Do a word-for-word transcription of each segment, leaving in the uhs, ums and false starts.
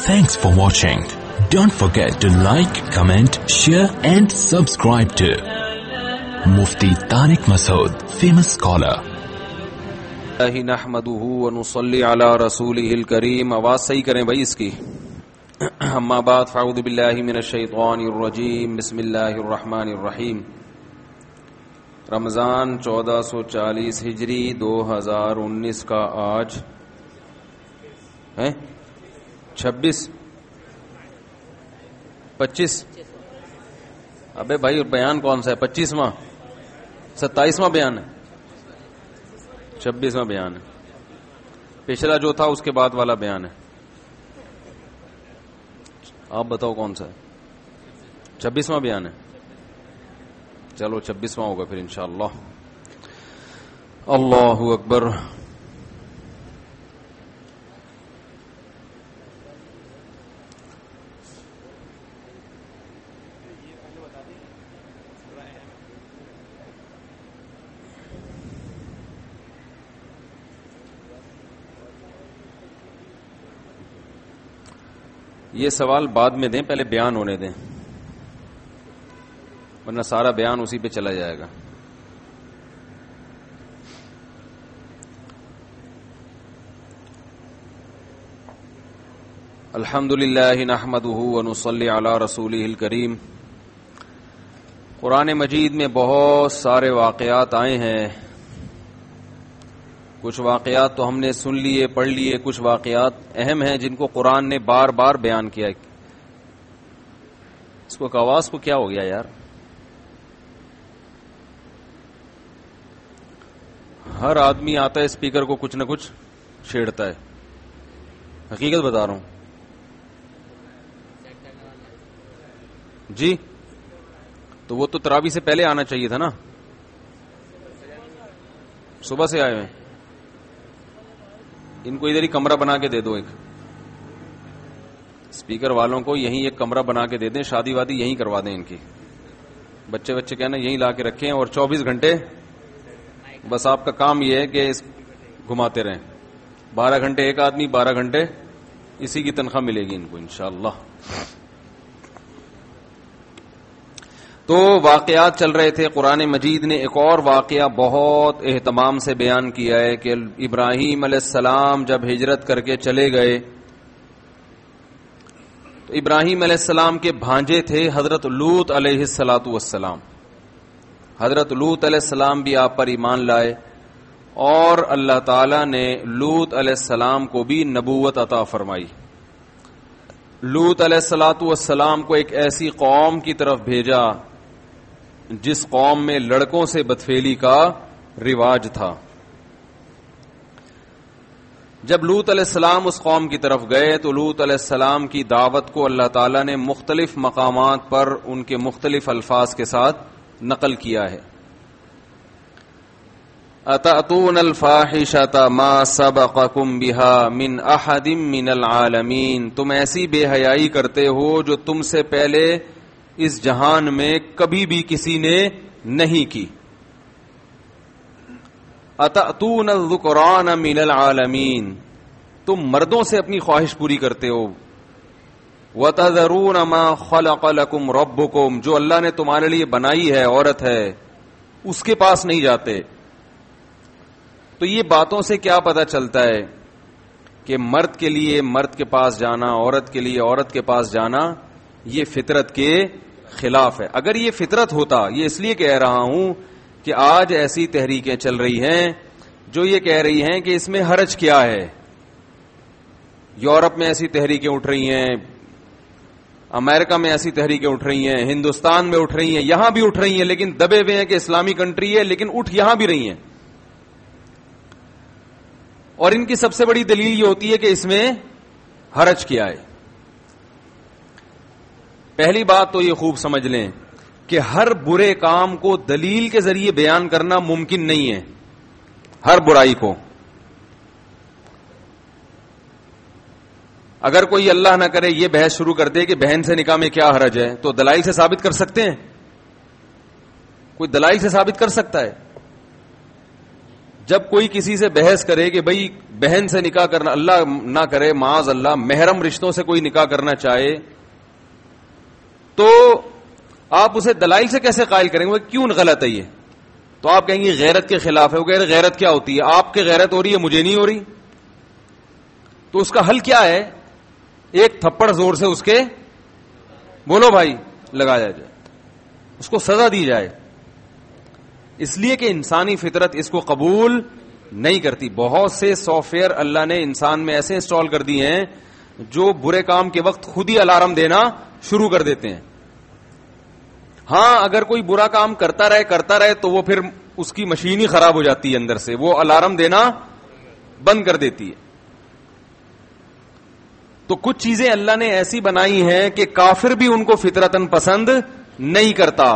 Thanks for watching. Don't forget to like, comment, share and subscribe to Mufti Tariq Masood, famous scholar. نحمده ونصلي على رسوله الكريم. آواز صحیح کریں بھائی اس کی. اما بعد فاعوذ باللہ من الشیطان الرجیم. بسم اللہ الرحمن الرحیم. رمضان چودہ سو چالیس ہجری دو ہزار انیس کا آج ہے چھبیس پچیس. ابے بھائی بیان کون سا ہے؟ پچیسواں ستائیسواں بیان ہے، چھبیسواں بیان ہے. پچھلا جو تھا اس کے بعد والا بیان ہے. آپ بتاؤ کون سا ہے؟ چھبیسواں بیان ہے. چلو چھبیسواں ہوگا پھر انشاءاللہ. اللہ اکبر. یہ سوال بعد میں دیں، پہلے بیان ہونے دیں، ورنہ سارا بیان اسی پہ چلا جائے گا. الحمد للہ نحمده ونصلی علی رسولہ الکریم. قرآن مجید میں بہت سارے واقعات آئے ہیں. کچھ واقعات تو ہم نے سن لیے، پڑھ لیے، کچھ واقعات اہم ہیں جن کو قرآن نے بار بار بیان کیا. اس کو آواز کو کیا ہو گیا یار؟ ہر آدمی آتا ہے اسپیکر کو کچھ نہ کچھ چھیڑتا ہے. حقیقت بتا رہا ہوں جی. تو وہ تو تراویح سے پہلے آنا چاہیے تھا نا، صبح سے آئے ہوئے. ان کو ادھر ہی کمرہ بنا کے دے دو، ایک اسپیکر والوں کو یہیں ایک کمرہ بنا کے دے دیں، شادی وادی یہیں کروا دیں ان کی. بچے بچے کہنا یہیں لا کے رکھیں اور چوبیس گھنٹے بس آپ کا کام یہ ہے کہ اس گھماتے رہیں. بارہ گھنٹے ایک آدمی، بارہ گھنٹے اسی کی تنخواہ ملے گی ان کو انشاءاللہ. تو واقعات چل رہے تھے. قرآن مجید نے ایک اور واقعہ بہت اہتمام سے بیان کیا ہے کہ ابراہیم علیہ السلام جب ہجرت کر کے چلے گئے تو ابراہیم علیہ السلام کے بھانجے تھے حضرت لوط علیہ الصلاۃ والسلام. حضرت لوط علیہ السلام بھی آپ پر ایمان لائے اور اللہ تعالی نے لوط علیہ السلام کو بھی نبوت عطا فرمائی. لوط علیہ الصلاۃ والسلام کو ایک ایسی قوم کی طرف بھیجا جس قوم میں لڑکوں سے بدفعلی کا رواج تھا. جب لوط علیہ السلام اس قوم کی طرف گئے تو لوط علیہ السلام کی دعوت کو اللہ تعالیٰ نے مختلف مقامات پر ان کے مختلف الفاظ کے ساتھ نقل کیا ہے. اتأتون الفاحشۃ ما سبقکم بها من احد من العالمین. تم ایسی بے حیائی کرتے ہو جو تم سے پہلے اس جہان میں کبھی بھی کسی نے نہیں کی. اتأتون الذکران من العالمین. تم مردوں سے اپنی خواہش پوری کرتے ہو. وتذرون ما خلق لکم ربکم. جو اللہ نے تمہارے لیے بنائی ہے عورت ہے اس کے پاس نہیں جاتے. تو یہ باتوں سے کیا پتہ چلتا ہے کہ مرد کے لیے مرد کے پاس جانا، عورت کے لیے عورت کے پاس جانا یہ فطرت کے خلاف ہے. اگر یہ فطرت ہوتا، یہ اس لیے کہہ رہا ہوں کہ آج ایسی تحریکیں چل رہی ہیں جو یہ کہہ رہی ہیں کہ اس میں حرج کیا ہے. یورپ میں ایسی تحریکیں اٹھ رہی ہیں، امریکہ میں ایسی تحریکیں اٹھ رہی ہیں، ہندوستان میں اٹھ رہی ہیں، یہاں بھی اٹھ رہی ہیں، لیکن دبے ہوئے ہیں کہ اسلامی کنٹری ہے لیکن اٹھ یہاں بھی رہی ہیں. اور ان کی سب سے بڑی دلیل یہ ہوتی ہے کہ اس میں حرج کیا ہے. پہلی بات تو یہ خوب سمجھ لیں کہ ہر برے کام کو دلیل کے ذریعے بیان کرنا ممکن نہیں ہے. ہر برائی کو اگر کوئی اللہ نہ کرے یہ بحث شروع کر دے کہ بہن سے نکاح میں کیا حرج ہے تو دلائل سے ثابت کر سکتے ہیں؟ کوئی دلائل سے ثابت کر سکتا ہے؟ جب کوئی کسی سے بحث کرے کہ بھئی بہن سے نکاح کرنا، اللہ نہ کرے معاذ اللہ، محرم رشتوں سے کوئی نکاح کرنا چاہے تو آپ اسے دلائل سے کیسے قائل کریں گے؟ وہ کیوں غلط ہے یہ؟ تو آپ کہیں گے غیرت کے خلاف ہے. وہ کہہ رہے غیرت کیا ہوتی ہے؟ آپ کے غیرت ہو رہی ہے، مجھے نہیں ہو رہی. تو اس کا حل کیا ہے؟ ایک تھپڑ زور سے اس کے بولو بھائی لگایا جائے، اس کو سزا دی جائے، اس لیے کہ انسانی فطرت اس کو قبول نہیں کرتی. بہت سے سافٹ ویئر اللہ نے انسان میں ایسے انسٹال کر دیے ہیں جو برے کام کے وقت خود ہی الارم دینا شروع کر دیتے ہیں. ہاں اگر کوئی برا کام کرتا رہے کرتا رہے تو وہ پھر اس کی مشین ہی خراب ہو جاتی ہے اندر سے، وہ الارم دینا بند کر دیتی ہے. تو کچھ چیزیں اللہ نے ایسی بنائی ہیں کہ کافر بھی ان کو فطرتاً پسند نہیں کرتا،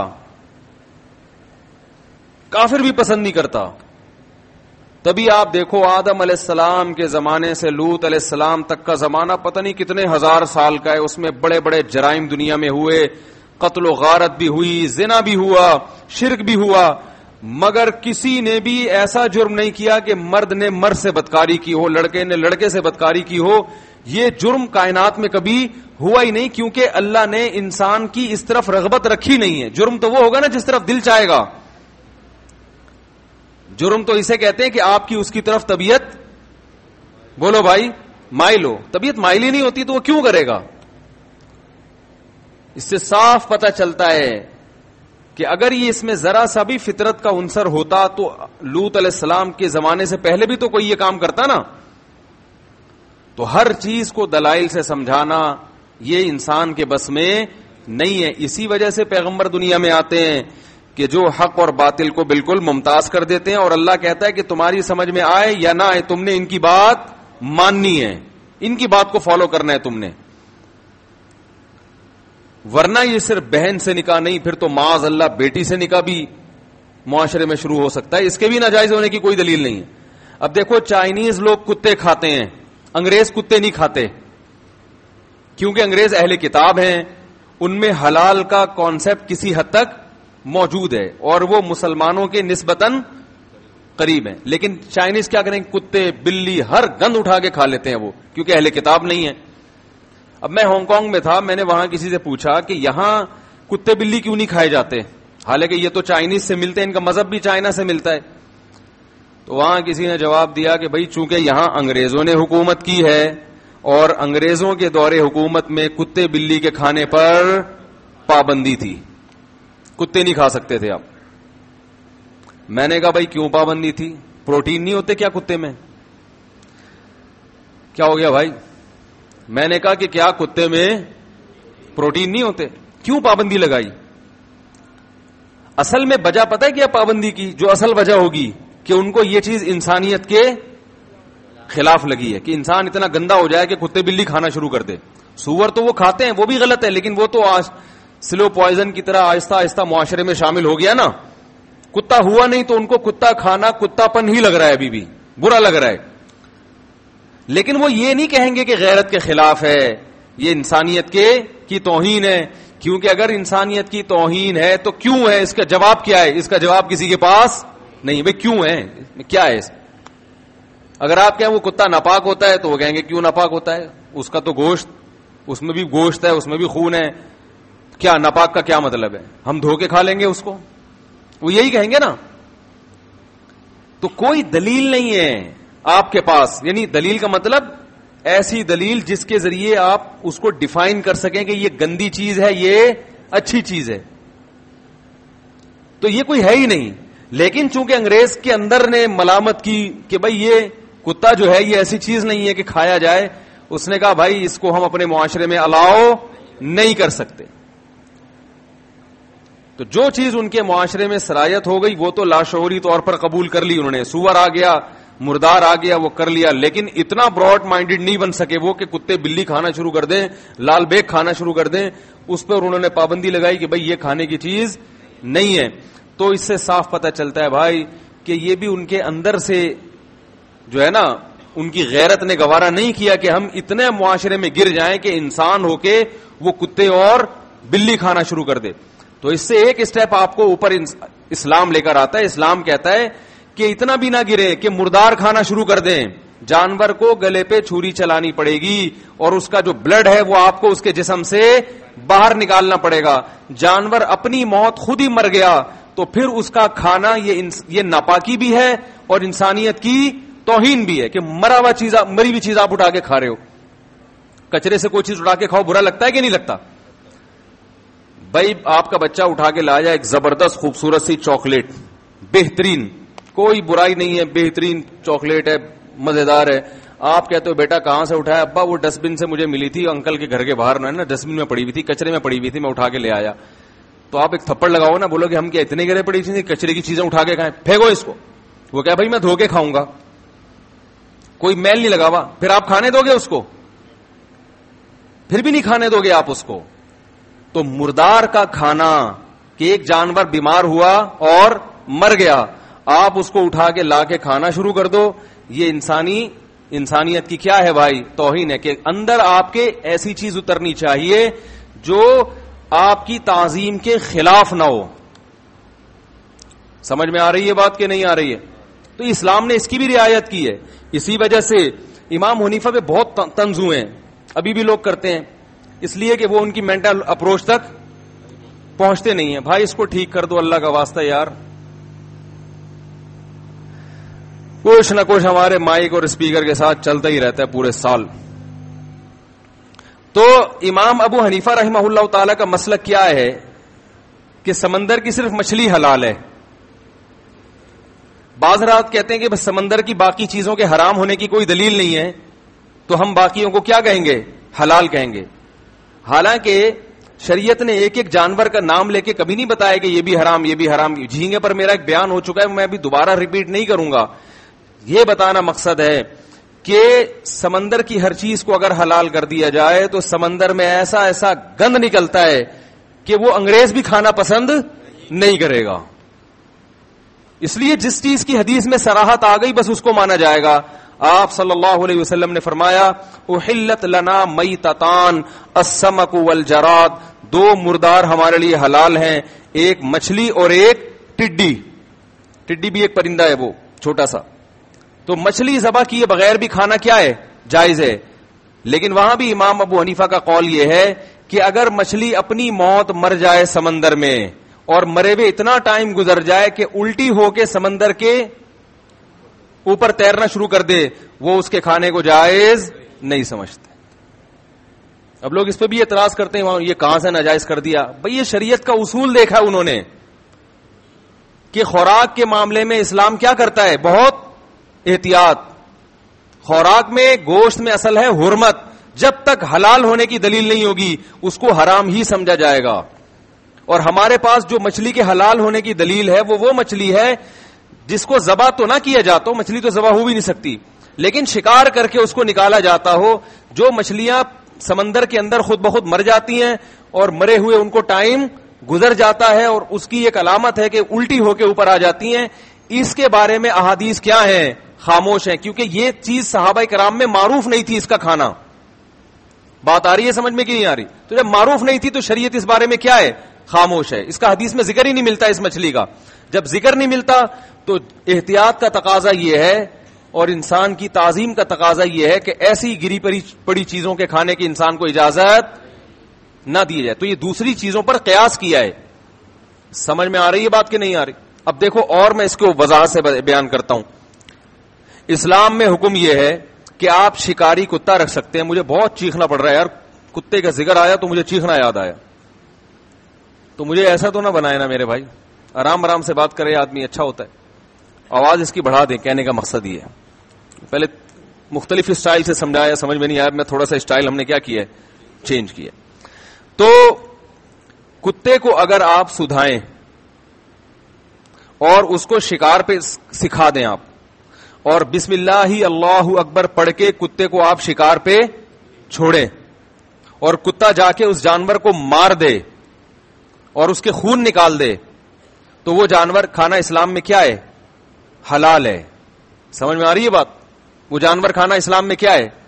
کافر بھی پسند نہیں کرتا. تبھی آپ دیکھو آدم علیہ السلام کے زمانے سے لوط علیہ السلام تک کا زمانہ پتہ نہیں کتنے ہزار سال کا ہے، اس میں بڑے بڑے جرائم دنیا میں ہوئے، قتل و غارت بھی ہوئی، زنا بھی ہوا، شرک بھی ہوا، مگر کسی نے بھی ایسا جرم نہیں کیا کہ مرد نے مرد سے بدکاری کی ہو، لڑکے نے لڑکے سے بدکاری کی ہو. یہ جرم کائنات میں کبھی ہوا ہی نہیں، کیونکہ اللہ نے انسان کی اس طرف رغبت رکھی نہیں ہے. جرم تو وہ ہوگا نا جس طرف دل چاہے گا. جرم تو اسے کہتے ہیں کہ آپ کی اس کی طرف طبیعت بولو بھائی مائل ہو. طبیعت مائل ہی نہیں ہوتی تو وہ کیوں کرے گا؟ اس سے صاف پتہ چلتا ہے کہ اگر یہ اس میں ذرا سا بھی فطرت کا عنصر ہوتا تو لوط علیہ السلام کے زمانے سے پہلے بھی تو کوئی یہ کام کرتا نا. تو ہر چیز کو دلائل سے سمجھانا یہ انسان کے بس میں نہیں ہے. اسی وجہ سے پیغمبر دنیا میں آتے ہیں کہ جو حق اور باطل کو بالکل ممتاز کر دیتے ہیں، اور اللہ کہتا ہے کہ تمہاری سمجھ میں آئے یا نہ آئے تم نے ان کی بات ماننی ہے، ان کی بات کو فالو کرنا ہے تم نے. ورنہ یہ صرف بہن سے نکاح نہیں، پھر تو معاذ اللہ بیٹی سے نکاح بھی معاشرے میں شروع ہو سکتا ہے. اس کے بھی ناجائز ہونے کی کوئی دلیل نہیں ہے. اب دیکھو چائنیز لوگ کتے کھاتے ہیں، انگریز کتے نہیں کھاتے، کیونکہ انگریز اہل کتاب ہیں، ان میں حلال کا کانسیپٹ کسی حد تک موجود ہے اور وہ مسلمانوں کے نسبتاً قریب ہیں. لیکن چائنیز کیا کریں؟ کتے بلی ہر گند اٹھا کے کھا لیتے ہیں وہ، کیونکہ اہل کتاب نہیں ہے. اب میں ہانگ کانگ میں تھا، میں نے وہاں کسی سے پوچھا کہ یہاں کتے بلی کیوں نہیں کھائے جاتے، حالانکہ یہ تو چائنیز سے ملتے ہیں، ان کا مذہب بھی چائنا سے ملتا ہے. تو وہاں کسی نے جواب دیا کہ بھئی چونکہ یہاں انگریزوں نے حکومت کی ہے اور انگریزوں کے دور حکومت میں کتے بلی کے کھانے پر پابندی تھی، کتے نہیں کھا سکتے تھے آپ. میں نے کہا بھائی کیوں پابندی تھی؟ پروٹین نہیں ہوتے کیا کتے میں؟ کیا ہو گیا بھائی؟ میں نے کہا کہ کیا کتے میں پروٹین نہیں ہوتے؟ کیوں پابندی لگائی؟ اصل میں وجہ پتہ ہے کیا پابندی کی؟ جو اصل وجہ ہوگی کہ ان کو یہ چیز انسانیت کے خلاف لگی ہے کہ انسان اتنا گندا ہو جائے کہ کتے بلی کھانا شروع کر دے. سور تو وہ کھاتے ہیں، وہ بھی غلط ہے، لیکن وہ تو آج سلو پوائزن کی طرح آہستہ آہستہ معاشرے میں شامل ہو گیا نا. کتا ہوا نہیں تو ان کو کتا کھانا کتا پن ہی لگ رہا ہے، ابھی بھی برا لگ رہا ہے. لیکن وہ یہ نہیں کہیں گے کہ غیرت کے خلاف ہے، یہ انسانیت کے کی توہین ہے. کیونکہ اگر انسانیت کی توہین ہے تو کیوں ہے؟ اس کا جواب کیا ہے؟ اس کا جواب کسی کے پاس نہیں. بھائی کیوں ہے؟ کیا ہے؟ اگر آپ کہیں وہ کتا ناپاک ہوتا ہے تو وہ کہیں گے کیوں ناپاک ہوتا ہے؟ اس کا تو گوشت، اس میں بھی گوشت ہے، اس میں بھی خون ہے، کیا ناپاک کا کیا مطلب ہے؟ ہم دھو کے کھا لیں گے اس کو، وہ یہی کہیں گے نا. تو کوئی دلیل نہیں ہے آپ کے پاس، یعنی دلیل کا مطلب ایسی دلیل جس کے ذریعے آپ اس کو ڈیفائن کر سکیں کہ یہ گندی چیز ہے، یہ اچھی چیز ہے. تو یہ کوئی ہے ہی نہیں. لیکن چونکہ انگریز کے اندر نے ملامت کی کہ بھائی یہ کتا جو ہے یہ ایسی چیز نہیں ہے کہ کھایا جائے، اس نے کہا بھائی اس کو ہم اپنے معاشرے میں الاؤ نہیں کر سکتے. تو جو چیز ان کے معاشرے میں سرایت ہو گئی وہ تو لاشعوری طور پر قبول کر لی انہوں نے. سور آ گیا، مردار آ گیا، وہ کر لیا. لیکن اتنا براڈ مائنڈڈ نہیں بن سکے وہ کہ کتے بلی کھانا شروع کر دیں، لال بیگ کھانا شروع کر دیں. اس پر انہوں نے پابندی لگائی کہ بھائی یہ کھانے کی چیز نہیں ہے. تو اس سے صاف پتہ چلتا ہے بھائی کہ یہ بھی ان کے اندر سے جو ہے نا ان کی غیرت نے گوارا نہیں کیا کہ ہم اتنے معاشرے میں گر جائیں کہ انسان ہو کے وہ کتے اور بلی کھانا شروع کر دے. تو اس سے ایک اسٹیپ آپ کو اوپر اسلام لے کر آتا ہے. اسلام کہتا ہے کہ اتنا بھی نہ گرے کہ مردار کھانا شروع کر دیں. جانور کو گلے پہ چھری چلانی پڑے گی اور اس کا جو بلڈ ہے وہ آپ کو اس کے جسم سے باہر نکالنا پڑے گا. جانور اپنی موت خود ہی مر گیا تو پھر اس کا کھانا یہ یہ ناپاکی بھی ہے اور انسانیت کی توہین بھی ہے کہ مرا ہوا چیز مری ہوئی چیز آپ اٹھا کے کھا رہے ہو. کچرے سے کوئی چیز اٹھا کے کھاؤ برا لگتا ہے کہ نہیں لگتا؟ بھائی آپ کا بچہ اٹھا کے لایا ایک زبردست خوبصورت سی چاکلیٹ, بہترین, کوئی برائی نہیں ہے, بہترین چاکلیٹ ہے, مزیدار ہے. آپ کہتے ہو بیٹا کہاں سے اٹھایا؟ ابا وہ ڈسٹ بن سے مجھے ملی تھی, انکل کے گھر کے باہر نا ڈسٹ بن میں پڑی ہوئی تھی, کچرے میں پڑی ہوئی تھی, میں اٹھا کے لے آیا. تو آپ ایک تھپڑ لگاؤ نا, بولو کہ ہم کیا اتنے گرے پڑی تھی کچرے کی چیزیں اٹھا کے کھائیں, پھینکو اس کو. وہ کہا بھائی میں دھو کے کھاؤں گا, کوئی میل نہیں لگا ہوا. پھر آپ کھانے دو گے اس کو؟ پھر بھی نہیں کھانے دو گے آپ اس کو. تو مردار کا کھانا کہ ایک جانور بیمار ہوا اور مر گیا, آپ اس کو اٹھا کے لا کے کھانا شروع کر دو, یہ انسانی انسانیت کی کیا ہے بھائی؟ توہین ہے. کہ اندر آپ کے ایسی چیز اترنی چاہیے جو آپ کی تعظیم کے خلاف نہ ہو. سمجھ میں آ رہی ہے بات کہ نہیں آ رہی ہے؟ تو اسلام نے اس کی بھی رعایت کی ہے. اسی وجہ سے امام حنیفہ پہ بہت طنز ہوئے ہیں, ابھی بھی لوگ کرتے ہیں, اس لیے کہ وہ ان کی مینٹل اپروچ تک پہنچتے نہیں ہیں. بھائی اس کو ٹھیک کر دو اللہ کا واسطہ یار. کچھ نہ کچھ ہمارے مائک اور اسپیکر کے ساتھ چلتا ہی رہتا ہے پورے سال. تو امام ابو حنیفہ رحمہ اللہ تعالی کا مسلک کیا ہے کہ سمندر کی صرف مچھلی حلال ہے. بعض حضرات کہتے ہیں کہ بس سمندر کی باقی چیزوں کے حرام ہونے کی کوئی دلیل نہیں ہے تو ہم باقیوں کو کیا کہیں گے؟ حلال کہیں گے. حالانکہ شریعت نے ایک ایک جانور کا نام لے کے کبھی نہیں بتایا کہ یہ بھی حرام یہ بھی حرام. جھینگے پر میرا ایک بیان ہو چکا ہے, میں ابھی دوبارہ ریپیٹ نہیں کروں گا. یہ بتانا مقصد ہے کہ سمندر کی ہر چیز کو اگر حلال کر دیا جائے تو سمندر میں ایسا ایسا گند نکلتا ہے کہ وہ انگریز بھی کھانا پسند نہیں کرے گا. اس لیے جس چیز کی حدیث میں صراحت آ گئی بس اس کو مانا جائے گا. آپ صلی اللہ علیہ وسلم نے فرمایا احلت لنا میتتان السمک والجراد, دو مردار ہمارے لیے حلال ہیں, ایک مچھلی اور ایک ٹڈی. ٹڈی بھی ایک پرندہ ہے وہ چھوٹا سا. تو مچھلی ذبح کیے بغیر بھی کھانا کیا ہے؟ جائز ہے. لیکن وہاں بھی امام ابو حنیفہ کا قول یہ ہے کہ اگر مچھلی اپنی موت مر جائے سمندر میں اور مرے ہوئے اتنا ٹائم گزر جائے کہ الٹی ہو کے سمندر کے اوپر تیرنا شروع کر دے, وہ اس کے کھانے کو جائز نہیں سمجھتے. اب لوگ اس پہ بھی اعتراض کرتے ہیں یہ کہاں سے ناجائز کر دیا. بھئی یہ شریعت کا اصول دیکھا انہوں نے کہ خوراک کے معاملے میں اسلام کیا کرتا ہے؟ بہت احتیاط. خوراک میں گوشت میں اصل ہے حرمت, جب تک حلال ہونے کی دلیل نہیں ہوگی اس کو حرام ہی سمجھا جائے گا. اور ہمارے پاس جو مچھلی کے حلال ہونے کی دلیل ہے وہ وہ مچھلی ہے جس کو ذبح تو نہ کیا جاتا ہو, مچھلی تو ذبح ہو بھی نہیں سکتی, لیکن شکار کر کے اس کو نکالا جاتا ہو. جو مچھلیاں سمندر کے اندر خود بخود مر جاتی ہیں اور مرے ہوئے ان کو ٹائم گزر جاتا ہے اور اس کی ایک علامت ہے کہ الٹی ہو کے اوپر آ جاتی ہیں, اس کے بارے میں احادیث کیا ہیں؟ خاموش ہیں, کیونکہ یہ چیز صحابہ کرام میں معروف نہیں تھی اس کا کھانا. بات آ رہی ہے سمجھ میں کہ نہیں آ رہی؟ تو جب معروف نہیں تھی تو شریعت اس بارے میں کیا ہے؟ خاموش ہے. اس کا حدیث میں ذکر ہی نہیں ملتا اس مچھلی کا. جب ذکر نہیں ملتا تو احتیاط کا تقاضا یہ ہے اور انسان کی تعظیم کا تقاضا یہ ہے کہ ایسی گری پڑی چیزوں کے کھانے کی انسان کو اجازت نہ دی جائے. تو یہ دوسری چیزوں پر قیاس کیا ہے. سمجھ میں آ رہی ہے بات کہ نہیں آ رہی؟ اب دیکھو اور میں اس کو وضاحت سے بیان کرتا ہوں. اسلام میں حکم یہ ہے کہ آپ شکاری کتا رکھ سکتے ہیں. مجھے بہت چیخنا پڑ رہا ہے یار, کتے کا ذکر آیا تو مجھے چیخنا یاد آیا. تو مجھے ایسا تو نہ بنائے نا میرے بھائی, آرام آرام سے بات کرے آدمی, اچھا ہوتا ہے. آواز اس کی بڑھا دیں, کہنے کا مقصد یہ ہے. پہلے مختلف اسٹائل سے سمجھایا, سمجھ میں نہیں آیا, میں تھوڑا سا اسٹائل ہم نے کیا کیا ہے, چینج کیا. تو کتے کو اگر آپ سدھائیں اور اس کو شکار پہ سکھا دیں آپ, اور بسم اللہ اللہ اکبر پڑھ کے کتے کو آپ شکار پہ چھوڑیں اور کتا جا کے اس جانور کو مار دے اور اس کے خون نکال دے, تو وہ جانور کھانا اسلام میں کیا ہے؟ حلال ہے. سمجھ میں آ رہی ہے بات؟ وہ جانور کھانا اسلام میں کیا ہے؟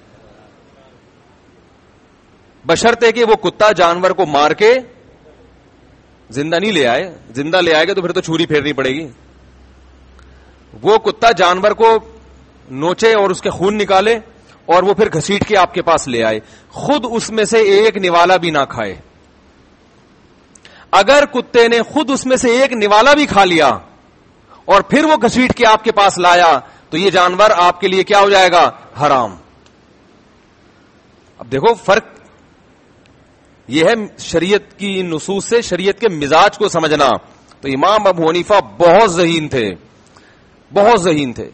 بشرطے کہ وہ کتا جانور کو مار کے زندہ نہیں لے آئے. زندہ لے آئے گا تو پھر تو چھری پھیرنی پڑے گی. وہ کتا جانور کو نوچے اور اس کے خون نکالے اور وہ پھر گھسیٹ کے آپ کے پاس لے آئے, خود اس میں سے ایک نوالا بھی نہ کھائے. اگر کتے نے خود اس میں سے ایک نوالا بھی کھا لیا اور پھر وہ گھسیٹ کے آپ کے پاس لایا تو یہ جانور آپ کے لیے کیا ہو جائے گا؟ حرام. اب دیکھو فرق یہ ہے شریعت کی نصوص سے شریعت کے مزاج کو سمجھنا. تو امام ابو حنیفہ بہت ذہین تھے, بہت ذہین تھے.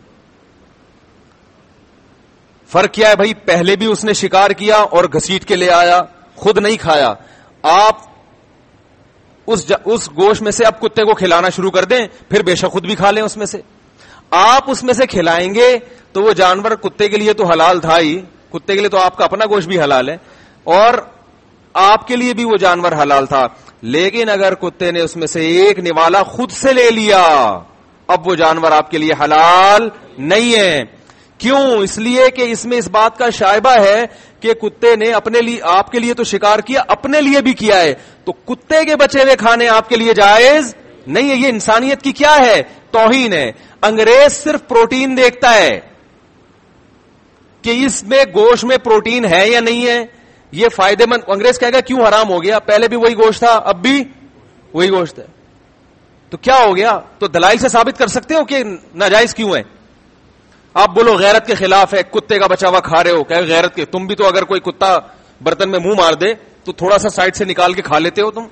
فرق کیا ہے بھائی؟ پہلے بھی اس نے شکار کیا اور گھسیٹ کے لے آیا, خود نہیں کھایا. آپ اس, اس گوشت میں سے اب کتے کو کھلانا شروع کر دیں, پھر بے شک خود بھی کھا لیں اس میں سے. آپ اس میں سے کھلائیں گے تو وہ جانور کتے کے لیے تو حلال تھا ہی, کتے کے لیے تو آپ کا اپنا گوشت بھی حلال ہے اور آپ کے لیے بھی وہ جانور حلال تھا. لیکن اگر کتے نے اس میں سے ایک نوالا خود سے لے لیا, اب وہ جانور آپ کے لیے حلال نہیں ہے. کیوں؟ اس لیے کہ اس میں اس بات کا شائبہ ہے کہ کتے نے اپنے لیے, آپ کے لیے تو شکار کیا, اپنے لیے بھی کیا ہے, تو کتے کے بچے ہوئے کھانے آپ کے لیے جائز نہیں ہے. یہ انسانیت کی کیا ہے؟ توہین ہے. انگریز صرف پروٹین دیکھتا ہے کہ اس میں گوشت میں پروٹین ہے یا نہیں ہے, یہ فائدے مند. انگریز کہے گا کیوں حرام ہو گیا؟ پہلے بھی وہی گوشت تھا, اب بھی وہی گوشت ہے, تو کیا ہو گیا؟ تو دلائل سے ثابت کر سکتے ہو کہ ناجائز کیوں ہے. آپ بولو غیرت کے خلاف ہے, کتے کا بچا ہوا کھا رہے ہو, کہ غیرت کے, تم بھی تو اگر کوئی کتا برتن میں منہ مار دے تو تھوڑا سا سائڈ سے نکال کے کھا لیتے ہو تم.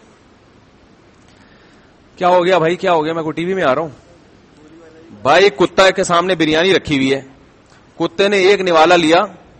کیا ہو گیا بھائی؟ کیا ہو گیا؟ میں کوئی ٹی وی میں آ رہا ہوں بھائی. ایک کتا کے سامنے بریانی رکھی ہوئی ہے, کتے نے ایک نوالا لیا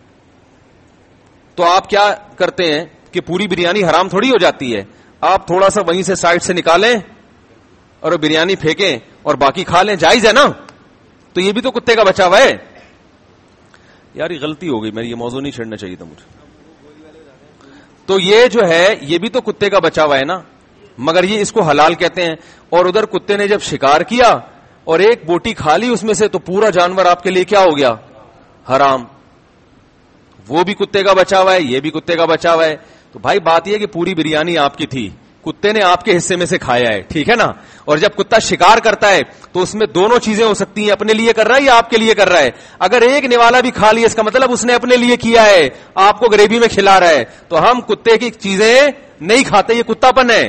تو آپ کیا کرتے ہیں کہ پوری بریانی حرام تھوڑی ہو جاتی ہے. آپ تھوڑا سا وہیں سے سائڈ سے نکالیں اور بریانی پھینکیں اور باقی کھا لیں, جائز ہے نا؟ تو یہ بھی تو کتے کا بچا ہوا ہے. یار یہ غلطی ہو گئی میری, یہ موضوع نہیں چھیڑنا چاہیے تھا مجھے. تو یہ جو ہے یہ بھی تو کتے کا بچا ہوا ہے نا, مگر یہ اس کو حلال کہتے ہیں. اور ادھر کتے نے جب شکار کیا اور ایک بوٹی کھا لی اس میں سے, تو پورا جانور آپ کے لیے کیا ہو گیا؟ حرام. وہ بھی کتے کا بچا ہوا ہے, یہ بھی کتے کا بچا ہوا ہے. تو بھائی بات یہ کہ پوری بریانی آپ کی تھی, کتے نے آپ کے حصے میں سے کھایا ہے, ٹھیک ہے نا. اور جب کتا شکار کرتا ہے تو اس میں دونوں چیزیں ہو سکتی ہیں, اپنے لیے کر رہا ہے یا آپ کے لیے کر رہا ہے. اگر ایک نوالا بھی کھا لیا اس کا مطلب اس نے اپنے لیے کیا ہے, آپ کو گریوی میں کھلا رہا ہے. تو ہم کتے کی چیزیں نہیں کھاتے, یہ کتا پن ہے.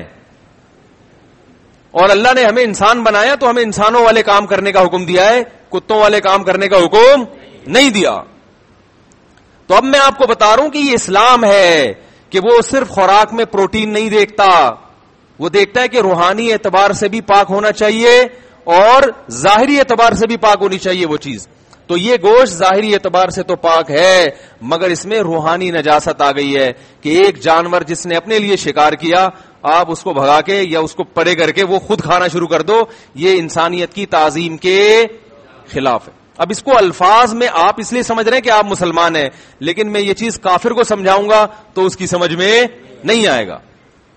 اور اللہ نے ہمیں انسان بنایا تو ہمیں انسانوں والے کام کرنے کا حکم دیا ہے, کتوں والے کام کرنے کا حکم نہیں دیا. تو اب میں آپ کو بتا رہا ہوں کہ یہ اسلام ہے کہ وہ صرف خوراک میں پروٹین نہیں دیکھتا, وہ دیکھتا ہے کہ روحانی اعتبار سے بھی پاک ہونا چاہیے اور ظاہری اعتبار سے بھی پاک ہونی چاہیے وہ چیز. تو یہ گوشت ظاہری اعتبار سے تو پاک ہے, مگر اس میں روحانی نجاست آ گئی ہے کہ ایک جانور جس نے اپنے لیے شکار کیا, آپ اس کو بھگا کے یا اس کو پرے کر کے وہ خود کھانا شروع کر دو, یہ انسانیت کی تعظیم کے خلاف ہے. اب اس کو الفاظ میں آپ اس لیے سمجھ رہے ہیں کہ آپ مسلمان ہیں, لیکن میں یہ چیز کافر کو سمجھاؤں گا تو اس کی سمجھ میں نہیں آئے گا.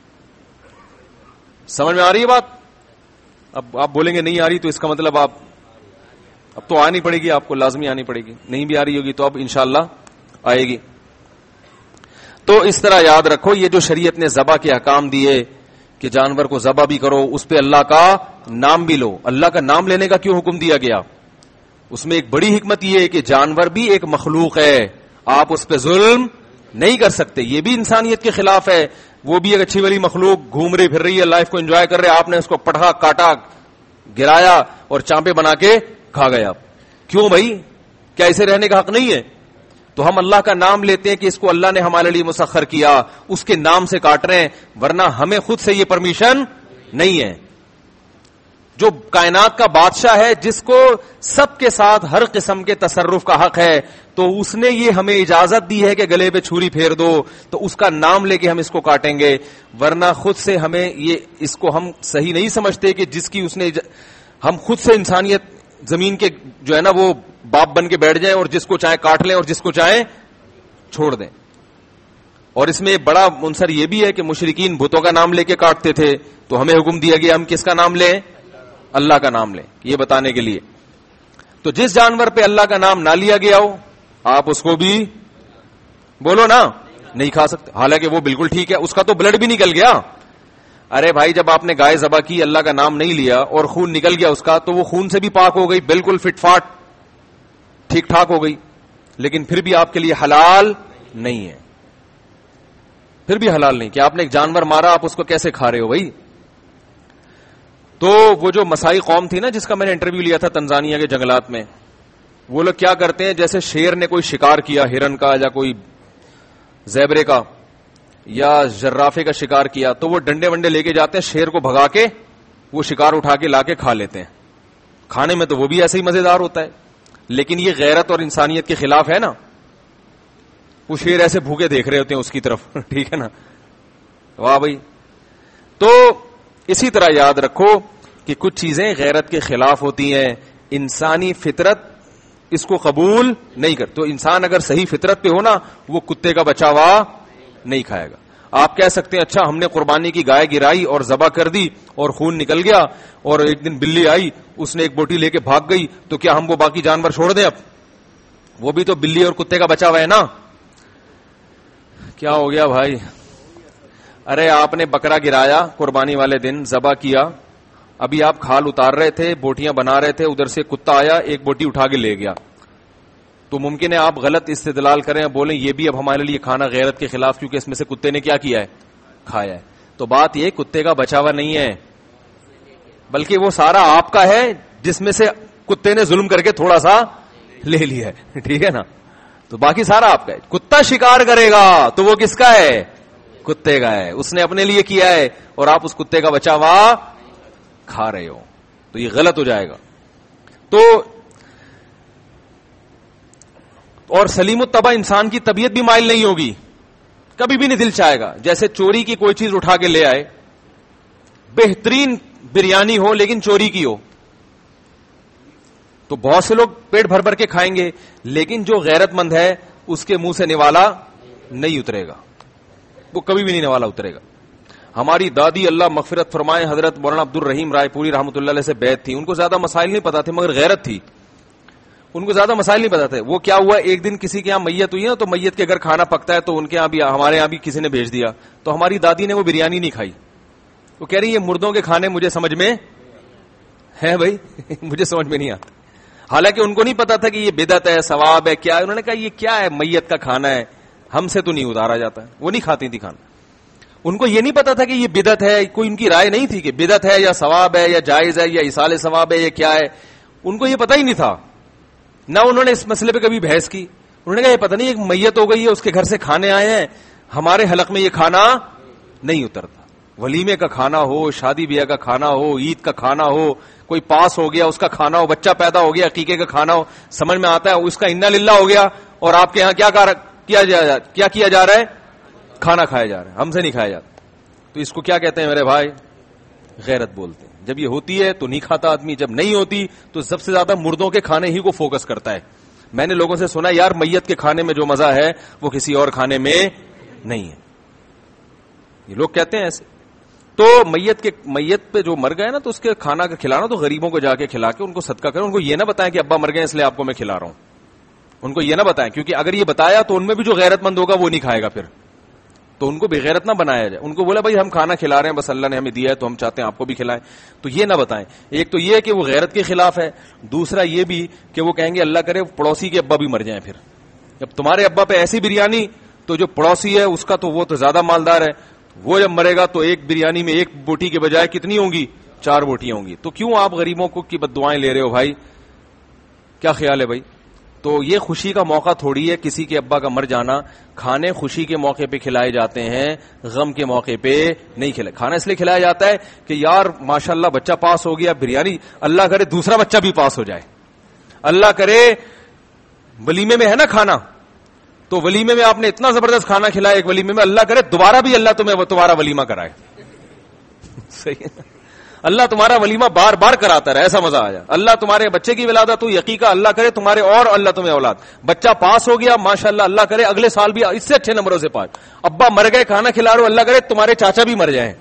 سمجھ میں آ رہی ہے بات؟ اب آپ بولیں گے نہیں آ رہی تو اس کا مطلب آپ اب تو آنی پڑے گی, آپ کو لازمی آنی پڑے گی. نہیں بھی آ رہی ہوگی تو اب انشاءاللہ آئے گی. تو اس طرح یاد رکھو, یہ جو شریعت نے ذبح کے احکام دیے کہ جانور کو ذبح بھی کرو, اس پہ اللہ کا نام بھی لو. اللہ کا نام لینے کا کیوں حکم دیا گیا؟ اس میں ایک بڑی حکمت یہ ہے کہ جانور بھی ایک مخلوق ہے, آپ اس پہ ظلم نہیں کر سکتے, یہ بھی انسانیت کے خلاف ہے. وہ بھی ایک اچھی والی مخلوق گھوم رہی پھر رہی ہے, لائف کو انجوائے کر رہے, آپ نے اس کو پٹھا کاٹا گرایا اور چانپے بنا کے کھا گیا. کیوں بھائی؟ کیا اسے رہنے کا حق نہیں ہے؟ تو ہم اللہ کا نام لیتے ہیں کہ اس کو اللہ نے ہمارے لیے مسخر کیا, اس کے نام سے کاٹ رہے ہیں, ورنہ ہمیں خود سے یہ پرمیشن نہیں ہے. جو کائنات کا بادشاہ ہے, جس کو سب کے ساتھ ہر قسم کے تصرف کا حق ہے, تو اس نے یہ ہمیں اجازت دی ہے کہ گلے پہ چھری پھیر دو, تو اس کا نام لے کے ہم اس کو کاٹیں گے. ورنہ خود سے ہمیں یہ اس کو ہم صحیح نہیں سمجھتے کہ جس کی اس نے ہم خود سے انسانیت زمین کے جو ہے نا وہ باپ بن کے بیٹھ جائیں اور جس کو چاہے کاٹ لیں اور جس کو چاہے چھوڑ دیں. اور اس میں بڑا منصر یہ بھی ہے کہ مشرکین بتوں کا نام لے کے کاٹتے تھے, تو ہمیں حکم دیا گیا ہم کس کا نام لیں؟ اللہ کا نام لیں, یہ بتانے کے لیے. تو جس جانور پہ اللہ کا نام نہ لیا گیا ہو آپ اس کو بھی بولو نا نہیں کھا سکتے, حالانکہ وہ بالکل ٹھیک ہے, اس کا تو بلڈ بھی نکل گیا. ارے بھائی جب آپ نے گائے ذبح کی, اللہ کا نام نہیں لیا اور خون نکل گیا اس کا, تو وہ خون سے بھی پاک ہو گئی, بالکل فٹ فاٹ ٹھیک ٹھاک ہو گئی, لیکن پھر بھی آپ کے لیے حلال نہیں ہے. پھر بھی حلال نہیں کہ آپ نے ایک جانور مارا, آپ اس کو کیسے کھا رہے ہو بھائی. تو وہ جو مسائی قوم تھی نا جس کا میں نے انٹرویو لیا تھا تنزانیہ کے جنگلات میں, وہ لوگ کیا کرتے ہیں, جیسے شیر نے کوئی شکار کیا, ہرن کا یا کوئی زیبرے کا یا جرافے کا شکار کیا, تو وہ ڈنڈے ونڈے لے کے جاتے ہیں, شیر کو بھگا کے وہ شکار اٹھا کے لا کے کھا لیتے ہیں. کھانے میں تو وہ بھی ایسے ہی مزیدار ہوتا ہے, لیکن یہ غیرت اور انسانیت کے خلاف ہے نا. وہ شیر ایسے بھوکے دیکھ رہے ہوتے ہیں اس کی طرف, ٹھیک ہے نا, واہ بھائی. تو اسی طرح یاد رکھو کہ کچھ چیزیں غیرت کے خلاف ہوتی ہیں, انسانی فطرت اس کو قبول نہیں کرتی. تو انسان اگر صحیح فطرت پہ ہو نا, وہ کتے کا بچا ہوا نہیں کھائے گا. آپ کہہ سکتے ہیں اچھا ہم نے قربانی کی گائے گرائی اور ذبح کر دی اور خون نکل گیا, اور ایک دن بلی آئی اس نے ایک بوٹی لے کے بھاگ گئی, تو کیا ہم وہ باقی جانور چھوڑ دیں؟ اب وہ بھی تو بلی اور کتے کا بچا ہوا ہے نا. کیا ہو گیا بھائی؟ ارے آپ نے بکرا گرایا قربانی والے دن, ذبح کیا, ابھی آپ کھال اتار رہے تھے, بوٹیاں بنا رہے تھے, ادھر سے کتا آیا ایک بوٹی اٹھا کے لے گیا, تو ممکن ہے آپ غلط استدلال کریں, بولیں یہ بھی اب ہمارے لیے کھانا غیرت کے خلاف, کیونکہ اس میں سے کتے نے کیا کیا ہے, کھایا ہے. تو بات یہ کتے کا بچا ہوا نہیں ہے, بلکہ وہ سارا آپ کا ہے جس میں سے کتے نے ظلم کر کے تھوڑا سا لے لیا ہے, ٹھیک ہے نا. تو باقی سارا آپ کا ہے. کتا شکار کرے گا تو وہ کس کا ہے؟ کتے کا ہے, اس نے اپنے لیے کیا ہے, اور آپ اس کتے کا بچا ہوا کھا رہے ہو, تو یہ غلط ہو جائے گا. تو اور سلیم الطبع انسان کی طبیعت بھی مائل نہیں ہوگی, کبھی بھی نہیں دل چاہے گا. جیسے چوری کی کوئی چیز اٹھا کے لے آئے, بہترین بریانی ہو لیکن چوری کی ہو, تو بہت سے لوگ پیٹ بھر بھر کے کھائیں گے, لیکن جو غیرت مند ہے اس کے منہ سے نوالا نہیں اترے گا, وہ کبھی بھی نہیں نوالا اترے گا. ہماری دادی اللہ مغفرت فرمائے حضرت مولانا عبد الرحیم رائے پوری رحمۃ اللہ علیہ سے بیعت تھی, ان کو زیادہ مسائل نہیں پتا تھے مگر غیرت تھی, ان کو زیادہ مسائل نہیں پتا تھے. وہ کیا ہوا, ایک دن کسی کے یہاں میت ہوئی نا, تو میت کے گھر کھانا پکتا ہے, تو ان کے یہاں بھی, ہمارے یہاں بھی کسی نے بھیج دیا, تو ہماری دادی نے وہ بریانی نہیں کھائی. وہ کہہ رہی یہ مردوں کے کھانے مجھے سمجھ میں ہے بھائی, مجھے سمجھ میں نہیں آتا. حالانکہ ان کو نہیں پتا تھا کہ یہ بدعت ہے, ثواب ہے, کیا ہے. انہوں نے کہا یہ کیا ہے, میت کا کھانا ہے, ہم سے تو نہیں اتارا جاتا ہے. وہ نہیں کھاتی تھی کھانا. ان کو یہ نہیں پتا تھا کہ یہ بدعت ہے, کوئی ان کی رائے نہیں تھی کہ بدعت ہے یا ثواب ہے یا جائز ہے یا ایصال ثواب ہے یا کیا ہے. ان کو یہ پتا ہی نہیں تھا, نہ انہوں نے اس مسئلے پہ کبھی بحث کی. انہوں نے کہا یہ پتہ نہیں ایک میت ہو گئی ہے, اس کے گھر سے کھانے آئے ہیں, ہمارے حلق میں یہ کھانا نہیں اترتا. ولیمے کا کھانا ہو, شادی بیاہ کا کھانا ہو, عید کا کھانا ہو, کوئی پاس ہو گیا اس کا کھانا ہو, بچہ پیدا ہو گیا عقیقے کا کھانا ہو, سمجھ میں آتا ہے اس کا انا للہ ہو گیا, اور آپ کے ہاں کیا کیا جا کیا کیا جا رہا ہے, کھانا کھایا جا رہا ہے, ہم سے نہیں کھایا جاتا. تو اس کو کیا کہتے ہیں میرے بھائی؟ غیرت بولتے ہیں. جب یہ ہوتی ہے تو نہیں کھاتا آدمی, جب نہیں ہوتی تو سب سے زیادہ مردوں کے کھانے ہی کو فوکس کرتا ہے. میں نے لوگوں سے سنا یار میت کے کھانے میں جو مزہ ہے وہ کسی اور کھانے میں نہیں ہے, یہ لوگ کہتے ہیں ایسے. تو میت کے میت پہ جو مر گئے نا, تو اس کے کھانا کا کھلانا تو غریبوں کو جا کے کھلا کے ان کو صدقہ کریں. ان کو یہ نہ بتائیں کہ ابا مر گئے اس لیے آپ کو میں کھلا رہا ہوں, ان کو یہ نہ بتائیں, کیونکہ اگر یہ بتایا تو ان میں بھی جو غیرت مند ہوگا وہ نہیں کھائے گا پھر, تو ان کو بغیرت نہ بنایا جائے. ان کو بولا بھائی ہم کھانا کھلا رہے ہیں, بس اللہ نے ہمیں دیا ہے تو ہم چاہتے ہیں آپ کو بھی کھلائیں, تو یہ نہ بتائیں. ایک تو یہ کہ وہ غیرت کے خلاف ہے, دوسرا یہ بھی کہ وہ کہیں گے اللہ کرے پڑوسی کے ابا بھی مر جائیں. پھر جب تمہارے ابا پہ ایسی بریانی, تو جو پڑوسی ہے اس کا تو وہ تو زیادہ مالدار ہے, وہ جب مرے گا تو ایک بریانی میں ایک بوٹی کے بجائے کتنی ہوں گی, چار بوٹیاں ہوں گی. تو کیوں آپ غریبوں کو کی بد دعائیں لے رہے ہو بھائی؟ کیا خیال ہے بھائی؟ تو یہ خوشی کا موقع تھوڑی ہے کسی کے ابا کا مر جانا. کھانے خوشی کے موقع پہ کھلائے جاتے ہیں, غم کے موقع پہ نہیں کھلائے. کھانا اس لیے کھلایا جاتا ہے کہ یار ماشاءاللہ بچہ پاس ہو گیا, بریانی, اللہ کرے دوسرا بچہ بھی پاس ہو جائے, اللہ کرے. ولیمے میں ہے نا کھانا, تو ولیمے میں آپ نے اتنا زبردست کھانا کھلایا ایک ولیمے میں, اللہ کرے دوبارہ بھی اللہ تمہیں تمہارا ولیمہ کرائے. صحیح ہے, اللہ تمہارا ولیمہ بار بار کراتا رہے, ایسا مزہ آ جائے. اللہ تمہارے بچے کی ولادت تو یقیقہ, اللہ کرے تمہارے اور اللہ تمہیں اولاد, بچہ پاس ہو گیا ماشاءاللہ, اللہ کرے اگلے سال بھی اس سے اچھے نمبروں سے پاس. ابا مر گئے کھانا کھلا رہے ہو, اللہ کرے تمہارے چاچا بھی مر جائیں.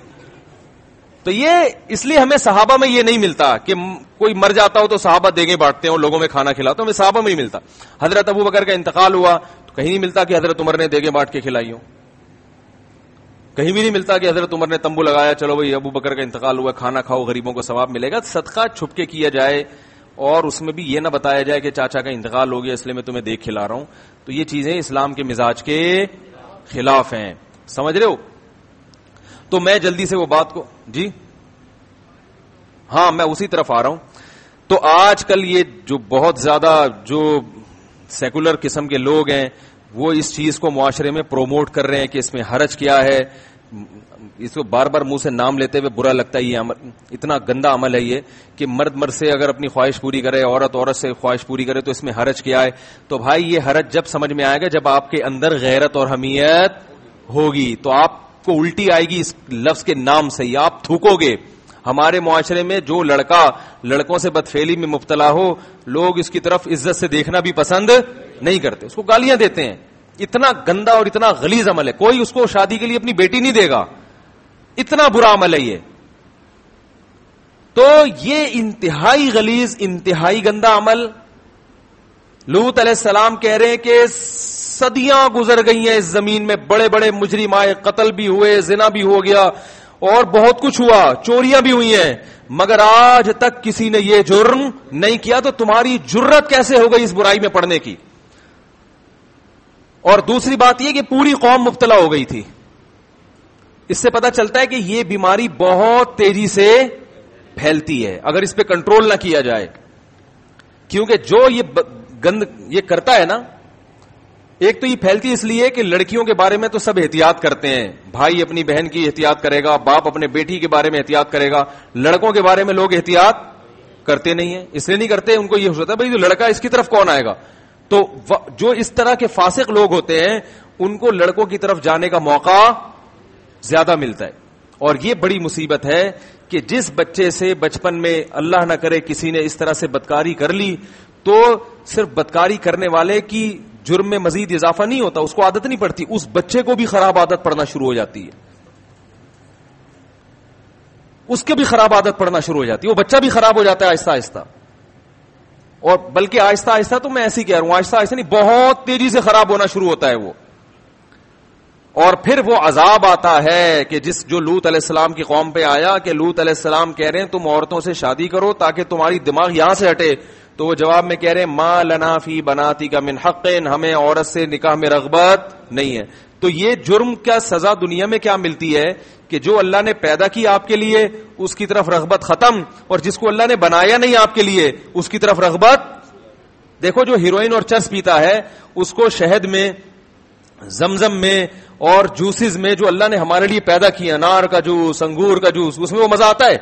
تو یہ اس لیے ہمیں صحابہ میں یہ نہیں ملتا کہ کوئی مر جاتا ہو تو صحابہ دیگیں بانٹتے ہیں, لوگوں میں کھانا کھلاتے, ہمیں صحابہ میں نہیں ملتا. حضرت ابو بکر کا انتقال ہوا تو کہیں نہیں ملتا کہ حضرت عمر نے دیگیں بانٹ کے کھلائی ہو, کہیں بھی نہیں ملتا کہ حضرت عمر نے تمبو لگایا, چلو بھائی ابو بکر کا انتقال ہوا, کھانا کھاؤ, غریبوں کو ثواب ملے گا. صدقہ چھپ کے کیا جائے, اور اس میں بھی یہ نہ بتایا جائے کہ چاچا کا انتقال ہو گیا اس لیے میں تمہیں دیکھ کھلا رہا ہوں. تو یہ چیزیں اسلام کے مزاج کے خلاف ہیں, سمجھ رہے ہو. تو میں جلدی سے وہ بات کو, جی ہاں میں اسی طرف آ رہا ہوں. تو آج کل یہ جو بہت زیادہ جو سیکولر قسم کے لوگ ہیں وہ اس چیز کو معاشرے میں پروموٹ کر رہے ہیں کہ اس میں حرج کیا ہے. اس کو بار بار منہ سے نام لیتے ہوئے برا لگتا ہے. یہ عمل اتنا گندا عمل ہے یہ کہ مرد مرد سے اگر اپنی خواہش پوری کرے, عورت عورت سے خواہش پوری کرے, تو اس میں حرج کیا ہے. تو بھائی یہ حرج جب سمجھ میں آئے گا جب آپ کے اندر غیرت اور حمیت ہوگی. تو آپ کو الٹی آئے گی اس لفظ کے نام سے ہی, آپ تھوکو گے. ہمارے معاشرے میں جو لڑکا لڑکوں سے بدفعلی میں مبتلا ہو, لوگ اس کی طرف عزت سے دیکھنا بھی پسند نہیں کرتے, اس کو گالیاں دیتے ہیں. اتنا گندا اور اتنا غلیظ عمل ہے. کوئی اس کو شادی کے لیے اپنی بیٹی نہیں دے گا, اتنا برا عمل ہے یہ. تو یہ انتہائی غلیظ, انتہائی گندا عمل. لوط علیہ السلام کہہ رہے ہیں کہ صدیاں گزر گئی ہیں اس زمین میں, بڑے بڑے مجرم آئے, قتل بھی ہوئے, زنا بھی ہو گیا, اور بہت کچھ ہوا, چوریاں بھی ہوئی ہیں, مگر آج تک کسی نے یہ جرم نہیں کیا. تو تمہاری جرت کیسے ہو گئی اس برائی میں پڑنے کی؟ اور دوسری بات یہ کہ پوری قوم مبتلا ہو گئی تھی. اس سے پتہ چلتا ہے کہ یہ بیماری بہت تیزی سے پھیلتی ہے اگر اس پہ کنٹرول نہ کیا جائے. کیونکہ جو یہ گند یہ کرتا ہے نا, ایک تو یہ پھیلتی اس لیے کہ لڑکیوں کے بارے میں تو سب احتیاط کرتے ہیں, بھائی اپنی بہن کی احتیاط کرے گا, باپ اپنے بیٹی کے بارے میں احتیاط کرے گا. لڑکوں کے بارے میں لوگ احتیاط کرتے نہیں ہیں. اس لیے نہیں کرتے, ان کو یہ ہوتا ہے بھائی جو لڑکا اس کی طرف کون آئے گا. تو جو اس طرح کے فاسق لوگ ہوتے ہیں ان کو لڑکوں کی طرف جانے کا موقع زیادہ ملتا ہے. اور یہ بڑی مصیبت ہے کہ جس بچے سے بچپن میں اللہ نہ کرے کسی نے اس طرح سے بدکاری کر لی, تو صرف بدکاری کرنے والے کی جرم میں مزید اضافہ نہیں ہوتا, اس کو عادت نہیں پڑتی, اس بچے کو بھی خراب عادت پڑنا شروع ہو جاتی ہے, اس کے بھی خراب عادت پڑنا شروع ہو جاتی ہے, وہ بچہ بھی خراب ہو جاتا ہے آہستہ آہستہ. اور بلکہ آہستہ آہستہ تو میں ایسے ہی کہہ رہا ہوں, آہستہ آہستہ نہیں, بہت تیزی سے خراب ہونا شروع ہوتا ہے وہ. اور پھر وہ عذاب آتا ہے کہ جس جو لوط علیہ السلام کی قوم پہ آیا, کہ لوط علیہ السلام کہہ رہے ہیں تم عورتوں سے شادی کرو تاکہ تمہاری دماغ یہاں سے ہٹے. تو وہ جواب میں کہہ رہے ہیں ما لنا فی بناتی کا من حق, ہمیں عورت سے نکاح میں رغبت نہیں ہے. تو یہ جرم کا سزا دنیا میں کیا ملتی ہے کہ جو اللہ نے پیدا کی آپ کے لیے اس کی طرف رغبت ختم, اور جس کو اللہ نے بنایا نہیں آپ کے لیے اس کی طرف رغبت. دیکھو جو ہیروئن اور چرس پیتا ہے اس کو شہد میں, زمزم میں اور جوسز میں جو اللہ نے ہمارے لیے پیدا کیا, انار کا جوس, انگور کا جوس, اس میں وہ مزہ آتا ہے.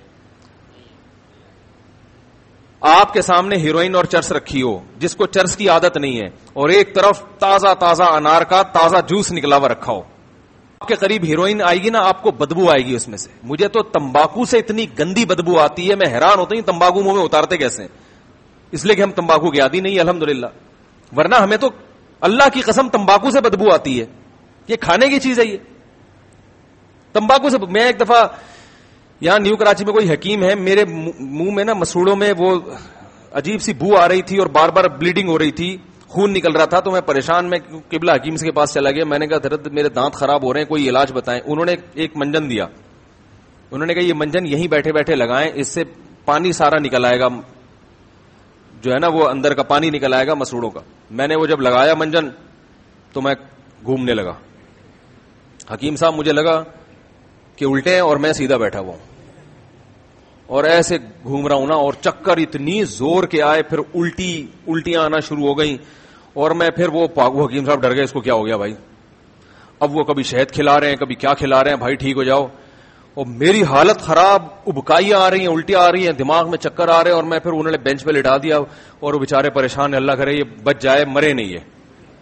آپ کے سامنے ہیروئن اور چرس رکھی ہو جس کو چرس کی عادت نہیں ہے, اور ایک طرف تازہ تازہ انار کا تازہ جوس نکلا ہوا رکھا ہو, آپ کے قریب ہیروئن آئے گی نا, آپ کو بدبو آئے گی اس میں سے. مجھے تو تمباکو سے اتنی گندی بدبو آتی ہے, میں حیران ہوتا ہوں تمباکو منہ میں اتارتے کیسے, اس لیے کہ ہم تمباکو کے عادی نہیں الحمدللہ, ورنہ ہمیں تو اللہ کی قسم تمباکو سے بدبو آتی ہے. یہ کھانے کی چیز ہے یہ تمباکو سے. میں ایک دفعہ یہاں نیو کراچی میں کوئی حکیم ہے, میرے منہ میں نا مسوڑوں میں وہ عجیب سی بو آ رہی تھی اور بار بار بلیڈنگ ہو رہی تھی, خون نکل رہا تھا. تو میں پریشان, میں قبلہ حکیم کے پاس چلا گیا. میں نے کہا حضرت میرے دانت خراب ہو رہے ہیں, کوئی علاج بتائیں. انہوں نے ایک منجن دیا, انہوں نے کہا یہ منجن یہیں بیٹھے بیٹھے لگائیں, اس سے پانی سارا نکل آئے گا, جو ہے نا وہ اندر کا پانی نکل آئے گا مسوڑوں کا. میں نے وہ جب لگایا منجن تو میں گھومنے لگا. حکیم صاحب مجھے لگا کہ الٹے ہیں اور میں سیدھا بیٹھا ہوا ہوں اور ایسے گھوم رہا ہوں نا, اور چکر اتنی زور کے آئے, پھر الٹی الٹیاں آنا شروع ہو گئیں. اور میں پھر وہ پاگو حکیم صاحب ڈر گئے, اس کو کیا ہو گیا بھائی. اب وہ کبھی شہد کھلا رہے ہیں کبھی کیا کھلا رہے ہیں, بھائی ٹھیک ہو جاؤ. اور میری حالت خراب, ابکائیاں آ رہی ہیں, الٹیاں آ رہی ہیں, دماغ میں چکر آ رہے ہیں. اور میں پھر انہوں نے بینچ پہ لٹا دیا, اور وہ بےچارے پریشان ہیں, اللہ کرے یہ بچ جائے, مرے نہیں ہے.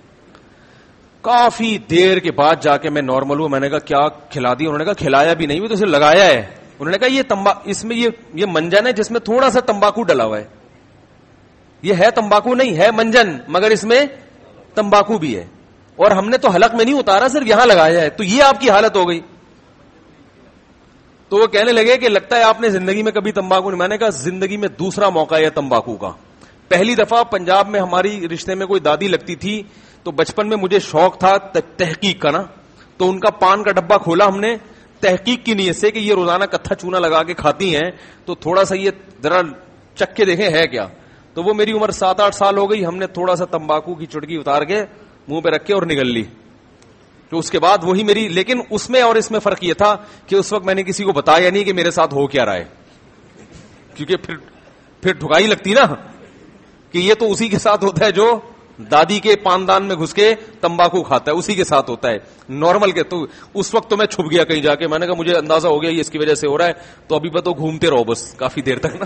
کافی دیر کے بعد جا کے میں نارمل ہوں. میں نے کہا کیا کھلا دی؟ انہوں نے کہا کھلایا بھی نہیں, وہ تو اسے لگایا ہے. انہوں نے کہا یہ تمبا اس میں یہ یہ منجن ہے جس میں تھوڑا سا تمباکو ڈلا ہوا ہے. یہ ہے تمباکو نہیں ہے منجن, مگر اس میں تمباکو بھی ہے, اور ہم نے تو حلق میں نہیں اتارا, صرف یہاں لگایا ہے. تو یہ آپ کی حالت ہو گئی. تو وہ کہنے لگے کہ لگتا ہے آپ نے زندگی میں کبھی تمباکو نہیں. میں نے کہا زندگی میں دوسرا موقع ہے تمباکو کا. پہلی دفعہ پنجاب میں ہماری رشتے میں کوئی دادی لگتی تھی, تو بچپن میں مجھے شوق تھا تحقیق کا نا, تو ان کا پان کا ڈبہ کھولا ہم نے تحقیق کی نیت سے کہ یہ روزانہ کتھا چونا لگا کے کھاتی ہیں, تو تھوڑا سا یہ ذرا چکھ کے دیکھیں ہے کیا. تو وہ میری عمر سات آٹھ سال ہو گئی, ہم نے تھوڑا سا تمباکو کی چٹکی اتار کے منہ پہ رکھ کے اور نگل لی. تو اس کے بعد وہی میری, لیکن اس میں اور اس میں فرق یہ تھا کہ اس وقت میں نے کسی کو بتایا نہیں کہ میرے ساتھ ہو کیا رہا ہے, کیونکہ پھر پھر ٹھکائی لگتی نا کہ یہ تو اسی کے ساتھ ہوتا ہے جو دادی کے پاندان میں گھس کے تمباکو کھاتا ہے, اسی کے ساتھ ہوتا ہے نارمل کے. تو اس وقت تو میں چھپ گیا کہیں جا کے, میں نے کہا مجھے اندازہ ہو گیا یہ اس کی وجہ سے ہو رہا ہے, تو ابھی بس تو گھومتے رہو بس کافی دیر تک نا,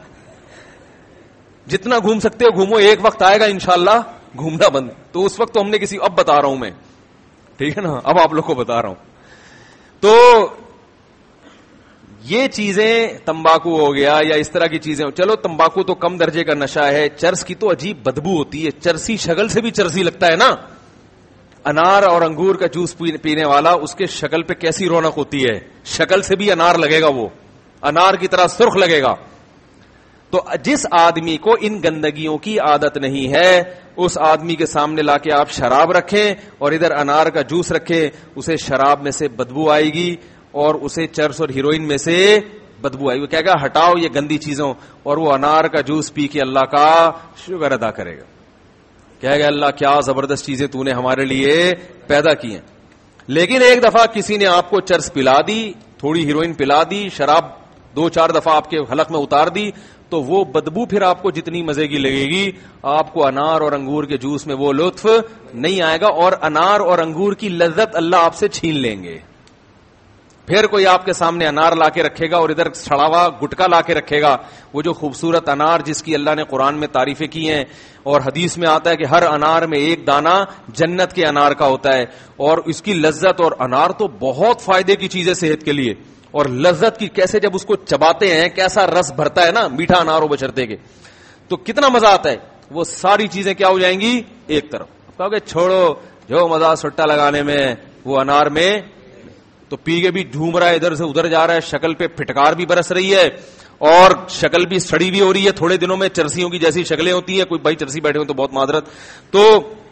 جتنا گھوم سکتے ہو گھومو, ایک وقت آئے گا انشاءاللہ گھومنا بند. تو اس وقت تو ہم نے کسی, اب بتا رہا ہوں میں, ٹھیک ہے نا, اب آپ لوگ کو بتا رہا ہوں. تو یہ چیزیں تمباکو ہو گیا یا اس طرح کی چیزیں, چلو تمباکو تو کم درجے کا نشہ ہے, چرس کی تو عجیب بدبو ہوتی ہے, چرسی شکل سے بھی چرسی لگتا ہے نا. انار اور انگور کا جوس پینے والا, اس کے شکل پہ کیسی رونق ہوتی ہے, شکل سے بھی انار لگے گا, وہ انار کی طرح سرخ لگے گا. تو جس آدمی کو ان گندگیوں کی عادت نہیں ہے, اس آدمی کے سامنے لا کے آپ شراب رکھیں اور ادھر انار کا جوس رکھیں, اسے شراب میں سے بدبو آئے گی اور اسے چرس اور ہیروئن میں سے بدبو آئے گی. وہ کہے گا ہٹاؤ یہ گندی چیزوں, اور وہ انار کا جوس پی کے اللہ کا شکر ادا کرے گا, کہے گا اللہ کیا زبردست چیزیں تو نے ہمارے لیے پیدا کی ہیں. لیکن ایک دفعہ کسی نے آپ کو چرس پلا دی, تھوڑی ہیروئن پلا دی, شراب دو چار دفعہ آپ کے حلق میں اتار دی, تو وہ بدبو پھر آپ کو جتنی مزے کی لگے گی, آپ کو انار اور انگور کے جوس میں وہ لطف نہیں آئے گا, اور انار اور انگور کی لذت اللہ آپ سے چھین لیں گے. پھر کوئی آپ کے سامنے انار لا کے رکھے گا اور ادھر سڑا ہوا گٹکا لا کے رکھے گا, وہ جو خوبصورت انار جس کی اللہ نے قرآن میں تعریفیں کی ہیں, اور حدیث میں آتا ہے کہ ہر انار میں ایک دانہ جنت کے انار کا ہوتا ہے, اور اس کی لذت, اور انار تو بہت فائدے کی چیز ہے صحت کے لیے, اور لذت کی کیسے جب اس کو چباتے ہیں کیسا رس بھرتا ہے نا, میٹھا انار ہو بشرطے کے, تو کتنا مزہ آتا ہے. وہ ساری چیزیں کیا ہو جائیں گی ایک طرف. کہو گے چھوڑو جو مزہ سٹا لگانے میں وہ انار میں, تو پی کے بھی جھوم رہا ہے, ادھر سے ادھر جا رہا ہے, شکل پہ پھٹکار بھی برس رہی ہے, اور شکل بھی سڑی بھی ہو رہی ہے. تھوڑے دنوں میں چرسیوں کی جیسی شکلیں ہوتی ہیں, کوئی بھائی چرسی بیٹھے ہوں تو بہت معذرت, تو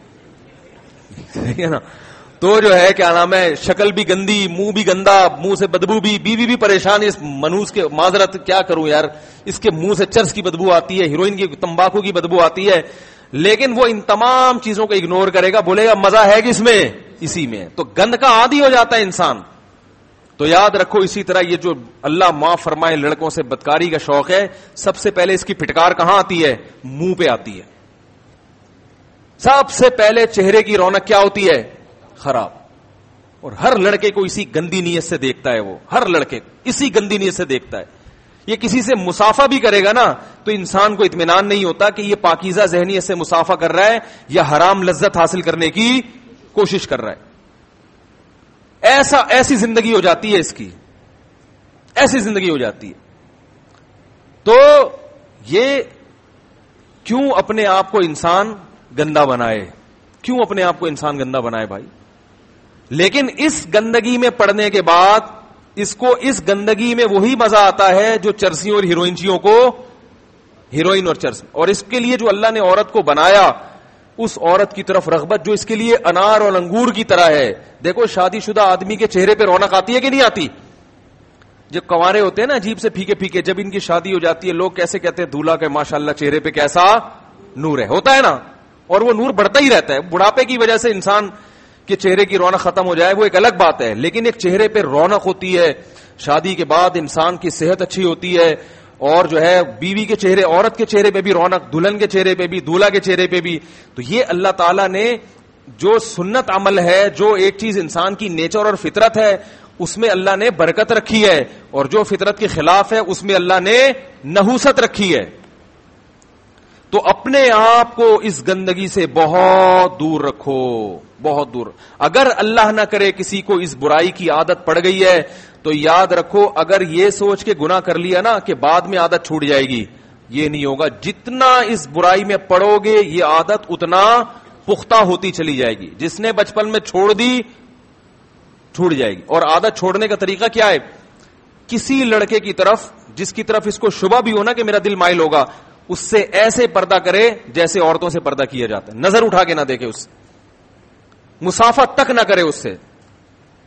ہے نا, تو جو ہے کیا نام ہے, شکل بھی گندی, منہ بھی گندا, منہ سے بدبو بھی, بیوی بھی پریشان, اس منوس کے معذرت کیا کروں یار, اس کے منہ سے چرس کی بدبو آتی ہے, ہیروئن کی تمباکو کی بدبو آتی ہے. لیکن وہ ان تمام چیزوں کو اگنور کرے گا, بولے گا مزہ ہے کس میں, اسی میں. تو گند کا عادی ہو جاتا ہے انسان. تو یاد رکھو اسی طرح یہ جو اللہ معاف فرمائے لڑکوں سے بدکاری کا شوق ہے, سب سے پہلے اس کی پھٹکار کہاں آتی ہے, منہ پہ آتی ہے. سب سے پہلے چہرے کی رونق کیا ہوتی ہے, خراب. اور ہر لڑکے کو اسی گندی نیت سے دیکھتا ہے, وہ ہر لڑکے اسی گندی نیت سے دیکھتا ہے. یہ کسی سے مسافہ بھی کرے گا نا, تو انسان کو اطمینان نہیں ہوتا کہ یہ پاکیزہ ذہنیت سے مسافہ کر رہا ہے یا حرام لذت حاصل کرنے کی کوشش کر رہا ہے. ایسا ایسی زندگی ہو جاتی ہے اس کی, ایسی زندگی ہو جاتی ہے. تو یہ کیوں اپنے آپ کو انسان گندا بنائے, کیوں اپنے آپ کو انسان گندا بنائے بھائی. لیکن اس گندگی میں پڑنے کے بعد اس کو اس گندگی میں وہی مزہ آتا ہے جو چرسیوں اور ہیروئنچیوں کو, ہیروئن اور چرس, اور اس کے لیے جو اللہ نے عورت کو بنایا اس عورت کی طرف رغبت جو اس کے لیے انار اور انگور کی طرح ہے. دیکھو شادی شدہ آدمی کے چہرے پہ رونق آتی ہے کہ نہیں آتی؟ جب کنوارے ہوتے ہیں نا عجیب سے پھیکے پھیکے, جب ان کی شادی ہو جاتی ہے لوگ کیسے کہتے ہیں دولہا کے ماشاءاللہ چہرے پہ کیسا نور ہے, ہوتا ہے نا, اور وہ نور بڑھتا ہی رہتا ہے. بڑھاپے کی وجہ سے انسان کے چہرے کی رونق ختم ہو جائے وہ ایک الگ بات ہے, لیکن ایک چہرے پہ رونق ہوتی ہے. شادی کے بعد انسان کی صحت اچھی ہوتی ہے, اور جو ہے بیوی کے چہرے, عورت کے چہرے پہ بھی رونق, دلہن کے چہرے پہ بھی, دولہا کے چہرے پہ بھی. تو یہ اللہ تعالیٰ نے جو سنت عمل ہے, جو ایک چیز انسان کی نیچر اور فطرت ہے, اس میں اللہ نے برکت رکھی ہے, اور جو فطرت کے خلاف ہے اس میں اللہ نے نحوست رکھی ہے. تو اپنے آپ کو اس گندگی سے بہت دور رکھو, بہت دور. اگر اللہ نہ کرے کسی کو اس برائی کی عادت پڑ گئی ہے تو یاد رکھو, اگر یہ سوچ کے گناہ کر لیا نا کہ بعد میں عادت چھوٹ جائے گی, یہ نہیں ہوگا. جتنا اس برائی میں پڑو گے یہ عادت اتنا پختہ ہوتی چلی جائے گی. جس نے بچپن میں چھوڑ دی چھوٹ جائے گی. اور عادت چھوڑنے کا طریقہ کیا ہے, کسی لڑکے کی طرف جس کی طرف اس کو شبہ بھی ہونا کہ میرا دل مائل ہوگا, اس سے ایسے پردہ کرے جیسے عورتوں سے پردہ کیا جاتا ہے, نظر اٹھا کے نہ دیکھے, اس مسافت تک نہ کرے اس سے.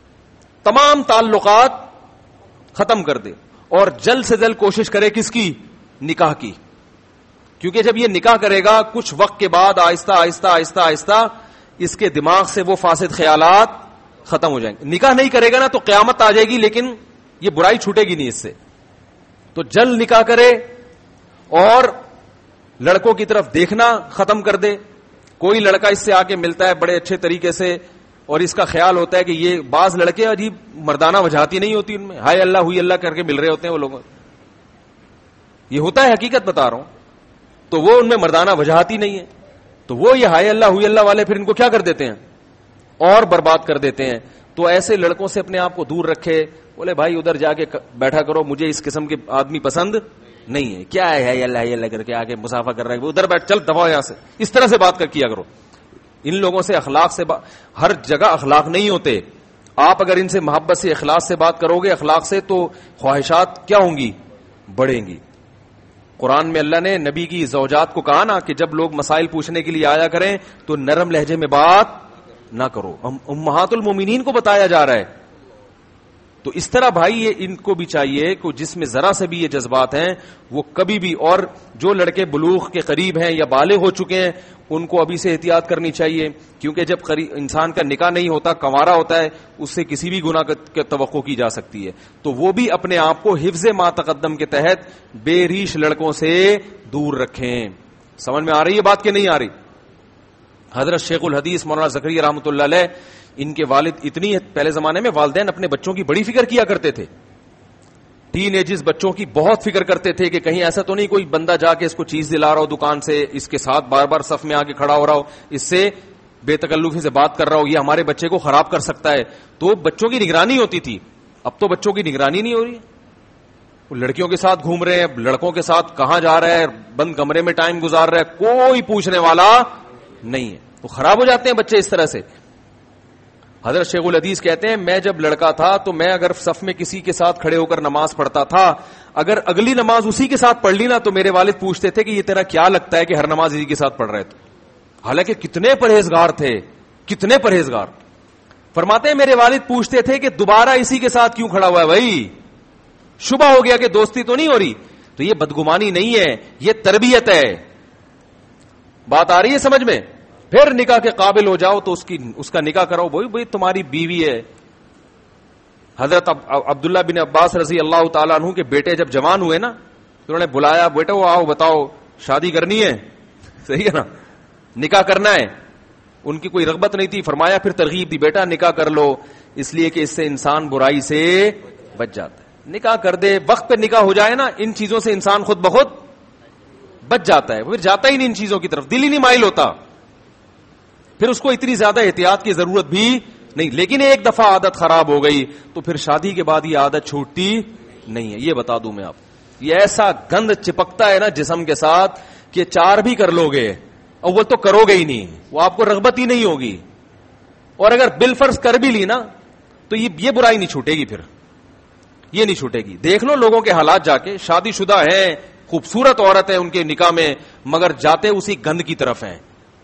تمام تعلقات ختم کر دے اور جلد سے جلد کوشش کرے کس کی؟ نکاح کی. کیونکہ جب یہ نکاح کرے گا کچھ وقت کے بعد آہستہ آہستہ آہستہ آہستہ اس کے دماغ سے وہ فاسد خیالات ختم ہو جائیں گے. نکاح نہیں کرے گا نا تو قیامت آ جائے گی لیکن یہ برائی چھوٹے گی نہیں اس سے. تو جلد نکاح کرے اور لڑکوں کی طرف دیکھنا ختم کر دے. کوئی لڑکا اس سے آ کے ملتا ہے بڑے اچھے طریقے سے اور اس کا خیال ہوتا ہے کہ یہ بعض لڑکے عجیب مردانہ وجاہتی نہیں ہوتی ان میں, ہائے اللہ ہوئی اللہ کر کے مل رہے ہوتے ہیں وہ لوگ, یہ ہوتا ہے حقیقت بتا رہا ہوں. تو وہ ان میں مردانہ وجاہتی نہیں ہے تو وہ یہ ہائے اللہ ہوئی اللہ والے پھر ان کو کیا کر دیتے ہیں اور برباد کر دیتے ہیں. تو ایسے لڑکوں سے اپنے آپ کو دور رکھے. بولے بھائی ادھر جا کے بیٹھا کرو, مجھے اس قسم کے آدمی پسند نہیں ہے. کیا ہے اللہ اللہ کر کے آگے مسافہ کر رہا ہے, ادھر بیٹھ, چل دفعہ یہاں سے. اس طرح سے بات کر کیا کرو. ان لوگوں سے اخلاق سے با... ہر جگہ اخلاق نہیں ہوتے. آپ اگر ان سے محبت سے اخلاص سے بات کرو گے اخلاق سے تو خواہشات کیا ہوں گی؟ بڑھیں گی. قرآن میں اللہ نے نبی کی زوجات کو کہا نا کہ جب لوگ مسائل پوچھنے کے لیے آیا کریں تو نرم لہجے میں بات نہ کرو. امہات المومنین کو بتایا جا رہا ہے. تو اس طرح بھائی یہ ان کو بھی چاہیے کہ جس میں ذرا سے بھی یہ جذبات ہیں وہ کبھی بھی, اور جو لڑکے بلوغ کے قریب ہیں یا بالغ ہو چکے ہیں ان کو ابھی سے احتیاط کرنی چاہیے. کیونکہ جب انسان کا نکاح نہیں ہوتا, کنوارا ہوتا ہے, اس سے کسی بھی گناہ کی توقع کی جا سکتی ہے. تو وہ بھی اپنے آپ کو حفظ ما تقدم کے تحت بے ریش لڑکوں سے دور رکھیں. سمجھ میں آ رہی ہے بات کہ نہیں آ رہی؟ حضرت شیخ الحدیث مولانا زکریا رحمۃ اللہ علیہ, ان کے والد اتنی پہلے زمانے میں والدین اپنے بچوں کی بڑی فکر کیا کرتے تھے. ٹین ایجز بچوں کی بہت فکر کرتے تھے کہ کہیں ایسا تو نہیں کوئی بندہ جا کے اس کو چیز دلا رہا ہو دکان سے, اس کے ساتھ بار بار صف میں آ کے کھڑا ہو رہا ہو, اس سے بے تکلفی سے بات کر رہا ہو, یہ ہمارے بچے کو خراب کر سکتا ہے. تو بچوں کی نگرانی ہوتی تھی. اب تو بچوں کی نگرانی نہیں ہو رہی. وہ لڑکیوں کے ساتھ گھوم رہے ہیں, لڑکوں کے ساتھ کہاں جا رہا ہے, بند کمرے میں ٹائم گزار رہا ہے, کوئی پوچھنے والا نہیں ہے. تو خراب ہو جاتے ہیں بچے اس طرح سے. حضرت شیخ الحدیث کہتے ہیں میں جب لڑکا تھا تو میں اگر صف میں کسی کے ساتھ کھڑے ہو کر نماز پڑھتا تھا, اگر اگلی نماز اسی کے ساتھ پڑھ لی نا تو میرے والد پوچھتے تھے کہ یہ تیرا کیا لگتا ہے کہ ہر نماز اسی کے ساتھ پڑھ رہے تھے. حالانکہ کتنے پرہیزگار تھے, کتنے پرہیزگار. فرماتے ہیں میرے والد پوچھتے تھے کہ دوبارہ اسی کے ساتھ کیوں کھڑا ہوا ہے بھائی, شبہ ہو گیا کہ دوستی تو نہیں ہو رہی. تو یہ بدگمانی نہیں ہے, یہ تربیت ہے. بات آ رہی ہے سمجھ میں؟ پھر نکاح کے قابل ہو جاؤ تو اس کی اس کا نکاح کراؤ. بھائی بھائی تمہاری بیوی ہے. حضرت عبداللہ بن عباس رضی اللہ تعالیٰ عنہ کے بیٹے جب جوان ہوئے نا تو انہوں نے بلایا, بیٹا وہ آؤ بتاؤ شادی کرنی ہے, صحیح ہے نا, نکاح کرنا ہے. ان کی کوئی رغبت نہیں تھی. فرمایا پھر ترغیب دی, بیٹا نکاح کر لو, اس لیے کہ اس سے انسان برائی سے بچ جاتا ہے. نکاح کر دے, وقت پہ نکاح ہو جائے نا, ان چیزوں سے انسان خود بخود بچ جاتا ہے. پھر جاتا ہی نہیں ان چیزوں کی طرف, دل ہی نہیں مائل ہوتا. پھر اس کو اتنی زیادہ احتیاط کی ضرورت بھی نہیں. لیکن ایک دفعہ عادت خراب ہو گئی تو پھر شادی کے بعد یہ عادت چھوٹتی نہیں ہے. یہ بتا دوں میں آپ, یہ ایسا گند چپکتا ہے نا جسم کے ساتھ کہ چار بھی کر لو گے اول تو کرو گے ہی نہیں, وہ آپ کو رغبت ہی نہیں ہوگی. اور اگر بالفرض کر بھی لی نا تو یہ یہ برائی نہیں چھوٹے گی, پھر یہ نہیں چھوٹے گی. دیکھ لو لوگوں کے حالات جا کے, شادی شدہ ہیں, خوبصورت عورت ہے ان کے نکاح میں, مگر جاتے اسی گند کی طرف ہیں.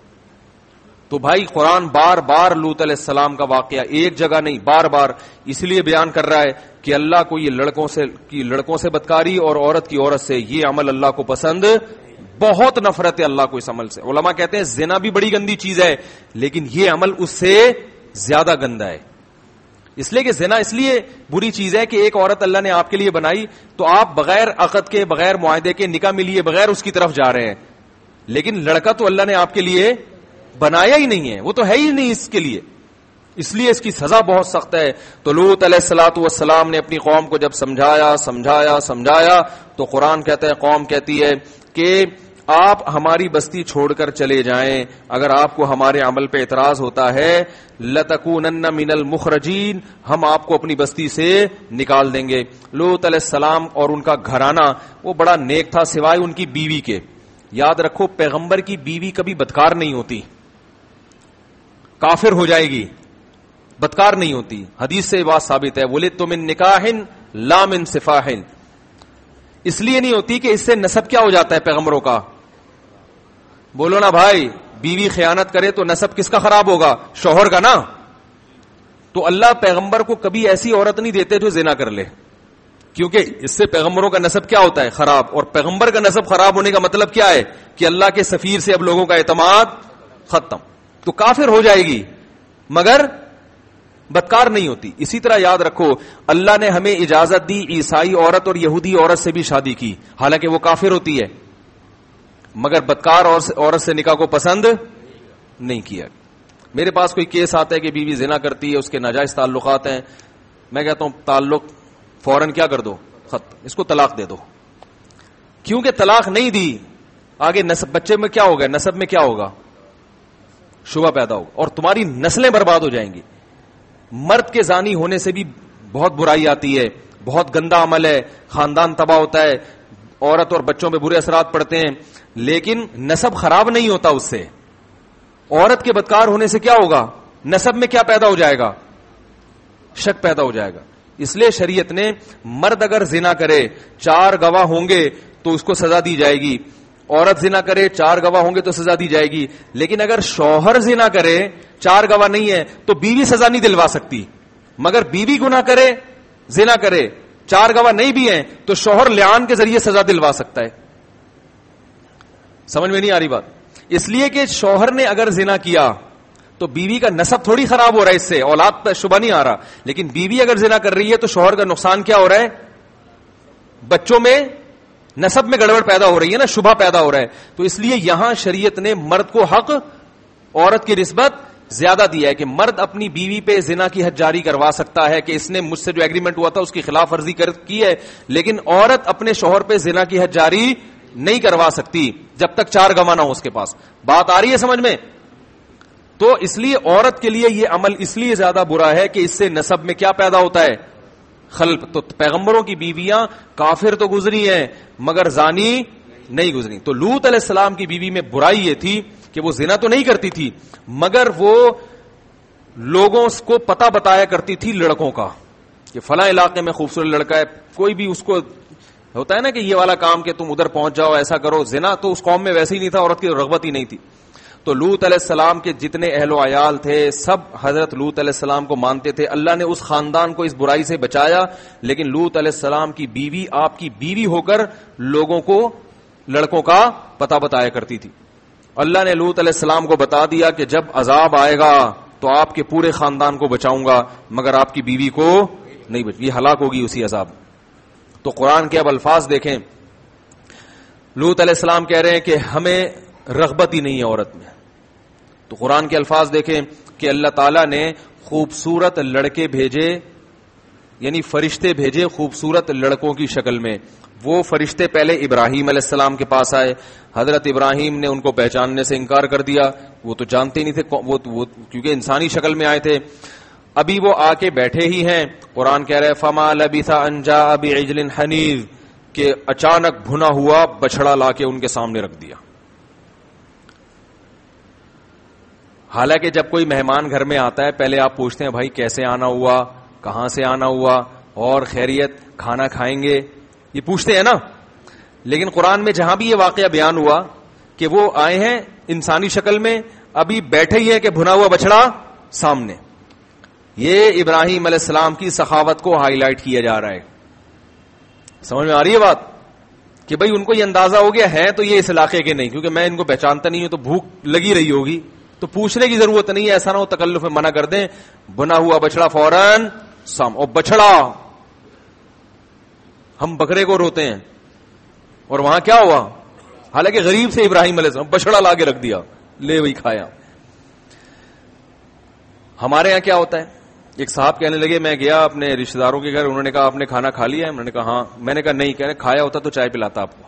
تو بھائی قرآن بار بار لوط علیہ السلام کا واقعہ ایک جگہ نہیں بار بار اس لیے بیان کر رہا ہے کہ اللہ کو یہ لڑکوں سے کی لڑکوں سے بدکاری اور عورت کی عورت سے یہ عمل اللہ کو پسند, بہت نفرت ہے اللہ کو اس عمل سے. علماء کہتے ہیں زنا بھی بڑی گندی چیز ہے لیکن یہ عمل اس سے زیادہ گندا ہے. اس لیے کہ زنا اس لیے بری چیز ہے کہ ایک عورت اللہ نے آپ کے لیے بنائی تو آپ بغیر عقد کے, بغیر معاہدے کے, نکاح میں لیے بغیر اس کی طرف جا رہے ہیں. لیکن لڑکا تو اللہ نے آپ کے لیے بنایا ہی نہیں ہے, وہ تو ہے ہی نہیں اس کے لیے, اس لیے اس کی سزا بہت سخت ہے. تو لوط علیہ الصلوۃ والسلام نے اپنی قوم کو جب سمجھایا سمجھایا سمجھایا تو قرآن کہتا ہے, قوم کہتی ہے کہ آپ ہماری بستی چھوڑ کر چلے جائیں, اگر آپ کو ہمارے عمل پہ اعتراض ہوتا ہے لَتَكُونَنَّ مِنَ الْمُخْرَجِينَ, ہم آپ کو اپنی بستی سے نکال دیں گے. لوط علیہ السلام اور ان کا گھرانہ وہ بڑا نیک تھا سوائے ان کی بیوی کے. یاد رکھو پیغمبر کی بیوی کبھی بدکار نہیں ہوتی, کافر ہو جائے گی, بدکار نہیں ہوتی. حدیث سے بات ثابت ہے, وَلِدتُّ مِن نِكَاحٍ لَا مِن سِفَاحٍ. اس لیے نہیں ہوتی کہ اس سے نسب کیا ہو جاتا ہے پیغمبروں کا. بولو نا بھائی, بیوی خیانت کرے تو نسب کس کا خراب ہوگا؟ شوہر کا نا. تو اللہ پیغمبر کو کبھی ایسی عورت نہیں دیتے جو زنا کر لے, کیونکہ اس سے پیغمبروں کا نسب کیا ہوتا ہے, خراب. اور پیغمبر کا نسب خراب ہونے کا مطلب کیا ہے کہ اللہ کے سفیر سے اب لوگوں کا اعتماد ختم, تو کافر ہو جائے گی مگر بدکار نہیں ہوتی. اسی طرح یاد رکھو اللہ نے ہمیں اجازت دی عیسائی عورت اور یہودی عورت سے بھی شادی کی, حالانکہ وہ کافر ہوتی ہے, مگر بدکار عورت سے نکاح کو پسند نہیں کیا. میرے پاس کوئی کیس آتا ہے کہ بیوی زنا کرتی ہے, اس کے ناجائز تعلقات ہیں, میں کہتا ہوں تعلق فوراً کیا کر دو, ختم, اس کو طلاق دے دو. کیونکہ طلاق نہیں دی آگے نسب بچے میں کیا ہوگا, نسب میں کیا ہوگا, شبہ پیدا ہوگا اور تمہاری نسلیں برباد ہو جائیں گی. مرد کے زانی ہونے سے بھی بہت برائی آتی ہے, بہت گندا عمل ہے, خاندان تباہ ہوتا ہے, عورت اور بچوں پہ برے اثرات پڑتے ہیں, لیکن نسب خراب نہیں ہوتا اس سے. عورت کے بدکار ہونے سے کیا ہوگا, نسب میں کیا پیدا ہو جائے گا, شک پیدا ہو جائے گا. اس لیے شریعت نے مرد اگر زنا کرے چار گواہ ہوں گے تو اس کو سزا دی جائے گی, عورت زنا کرے چار گواہ ہوں گے تو سزا دی جائے گی. لیکن اگر شوہر زنا کرے چار گواہ نہیں ہے تو بیوی سزا نہیں دلوا سکتی, مگر بیوی گناہ کرے زنا کرے چار گواہ نہیں بھی ہیں تو شوہر لعان کے ذریعے سزا دلوا سکتا ہے. سمجھ میں نہیں آ رہی بات؟ اس لیے کہ شوہر نے اگر زنا کیا تو بیوی کا نسب تھوڑی خراب ہو رہا ہے, اس سے اولاد پہ شبہ نہیں آ رہا, لیکن بیوی اگر زنا کر رہی ہے تو شوہر کا نقصان کیا ہو رہا ہے, بچوں میں نسب میں گڑبڑ پیدا ہو رہی ہے نا, شبہ پیدا ہو رہا ہے. تو اس لیے یہاں شریعت نے مرد کو حق عورت کی نسبت زیادہ دیا ہے کہ مرد اپنی بیوی پہ زنا کی حد جاری کروا سکتا ہے کہ اس نے مجھ سے جو ایگریمنٹ ہوا تھا اس کی خلاف ورزی کی ہے, لیکن عورت اپنے شوہر پہ زنا کی حد جاری نہیں کروا سکتی جب تک چار گواہ نہ ہو اس کے پاس. بات آ رہی ہے سمجھ میں؟ تو اس لیے عورت کے لیے یہ عمل اس لیے زیادہ برا ہے کہ اس سے نسب میں کیا پیدا ہوتا ہے, خلق. تو پیغمبروں کی بیویاں کافر تو گزری ہیں مگر زانی نہیں گزری. تو لوط علیہ السلام کی بیوی میں برائی یہ تھی کہ وہ زنا تو نہیں کرتی تھی مگر وہ لوگوں کو پتہ بتایا کرتی تھی لڑکوں کا کہ فلاں علاقے میں خوبصورت لڑکا ہے. کوئی بھی اس کو ہوتا ہے نا کہ یہ والا کام کہ تم ادھر پہنچ جاؤ, ایسا کرو. زنا تو اس قوم میں ویسے ہی نہیں تھا, عورت کی رغبت ہی نہیں تھی. تو لوط علیہ السلام کے جتنے اہل و عیال تھے سب حضرت لوط علیہ السلام کو مانتے تھے. اللہ نے اس خاندان کو اس برائی سے بچایا, لیکن لوط علیہ السلام کی بیوی آپ کی بیوی ہو کر لوگوں کو لڑکوں کا پتہ بتایا کرتی تھی. اللہ نے لوط علیہ السلام کو بتا دیا کہ جب عذاب آئے گا تو آپ کے پورے خاندان کو بچاؤں گا مگر آپ کی بیوی کو نہیں بچ, یہ ہلاک ہوگی اسی عذاب. تو قرآن کے اب الفاظ دیکھیں, لوط علیہ السلام کہہ رہے ہیں کہ ہمیں رغبت ہی نہیں ہے عورت میں. تو قرآن کے الفاظ دیکھیں کہ اللہ تعالیٰ نے خوبصورت لڑکے بھیجے, یعنی فرشتے بھیجے خوبصورت لڑکوں کی شکل میں. وہ فرشتے پہلے ابراہیم علیہ السلام کے پاس آئے, حضرت ابراہیم نے ان کو پہچاننے سے انکار کر دیا, وہ تو جانتے ہی نہیں تھے وہ, وہ کیونکہ انسانی شکل میں آئے تھے. ابھی وہ آ کے بیٹھے ہی ہیں, قرآن کہہ رہے فما لبث ان جاء بعجل حنیذ, کہ اچانک بھنا ہوا بچڑا لا کے ان کے سامنے رکھ دیا. حالانکہ جب کوئی مہمان گھر میں آتا ہے پہلے آپ پوچھتے ہیں بھائی کیسے آنا ہوا, کہاں سے آنا ہوا, اور خیریت, کھانا کھائیں گے, یہ پوچھتے ہیں نا. لیکن قرآن میں جہاں بھی یہ واقعہ بیان ہوا کہ وہ آئے ہیں انسانی شکل میں, ابھی بیٹھے ہی ہیں کہ بھنا ہوا بچڑا سامنے. یہ ابراہیم علیہ السلام کی سخاوت کو ہائی لائٹ کیا جا رہا ہے. سمجھ میں آ رہی ہے بات؟ کہ بھائی ان کو یہ اندازہ ہو گیا ہے تو یہ اس علاقے کے نہیں, کیونکہ میں ان کو پہچانتا نہیں ہوں تو بھوک لگی رہی ہوگی, تو پوچھنے کی ضرورت نہیں ہے. ایسا نہ ہو تکلف میں منع کر دیں, بنا ہوا بچڑا فوراً سام. اور بچڑا, ہم بکرے کو روتے ہیں اور وہاں کیا ہوا, حالانکہ غریب سے ابراہیم علیہ السلام بچڑا لا کے رکھ دیا, لے وہی کھایا. ہمارے یہاں کیا ہوتا ہے, ایک صاحب کہنے لگے میں گیا اپنے رشتہ داروں کے گھر, انہوں نے کہا آپ نے کھانا کھا لیا ہے؟ انہوں نے کہا ہاں. میں نے کہا نہیں. کہنے کھایا ہوتا تو چائے پلاتا آپ کو.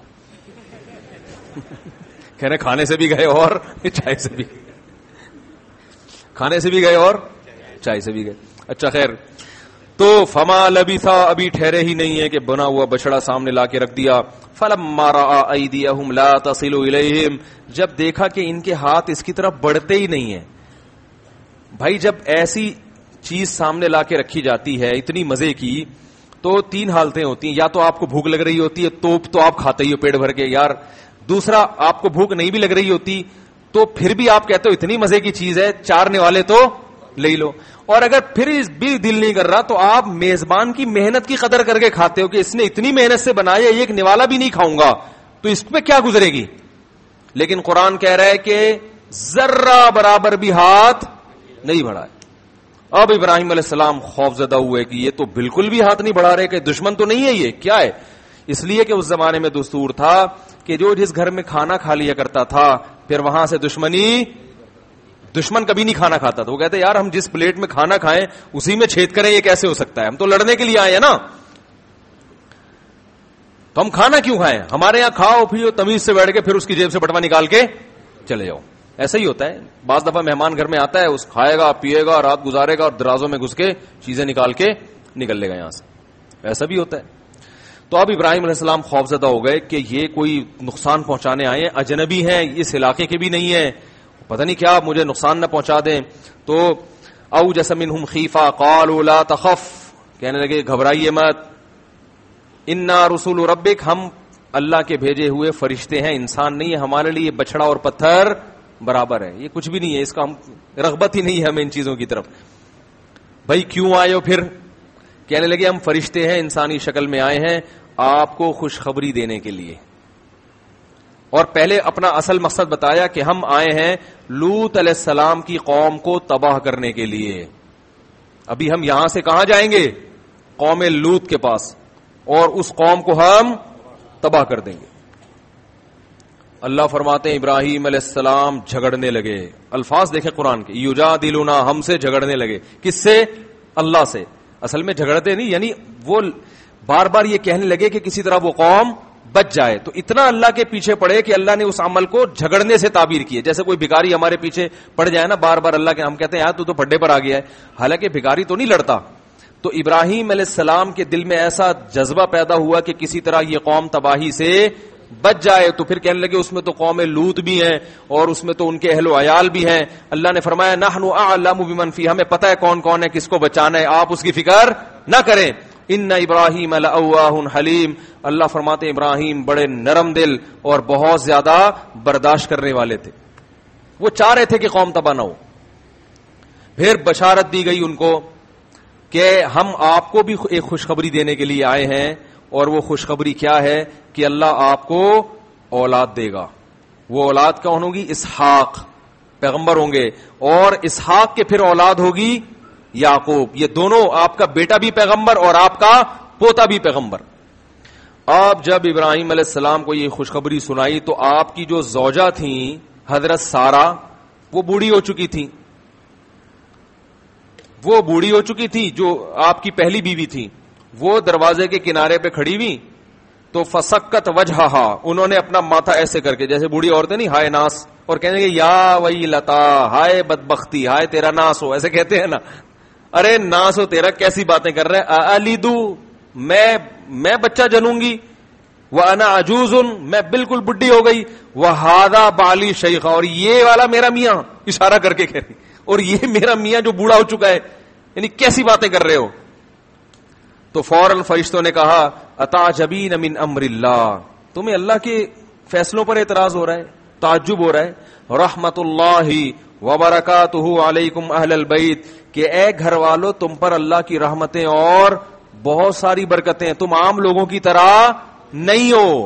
کہنے کھانے سے بھی گئے اور چائے سے بھی, کھانے سے بھی گئے اور چائے سے بھی گئے. اچھا خیر, تو فما لبثا, ابھی ٹھہرے ہی نہیں ہے کہ بنا ہوا بچڑا سامنے لا کے رکھ دیا. فلما رأى أيديهم لا تصل إليهم, جب دیکھا کہ ان کے ہاتھ اس کی طرف بڑھتے ہی نہیں ہیں. بھائی جب ایسی چیز سامنے لا کے رکھی جاتی ہے اتنی مزے کی, تو تین حالتیں ہوتی ہیں. یا تو آپ کو بھوک لگ رہی ہوتی ہے تو تو آپ کھاتے ہی ہو پیٹ بھر کے یار. دوسرا, آپ کو بھوک نہیں بھی لگ رہی ہوتی تو پھر بھی آپ کہتے ہو اتنی مزے کی چیز ہے, چارنے والے تو لے لو. اور اگر پھر بھی دل نہیں کر رہا تو آپ میزبان کی محنت کی قدر کر کے کھاتے ہو کہ اس نے اتنی محنت سے بنایا, ایک نوالا بھی نہیں کھاؤں گا تو اس پہ کیا گزرے گی. لیکن قرآن کہہ رہا ہے کہ ذرہ برابر بھی ہاتھ نہیں بڑھائے. اب ابراہیم علیہ السلام خوف زدہ ہوئے کہ یہ تو بالکل بھی ہاتھ نہیں بڑھا رہے, کہ دشمن تو نہیں ہے, یہ کیا ہے. اس لیے کہ اس زمانے میں دستور تھا کہ جو جس گھر میں کھانا کھا لیا کرتا تھا پھر وہاں سے دشمنی دشمن کبھی نہیں کھانا کھاتا تھا. وہ کہتے یار ہم جس پلیٹ میں کھانا کھائیں اسی میں چھید کریں, یہ کیسے ہو سکتا ہے, ہم تو لڑنے کے لیے آئے ہیں نا, تو ہم کھانا کیوں کھائیں, ہمارے یہاں کھاؤ پیو تمیز سے بیٹھ کے پھر اس کی جیب سے بٹوا نکال کے چلے جاؤ. ایسا ہی ہوتا ہے. بعض دفعہ مہمان گھر میں آتا ہے, اس کھائے گا پیے گا رات گزارے گا اور درازوں میں گھس کے چیزیں نکال کے نکل لے گا یہاں سے. ایسا بھی ہوتا ہے. تو اب ابراہیم علیہ السلام خوفزدہ ہو گئے کہ یہ کوئی نقصان پہنچانے آئے ہیں, اجنبی ہیں, اس علاقے کے بھی نہیں ہیں, پتہ نہیں کیا مجھے نقصان نہ پہنچا دیں. تو اوجس منہم خیفہ قالوا لا تخف, کہنے لگے گھبرائیے مت, انا رسول ربک, ہم اللہ کے بھیجے ہوئے فرشتے ہیں, انسان نہیں ہے, ہمارے لیے بچڑا اور پتھر برابر ہے, یہ کچھ بھی نہیں ہے, اس کا ہم رغبت ہی نہیں ہے ہمیں ان چیزوں کی طرف. بھائی کیوں آئے ہو پھر؟ کہنے لگے ہم فرشتے ہیں, انسانی شکل میں آئے ہیں آپ کو خوشخبری دینے کے لیے. اور پہلے اپنا اصل مقصد بتایا کہ ہم آئے ہیں لوط علیہ السلام کی قوم کو تباہ کرنے کے لیے. ابھی ہم یہاں سے کہاں جائیں گے؟ قوم لوط کے پاس, اور اس قوم کو ہم تباہ کر دیں گے. اللہ فرماتے ہیں ابراہیم علیہ السلام جھگڑنے لگے. الفاظ دیکھیں قرآن کے, یجادلونا, ہم سے جھگڑنے لگے. کس سے؟ اللہ سے. اصل میں جھگڑتے نہیں, یعنی وہ بار بار یہ کہنے لگے کہ کسی طرح وہ قوم بچ جائے. تو اتنا اللہ کے پیچھے پڑے کہ اللہ نے اس عمل کو جھگڑنے سے تعبیر کی ہے. جیسے کوئی بھکاری ہمارے پیچھے پڑ جائے نا بار بار اللہ کے, ہم کہتے ہیں یار تو تو پھڈے پر آ گیا ہے, حالانکہ بھکاری تو نہیں لڑتا. تو ابراہیم علیہ السلام کے دل میں ایسا جذبہ پیدا ہوا کہ کسی طرح یہ قوم تباہی سے بچ جائے. تو پھر کہنے لگے اس میں تو قوم لوط بھی ہیں اور اس میں تو ان کے اہل و عیال بھی ہیں. اللہ نے فرمایا نحن اعلم بمن فی, ہمیں پتہ ہے کون کون ہے, کس کو بچانا ہے, آپ اس کی فکر نہ کریں. ان ابراہیم لأواہ حلیم, اللہ فرماتے ابراہیم بڑے نرم دل اور بہت زیادہ برداشت کرنے والے تھے. وہ چاہ رہے تھے کہ قوم تباہ نہ ہو. پھر بشارت دی گئی ان کو کہ ہم آپ کو بھی ایک خوشخبری دینے کے لیے آئے ہیں, اور وہ خوشخبری کیا ہے کہ اللہ آپ کو اولاد دے گا. وہ اولاد کون ہوگی؟ اسحاق, پیغمبر ہوں گے, اور اسحاق کے پھر اولاد ہوگی یعقوب. یہ دونوں, آپ کا بیٹا بھی پیغمبر اور آپ کا پوتا بھی پیغمبر. آپ جب ابراہیم علیہ السلام کو یہ خوشخبری سنائی تو آپ کی جو زوجہ تھیں حضرت سارہ, وہ بوڑھی ہو چکی تھیں. وہ بوڑھی ہو چکی تھی جو آپ کی پہلی بیوی تھی. وہ دروازے کے کنارے پہ کھڑی ہوئی تو فسکت وجہہا, انہوں نے اپنا ماتھا ایسے کر کے, جیسے بوڑھی عورتیں نہیں ہائے ناس, اور کہنے کہ یا ویلتا, ہائے بدبختی, ہائے تیرا ناس ہو, ایسے کہتے ہیں نا, ارے ناس ہو تیرا, کیسی باتیں کر رہے ہیں. الیدو, میں میں بچہ جنوں گی, وانا عجوز, میں بالکل بڈھی ہو گئی, وہذا بالی شیخا, اور یہ والا میرا میاں, اشارہ کر کے کہہ رہی, اور یہ میرا میاں جو بوڑھا ہو چکا ہے, یعنی کیسی باتیں کر رہے ہو. تو فوراً فرشتوں نے کہا اتعجبین من امر اللہ, تمہیں اللہ کے فیصلوں پر اعتراض ہو رہا ہے, تعجب ہو رہا ہے. رحمت اللہ وبرکاتہ علیکم اہل البیت, کہ اے گھر والو تم پر اللہ کی رحمتیں اور بہت ساری برکتیں, تم عام لوگوں کی طرح نہیں ہو,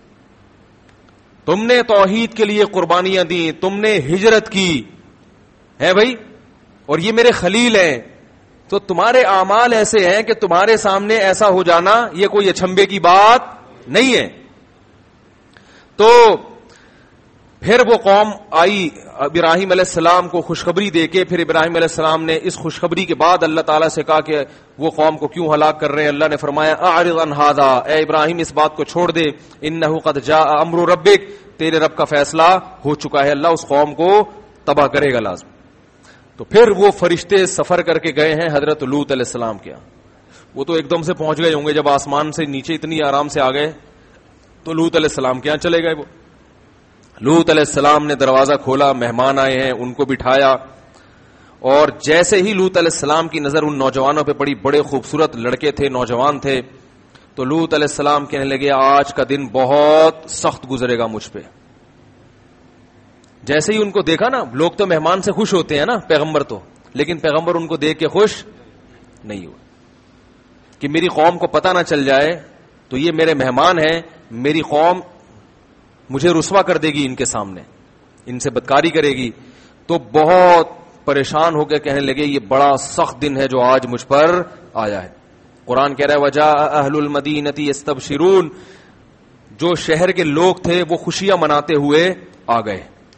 تم نے توحید کے لیے قربانیاں دی, تم نے ہجرت کی ہے بھائی, اور یہ میرے خلیل ہیں, تو تمہارے اعمال ایسے ہیں کہ تمہارے سامنے ایسا ہو جانا یہ کوئی اچھمبے کی بات نہیں ہے. تو پھر وہ قوم آئی ابراہیم علیہ السلام کو خوشخبری دے کے. پھر ابراہیم علیہ السلام نے اس خوشخبری کے بعد اللہ تعالیٰ سے کہا کہ وہ قوم کو کیوں ہلاک کر رہے ہیں. اللہ نے فرمایا اعرض عن ھذا, اے ابراہیم اس بات کو چھوڑ دے, انہ قد جاء امر ربک, تیرے رب کا فیصلہ ہو چکا ہے, اللہ اس قوم کو تباہ کرے گا لازم. تو پھر وہ فرشتے سفر کر کے گئے ہیں حضرت لوط علیہ السلام کے. وہ تو ایک دم سے پہنچ گئے ہوں گے, جب آسمان سے نیچے اتنی آرام سے آ گئے تو لوط علیہ السلام کے یہاں چلے گئے. وہ لوط علیہ السلام نے دروازہ کھولا, مہمان آئے ہیں, ان کو بٹھایا, اور جیسے ہی لوط علیہ السلام کی نظر ان نوجوانوں پہ پڑی, بڑے خوبصورت لڑکے تھے, نوجوان تھے, تو لوط علیہ السلام کہنے لگے آج کا دن بہت سخت گزرے گا مجھ پہ. جیسے ہی ان کو دیکھا نا, لوگ تو مہمان سے خوش ہوتے ہیں نا, پیغمبر تو لیکن پیغمبر ان کو دیکھ کے خوش نہیں ہوئے کہ میری قوم کو پتہ نہ چل جائے تو یہ میرے مہمان ہیں, میری قوم مجھے رسوا کر دے گی ان کے سامنے, ان سے بدکاری کرے گی. تو بہت پریشان ہو کے کہنے لگے یہ بڑا سخت دن ہے جو آج مجھ پر آیا ہے. قرآن کہہ رہا ہے وجاء اہل المدینۃ یستبشرون, جو شہر کے لوگ تھے وہ خوشیاں مناتے ہوئے آ گئے,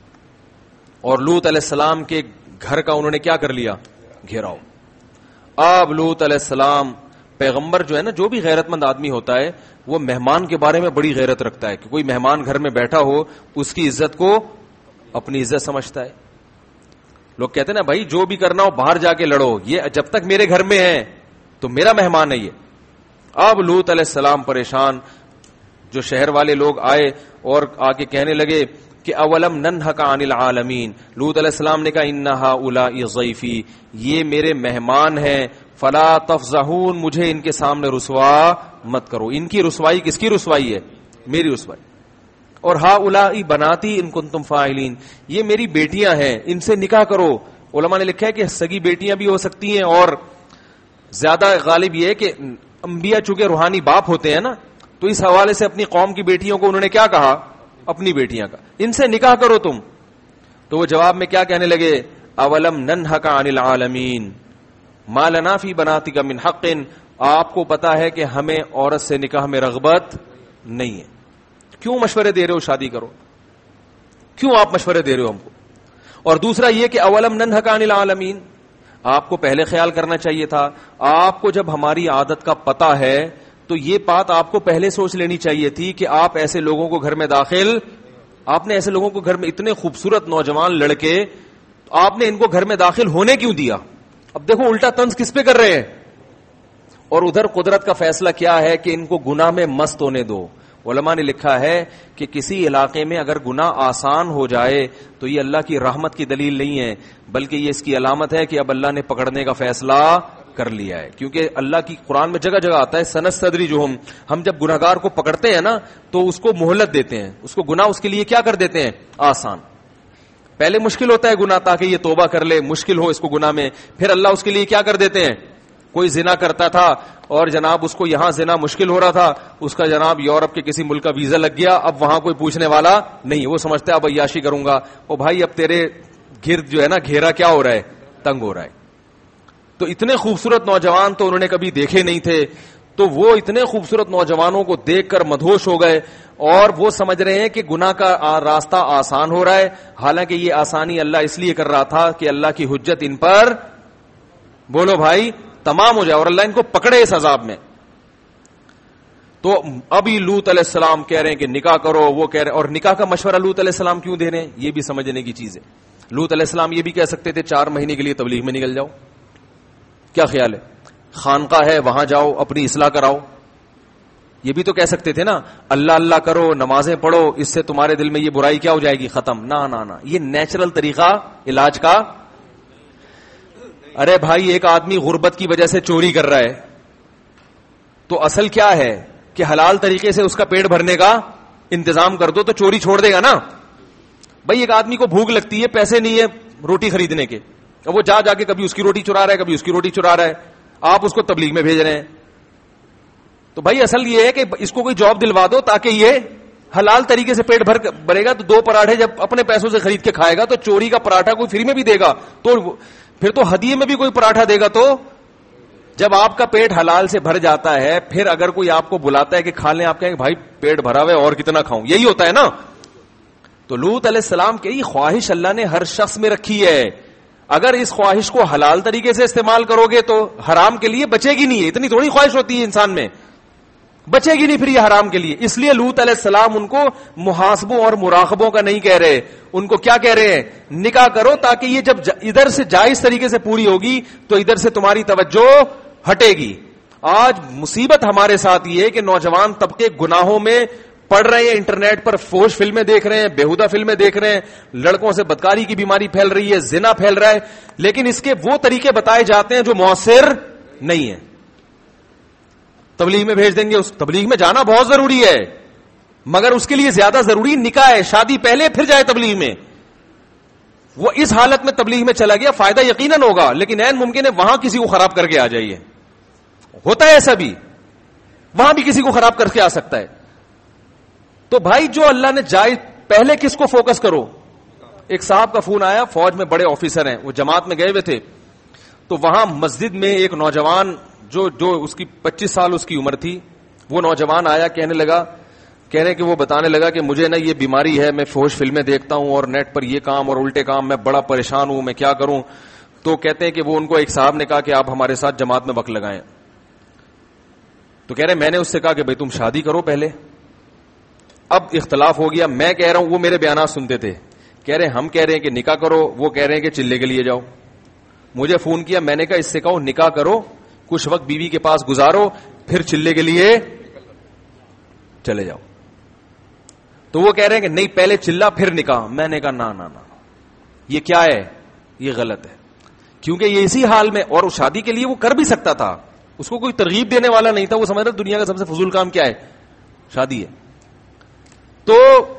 اور لوط علیہ السلام کے گھر کا انہوں نے کیا کر لیا, گھیراؤ. اب لوط علیہ السلام پیغمبر جو ہے نا, جو بھی غیرت مند آدمی ہوتا ہے وہ مہمان کے بارے میں بڑی غیرت رکھتا ہے کہ کوئی مہمان گھر میں بیٹھا ہو اس کی عزت کو اپنی عزت سمجھتا ہے. لوگ کہتے ہیں نا بھائی جو بھی کرنا ہو باہر جا کے لڑو, یہ جب تک میرے گھر میں ہے تو میرا مہمان ہے یہ. اب لوط علیہ السلام پریشان, جو شہر والے لوگ آئے اور آ کے کہنے لگے کہ اولم ننہک عن العالمین. لوط علیہ السلام نے کہا ان ہؤلاء ضیفی, یہ میرے مہمان ہیں, فلا تفضحون, مجھے ان کے سامنے رسوا مت کرو. ان کی رسوائی کس کی رسوائی ہے, میری رسوائی. اور ہؤلاء بناتی ان کنتم فاعلین, یہ میری بیٹیاں ہیں, ان سے نکاح کرو. علماء نے لکھا ہے کہ سگی بیٹیاں بھی ہو سکتی ہیں, اور زیادہ غالب یہ ہے کہ انبیاء چونکہ روحانی باپ ہوتے ہیں نا, تو اس حوالے سے اپنی قوم کی بیٹیوں کو انہوں نے کیا کہا, اپنی بیٹیاں کا, ان سے نکاح کرو تم. تو وہ جواب میں کیا کہنے لگے, اولم ننہک عن العالمین ما لنا فی بناتک من حق, آپ کو پتا ہے کہ ہمیں عورت سے نکاح میں رغبت نہیں ہے, کیوں مشورے دے رہے ہو شادی کرو, کیوں آپ مشورے دے رہے ہو ہم کو. اور دوسرا یہ کہ اولم ننہک عن العالمین, آپ کو پہلے خیال کرنا چاہیے تھا, آپ کو جب ہماری عادت کا پتہ ہے تو یہ بات آپ کو پہلے سوچ لینی چاہیے تھی کہ آپ ایسے لوگوں کو گھر میں داخل, آپ نے ایسے لوگوں کو گھر میں, اتنے خوبصورت نوجوان لڑکے, آپ نے ان کو گھر میں داخل ہونے کیوں دیا. اب دیکھو الٹا طنز کس پہ کر رہے ہیں, اور ادھر قدرت کا فیصلہ کیا ہے کہ ان کو گناہ میں مست ہونے دو. علماء نے لکھا ہے کہ کسی علاقے میں اگر گناہ آسان ہو جائے تو یہ اللہ کی رحمت کی دلیل نہیں ہے, بلکہ یہ اس کی علامت ہے کہ اب اللہ نے پکڑنے کا فیصلہ کر لیا ہے. کیونکہ اللہ کی قرآن میں جگہ جگہ آتا ہے سنستدرجہم, ہم جب گناہگار کو پکڑتے ہیں نا تو اس کو مہلت دیتے ہیں, اس کو گناہ اس کے لیے کیا کر دیتے ہیں, آسان. پہلے مشکل ہوتا ہے گناہ تاکہ یہ توبہ کر لے, مشکل ہو اس کو گناہ میں, پھر اللہ اس کے لیے کیا کر دیتے ہیں, کوئی زنا کرتا تھا اور جناب اس کو یہاں زنا مشکل ہو رہا تھا, اس کا جناب یورپ کے کسی ملک کا ویزا لگ گیا, اب وہاں کوئی پوچھنے والا نہیں, وہ سمجھتا ہے اب عیاشی کروں گا. او بھائی اب تیرے گرد جو ہے نا گھیرا کیا ہو رہا ہے, تنگ ہو رہا ہے. تو اتنے خوبصورت نوجوان تو انہوں نے کبھی دیکھے نہیں تھے, تو وہ اتنے خوبصورت نوجوانوں کو دیکھ کر مدہوش ہو گئے, اور وہ سمجھ رہے ہیں کہ گناہ کا راستہ آسان ہو رہا ہے, حالانکہ یہ آسانی اللہ اس لیے کر رہا تھا کہ اللہ کی حجت ان پر, بولو بھائی, تمام ہو جائے اور اللہ ان کو پکڑے اس عذاب میں. تو ابھی لوط علیہ السلام کہہ رہے ہیں کہ نکاح کرو, وہ کہہ رہے ہیں, اور نکاح کا مشورہ لوط علیہ السلام کیوں دے رہے ہیں یہ بھی سمجھنے کی چیز ہے. لوط علیہ السلام یہ بھی کہہ سکتے تھے چار مہینے کے لیے تبلیغ میں نکل جاؤ, کیا خیال ہے, خانقاہ ہے وہاں جاؤ اپنی اصلاح کراؤ, یہ بھی تو کہہ سکتے تھے نا, اللہ اللہ کرو, نمازیں پڑھو, اس سے تمہارے دل میں یہ برائی کیا ہو جائے گی, ختم. نہ نہ نہ, یہ نیچرل طریقہ علاج کا. ارے بھائی ایک آدمی غربت کی وجہ سے چوری کر رہا ہے تو اصل کیا ہے کہ حلال طریقے سے اس کا پیٹ بھرنے کا انتظام کر دو تو چوری چھوڑ دے گا نا. بھائی ایک آدمی کو بھوک لگتی ہے, پیسے نہیں ہے روٹی خریدنے کے, وہ جا جا کے کبھی اس کی روٹی چرا رہا ہے کبھی اس کی روٹی چرا رہا ہے, آپ اس کو تبلیغ میں بھیج رہے ہیں. تو بھائی اصل یہ ہے کہ اس کو کوئی جاب دلوا دو تاکہ یہ حلال طریقے سے پیٹ بھر بھرے گا, تو دو پراٹھے جب اپنے پیسوں سے خرید کے کھائے گا تو چوری کا پراٹھا کوئی فری میں بھی دے گا, تو پھر تو ہدیے میں بھی کوئی پراٹھا دے گا. تو جب آپ کا پیٹ حلال سے بھر جاتا ہے, پھر اگر کوئی آپ کو بلاتا ہے کہ کھا لیں, آپ کہیں بھائی پیٹ بھرا ہوا ہے اور کتنا کھاؤں, یہی ہوتا ہے نا. تو لوط علیہ السلام کی خواہش اللہ نے ہر شخص میں رکھی ہے, اگر اس خواہش کو حلال طریقے سے استعمال کرو گے تو حرام کے لیے بچے گی نہیں ہے. اتنی تھوڑی خواہش ہوتی ہے انسان میں, بچے گی نہیں پھر یہ حرام کے لیے. اس لیے لوط علیہ السلام ان کو محاسبوں اور مراقبوں کا نہیں کہہ رہے, ان کو کیا کہہ رہے ہیں, نکاح کرو تاکہ یہ جب ادھر سے جائز طریقے سے پوری ہوگی تو ادھر سے تمہاری توجہ ہٹے گی. آج مصیبت ہمارے ساتھ یہ ہے کہ نوجوان طبقے گناہوں میں پڑھ رہے ہیں, انٹرنیٹ پر فوش فلمیں دیکھ رہے ہیں, بیہودہ فلمیں دیکھ رہے ہیں, لڑکوں سے بدکاری کی بیماری پھیل رہی ہے, زنا پھیل رہا ہے, لیکن اس کے وہ طریقے بتائے جاتے ہیں جو مؤثر نہیں ہیں. تبلیغ میں بھیج دیں گے, اس تبلیغ میں جانا بہت ضروری ہے, مگر اس کے لیے زیادہ ضروری نکاح ہے, شادی پہلے پھر جائے تبلیغ میں. وہ اس حالت میں تبلیغ میں چلا گیا, فائدہ یقیناً ہوگا, لیکن عین ممکن ہے وہاں کسی کو خراب کر کے آ جائیے. ہوتا ہے ایسا بھی, وہاں بھی کسی کو خراب کر کے آ سکتا ہے. تو بھائی جو اللہ نے جائز, پہلے کس کو فوکس کرو. ایک صاحب کا فون آیا, فوج میں بڑے آفیسر ہیں, وہ جماعت میں گئے ہوئے تھے, تو وہاں مسجد میں ایک نوجوان جو جو اس کی پچیس سال اس کی عمر تھی, وہ نوجوان آیا, کہنے لگا کہنے کہ وہ بتانے لگا کہ مجھے نا یہ بیماری ہے, میں فوج فلمیں دیکھتا ہوں اور نیٹ پر یہ کام اور الٹے کام, میں بڑا پریشان ہوں, میں کیا کروں. تو کہتے ہیں کہ وہ ان کو ایک صاحب نے کہا کہ آپ ہمارے ساتھ جماعت میں وقت لگائیں. تو کہہ رہے میں نے اس سے کہا کہ بھائی تم شادی کرو پہلے. اب اختلاف ہو گیا, میں کہہ رہا ہوں, وہ میرے بیانات سنتے تھے, کہہ رہے ہم کہہ رہے ہیں کہ نکاح کرو, وہ کہہ رہے ہیں کہ چلے کے لیے جاؤ. مجھے فون کیا, میں نے کہا اس سے کہو نکاح کرو, کچھ وقت بیوی کے پاس گزارو, پھر چلے کے لیے چلے جاؤ. تو وہ کہہ رہے ہیں کہ نہیں پہلے چلا پھر نکاح. میں نے کہا نا نا نا, یہ کیا ہے, یہ غلط ہے. کیونکہ یہ اسی حال میں, اور شادی کے لیے وہ کر بھی سکتا تھا, اس کو کوئی ترغیب دینے والا نہیں تھا, وہ سمجھ رہا دنیا کا سب سے فضول کام کیا ہے, شادی ہے. تو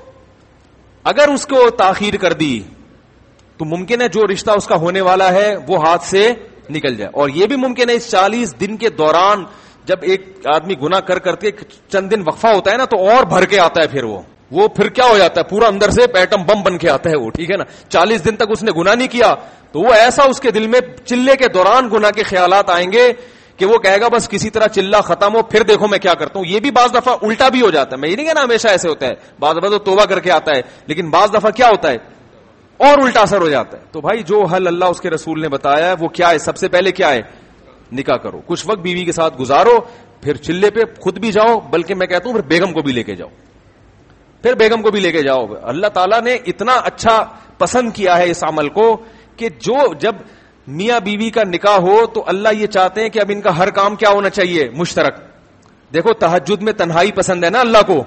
اگر اس کو تاخیر کر دی تو ممکن ہے جو رشتہ اس کا ہونے والا ہے وہ ہاتھ سے نکل جائے. اور یہ بھی ممکن ہے اس چالیس دن کے دوران جب ایک آدمی گناہ کر کر کے چند دن وقفہ ہوتا ہے نا, تو اور بھر کے آتا ہے, پھر وہ وہ پھر کیا ہو جاتا ہے, پورا اندر سے ایٹم بم بن کے آتا ہے وہ, ٹھیک ہے نا. چالیس دن تک اس نے گناہ نہیں کیا تو وہ ایسا اس کے دل میں چلے کے دوران گناہ کے خیالات آئیں گے کہ وہ کہے گا بس کسی طرح چلا ختم ہو, پھر دیکھو میں کیا کرتا ہوں. یہ بھی بعض دفعہ الٹا بھی ہو جاتا ہے, میں یہ نہیں کہنا ہمیشہ ایسے ہوتا ہے, بعض دفعہ تو توبہ کر کے آتا ہے, لیکن بعض دفعہ کیا ہوتا ہے اور الٹا اثر ہو جاتا ہے. تو بھائی جو حل اللہ اس کے رسول نے بتایا ہے وہ کیا ہے, سب سے پہلے کیا ہے, نکاح کرو, کچھ وقت بیوی کے ساتھ گزارو, پھر چلے پہ خود بھی جاؤ, بلکہ میں کہتا ہوں پھر بیگم کو بھی لے کے جاؤ, پھر بیگم کو بھی لے کے جاؤ. اللہ تعالیٰ نے اتنا اچھا پسند کیا ہے اس عمل کو کہ جو جب میاں بیوی کا نکاح ہو تو اللہ یہ چاہتے ہیں کہ اب ان کا ہر کام کیا ہونا چاہیے, مشترک. دیکھو تہجد میں تنہائی پسند ہے نا اللہ کو,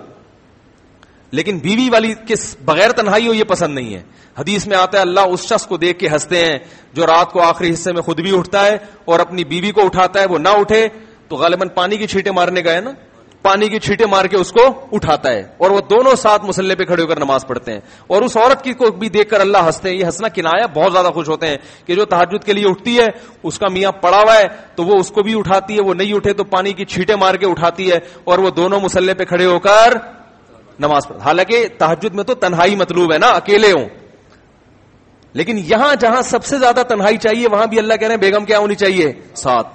لیکن بیوی والی کے بغیر تنہائی ہو یہ پسند نہیں ہے. حدیث میں آتا ہے اللہ اس شخص کو دیکھ کے ہنستے ہیں جو رات کو آخری حصے میں خود بھی اٹھتا ہے اور اپنی بیوی کو اٹھاتا ہے, وہ نہ اٹھے تو غالباً پانی کی چھینٹیں مارنے گئے نا, پانی کی چھینٹیں مار کے اس کو اٹھاتا ہے, اور وہ دونوں ساتھ مصلے پہ کھڑے ہو کر نماز پڑھتے ہیں. اور اس عورت کی کو بھی دیکھ کر اللہ ہنستے ہیں. یہ ہنسنا کنایا, بہت زیادہ خوش ہوتے ہیں کہ جو تہجد کے لیے اٹھتی ہے اس کا میاں پڑا ہوا ہے تو وہ اس کو بھی اٹھاتی ہے, وہ نہیں اٹھے تو پانی کی چھینٹیں مار کے اٹھاتی ہے, اور وہ دونوں مصلے پہ کھڑے ہو کر نماز پڑھ. حالانکہ تہجد میں تو تنہائی مطلوب ہے نا, اکیلے ہوں, لیکن یہاں جہاں سب سے زیادہ تنہائی چاہیے وہاں بھی اللہ کہہ رہے ہیں بیگم کیا ہونی چاہیے, ساتھ.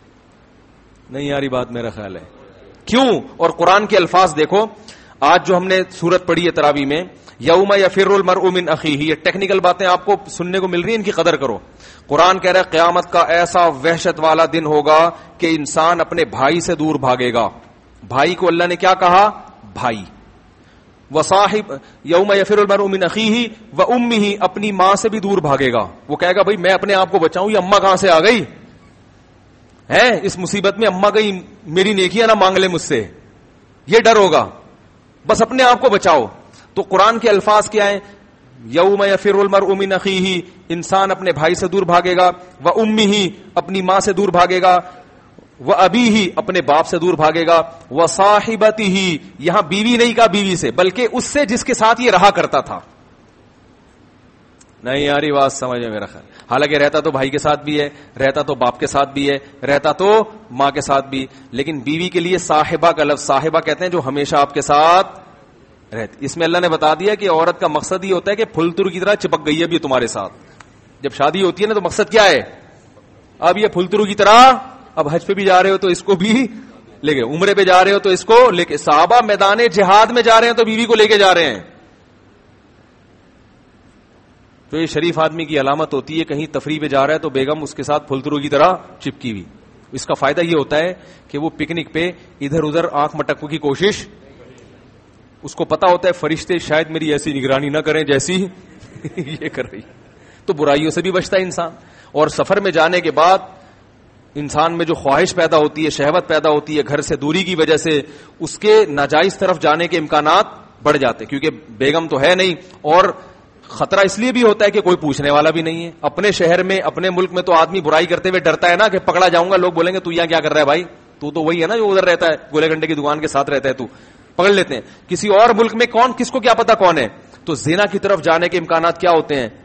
نہیں یاری بات میرا خیال ہے کیوں. اور قرآن کے الفاظ دیکھو, آج جو ہم نے سورت پڑھی ہے تراویح میں, یوم یفر المرء من اخیہ, یہ ٹیکنیکل باتیں آپ کو سننے کو مل رہی ہیں, ان کی قدر کرو. قرآن کہہ رہا ہے قیامت کا ایسا وحشت والا دن ہوگا کہ انسان اپنے بھائی سے دور بھاگے گا. بھائی کو اللہ نے کیا کہا, بھائی. وصاحب یوم یفر المرء من اخیہ وامہ, اپنی ماں سے بھی دور بھاگے گا. وہ کہے گا بھائی میں اپنے آپ کو بچاؤں, یہ اماں کہاں سے آ گئی ہے, اس مصیبت میں اماں گئی, میری نیکیاں نہ مانگ لے مجھ سے, یہ ڈر ہوگا, بس اپنے آپ کو بچاؤ. تو قرآن کے الفاظ کیا ہیں, یوم یفر المرء من اخیہ, انسان اپنے بھائی سے دور بھاگے گا, وامہ, اپنی ماں سے دور بھاگے گا, وابیہ, اپنے باپ سے دور بھاگے گا, وصاحبتہ, یہاں بیوی نہیں کہا بیوی سے بلکہ اس سے جس کے ساتھ یہ رہا کرتا تھا. نہیں یاری بات سمجھ میں میرا خیال, حالانکہ رہتا تو بھائی کے ساتھ بھی ہے, رہتا تو باپ کے ساتھ بھی ہے, رہتا تو ماں کے ساتھ بھی, لیکن بیوی کے لیے صاحبہ کا لفظ, صاحبہ کہتے ہیں جو ہمیشہ آپ کے ساتھ رہتی. اس میں اللہ نے بتا دیا کہ عورت کا مقصد یہ ہوتا ہے کہ پھلتر کی طرح چپک گئی ہے ابھی تمہارے ساتھ. جب شادی ہوتی ہے نا تو مقصد کیا ہے, اب یہ پھلترو کی طرح, اب حج پہ بھی جا رہے ہو تو اس کو بھی لے گئے, عمرے پہ جا رہے ہو تو اس کو لے کے, صحابہ میدان جہاد میں جا رہے ہیں تو بیوی کو لے کے جا رہے ہیں. تو یہ شریف آدمی کی علامت ہوتی ہے, کہیں تفریح پہ جا رہا ہے تو بیگم اس کے ساتھ پھلترو کی طرح چپکی ہوئی. اس کا فائدہ یہ ہوتا ہے کہ وہ پکنک پہ ادھر ادھر آنکھ مٹکنے کی کوشش, اس کو پتا ہوتا ہے فرشتے شاید میری ایسی نگرانی نہ کریں جیسی یہ کر رہی, تو برائیوں سے بھی بچتا ہے انسان. اور سفر میں جانے کے بعد انسان میں جو خواہش پیدا ہوتی ہے, شہوت پیدا ہوتی ہے گھر سے دوری کی وجہ سے, اس کے ناجائز طرف جانے کے امکانات بڑھ جاتے, کیونکہ بیگم تو ہے نہیں, اور خطرہ اس لیے بھی ہوتا ہے کہ کوئی پوچھنے والا بھی نہیں ہے. اپنے شہر میں, اپنے ملک میں تو آدمی برائی کرتے ہوئے ڈرتا ہے نا کہ پکڑا جاؤں گا, لوگ بولیں گے تو یہاں کیا کر رہا ہے بھائی, تو تو وہی ہے نا جو ادھر رہتا ہے, گولے گھنٹے کی دکان کے ساتھ رہتا ہے, تو پکڑ لیتے ہیں. کسی اور ملک میں کون, کس کو کیا پتا کون ہے, تو زنا کی طرف جانے کے امکانات کیا ہوتے ہیں,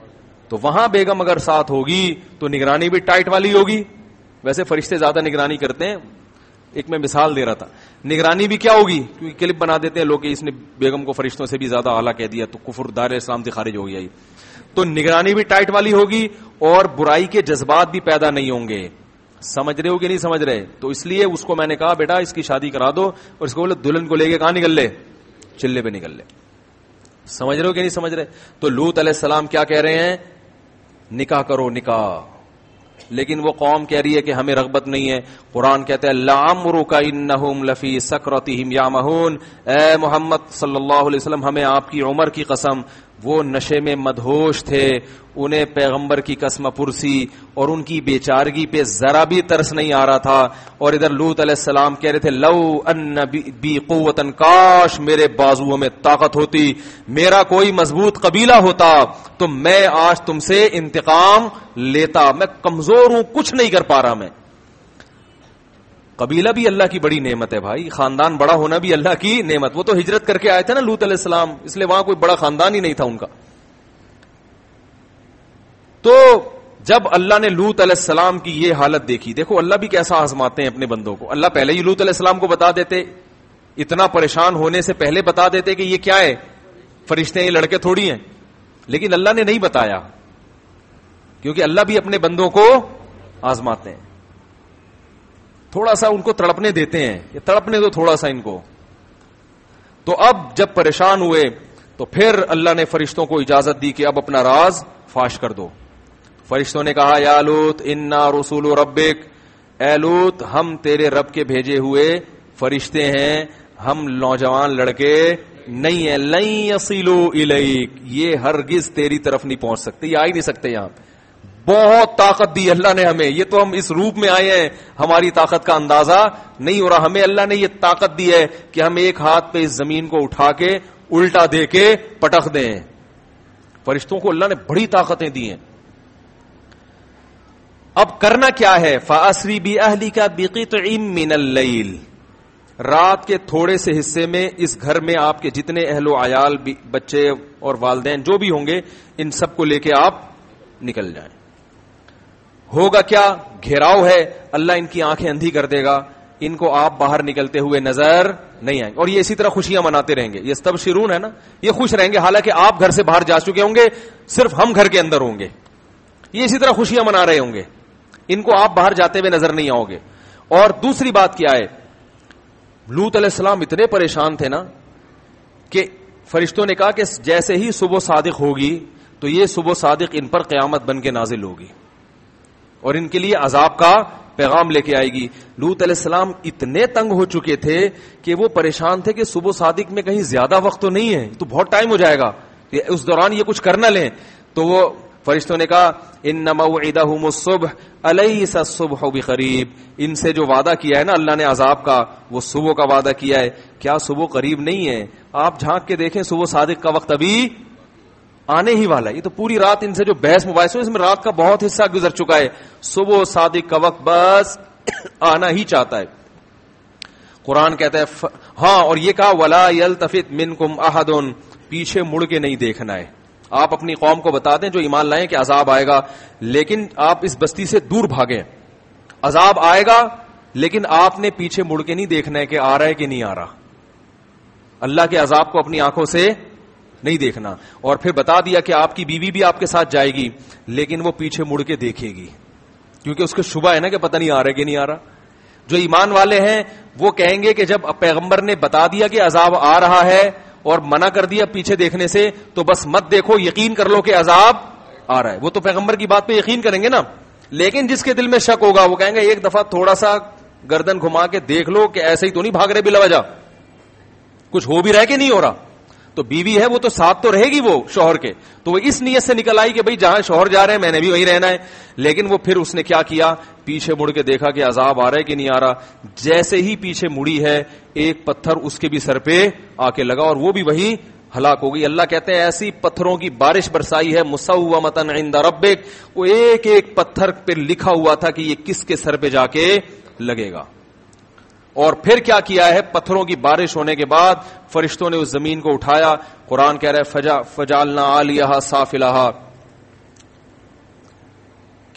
تو وہاں بیگم اگر ساتھ ہوگی تو نگرانی بھی ٹائٹ والی ہوگی. ویسے فرشتے زیادہ نگرانی کرتے ہیں, ایک میں مثال دے رہا تھا. نگرانی بھی کیا ہوگی, کیونکہ کلپ بنا دیتے ہیں لوگ کہ اس نے بیگم کو فرشتوں سے بھی زیادہ اعلیٰ کہہ دیا تو کفر دار اسلام سے خارج ہو گیا. تو نگرانی بھی ٹائٹ والی ہوگی اور برائی کے جذبات بھی پیدا نہیں ہوں گے. سمجھ رہے ہو کہ نہیں سمجھ رہے؟ تو اس لیے اس کو میں نے کہا بیٹا اس کی شادی کرا دو, اور اس کو بولے دلہن کو لے کے کہاں نکل لے, چلے پہ نکل لے. سمجھ رہے ہو کہ نہیں سمجھ رہے؟ تو لوط علیہ السلام کیا کہہ رہے ہیں, نکاح کرو نکاح. لیکن وہ قوم کہہ رہی ہے کہ ہمیں رغبت نہیں ہے. قرآن کہتا ہے لعمرک انہم لفی سکرتہم یعمہون, اے محمد صلی اللہ علیہ وسلم ہمیں آپ کی عمر کی قسم, وہ نشے میں مدہوش تھے, انہیں پیغمبر کی قسم پرسی اور ان کی بیچارگی پہ ذرا بھی ترس نہیں آ رہا تھا. اور ادھر لوط علیہ السلام کہہ رہے تھے لو ان بی قوتن, کاش میرے بازوؤں میں طاقت ہوتی, میرا کوئی مضبوط قبیلہ ہوتا تو میں آج تم سے انتقام لیتا. میں کمزور ہوں, کچھ نہیں کر پا رہا. میں قبیلہ بھی اللہ کی بڑی نعمت ہے بھائی, خاندان بڑا ہونا بھی اللہ کی نعمت. وہ تو ہجرت کر کے آئے تھے نا لوط علیہ السلام, اس لیے وہاں کوئی بڑا خاندان ہی نہیں تھا ان کا. تو جب اللہ نے لوط علیہ السلام کی یہ حالت دیکھی, دیکھو اللہ بھی کیسا آزماتے ہیں اپنے بندوں کو. اللہ پہلے ہی لوط علیہ السلام کو بتا دیتے, اتنا پریشان ہونے سے پہلے بتا دیتے کہ یہ کیا ہے, فرشتے ہیں, لڑکے تھوڑی ہیں. لیکن اللہ نے نہیں بتایا, کیونکہ اللہ بھی اپنے بندوں کو آزماتے ہیں. تھوڑا سا ان کو تڑپنے دیتے ہیں, یہ تڑپنے دو تھوڑا سا ان کو. تو اب جب پریشان ہوئے تو پھر اللہ نے فرشتوں کو اجازت دی کہ اب اپنا راز فاش کر دو. فرشتوں نے کہا یا لوط انا رسول ربک, اے لوط ہم تیرے رب کے بھیجے ہوئے فرشتے ہیں, ہم نوجوان لڑکے نہیں ہیں. لن یصلوا الیک, یہ ہرگز تیری طرف نہیں پہنچ سکتے, یہ آ ہی نہیں سکتے یہاں پہ. بہت طاقت دی اللہ نے ہمیں, یہ تو ہم اس روپ میں آئے ہیں, ہماری طاقت کا اندازہ نہیں ہو رہا. ہمیں اللہ نے یہ طاقت دی ہے کہ ہم ایک ہاتھ پہ اس زمین کو اٹھا کے الٹا دے کے پٹخ دیں. فرشتوں کو اللہ نے بڑی طاقتیں دی ہیں. اب کرنا کیا ہے, فَأَسْرِ بِأَهْلِكَ بِقِطْعٍ مِّنَ اللَّيْلِ, رات کے تھوڑے سے حصے میں اس گھر میں آپ کے جتنے اہل و عیال, بچے اور والدین جو بھی ہوں گے, ان سب کو لے کے آپ نکل جائیں. ہوگا کیا, گھیراؤ ہے, اللہ ان کی آنکھیں اندھی کر دے گا, ان کو آپ باہر نکلتے ہوئے نظر نہیں آئیں گے. اور یہ اسی طرح خوشیاں مناتے رہیں گے. یہ یستبشرون ہے نا, یہ خوش رہیں گے حالانکہ آپ گھر سے باہر جا چکے ہوں گے, صرف ہم گھر کے اندر ہوں گے. یہ اسی طرح خوشیاں منا رہے ہوں گے, ان کو آپ باہر جاتے ہوئے نظر نہیں آؤ گے. اور دوسری بات کیا ہے, لوط علیہ السلام اتنے پریشان تھے نا کہ فرشتوں نے کہا کہ جیسے ہی صبح صادق ہوگی تو یہ صبح صادق ان پر قیامت بن کے نازل ہوگی اور ان کے لیے عذاب کا پیغام لے کے آئے گی. لوط علیہ السلام اتنے تنگ ہو چکے تھے کہ وہ پریشان تھے کہ صبح صادق میں کہیں زیادہ وقت تو نہیں ہے, تو بہت ٹائم ہو جائے گا, اس دوران یہ کچھ کر نہ لیں. تو وہ فرشتوں نے کہا ان موعدہم الصبح الیس الصبح بقریب, ان سے جو وعدہ کیا ہے نا اللہ نے عذاب کا, وہ صبح کا وعدہ کیا ہے, کیا صبح قریب نہیں ہے؟ آپ جھانک کے دیکھیں صبح صادق کا وقت ابھی آنے ہی والا ہے. یہ تو پوری رات ان سے جو بحث مباحث ہو, اس میں رات کا بہت حصہ گزر چکا ہے. صبح صادق کا وقت بس آنا ہی چاہتا ہے. قرآن کہتا ہے ف... ہاں, اور یہ کہا ولا یلتفت منکم احد, پیچھے مڑ کے نہیں دیکھنا ہے. آپ اپنی قوم کو بتا دیں جو ایمان لائیں کہ عذاب آئے گا, لیکن آپ اس بستی سے دور بھاگیں. عذاب آئے گا لیکن آپ نے پیچھے مڑ کے نہیں دیکھنا ہے کہ آ رہا ہے کہ نہیں آ رہا. اللہ کے عذاب کو اپنی آنکھوں سے نہیں دیکھنا. اور پھر بتا دیا کہ آپ کی بیوی بھی آپ کے ساتھ جائے گی, لیکن وہ پیچھے مڑ کے دیکھے گی کیونکہ اس کو شبہ ہے نا کہ پتہ نہیں آ رہا کہ نہیں آ رہا. جو ایمان والے ہیں وہ کہیں گے کہ جب پیغمبر نے بتا دیا کہ عذاب آ رہا ہے اور منع کر دیا پیچھے دیکھنے سے, تو بس مت دیکھو, یقین کر لو کہ عذاب آ رہا ہے. وہ تو پیغمبر کی بات پہ یقین کریں گے نا. لیکن جس کے دل میں شک ہوگا وہ کہیں گے ایک دفعہ تھوڑا سا گردن گھما کے دیکھ لو کہ ایسے ہی تو نہیں بھاگ رہے بلا وجہ, کچھ ہو بھی رہا ہے کہ نہیں ہو رہا. تو بیوی ہے وہ تو ساتھ تو رہے گی وہ شوہر کے, تو وہ اس نیت سے نکل آئی کہ بھئی جہاں شوہر جا رہے ہیں میں نے بھی وہیں رہنا ہے. لیکن وہ پھر اس نے کیا کیا, پیچھے مڑ کے دیکھا کہ عذاب آ رہا ہے کہ نہیں آ رہا. جیسے ہی پیچھے مڑی ہے ایک پتھر اس کے بھی سر پہ آ کے لگا اور وہ بھی وہیں ہلاک ہو گئی. اللہ کہتے ہیں ایسی پتھروں کی بارش برسائی ہے مسومۃ عند ربک, وہ ایک ایک پتھر پہ لکھا ہوا تھا کہ یہ کس کے سر پہ جا کے لگے گا. اور پھر کیا کیا ہے, پتھروں کی بارش ہونے کے بعد فرشتوں نے اس زمین کو اٹھایا. قرآن کہہ رہا ہے فجا فجعلنا عالیہا سافلہا,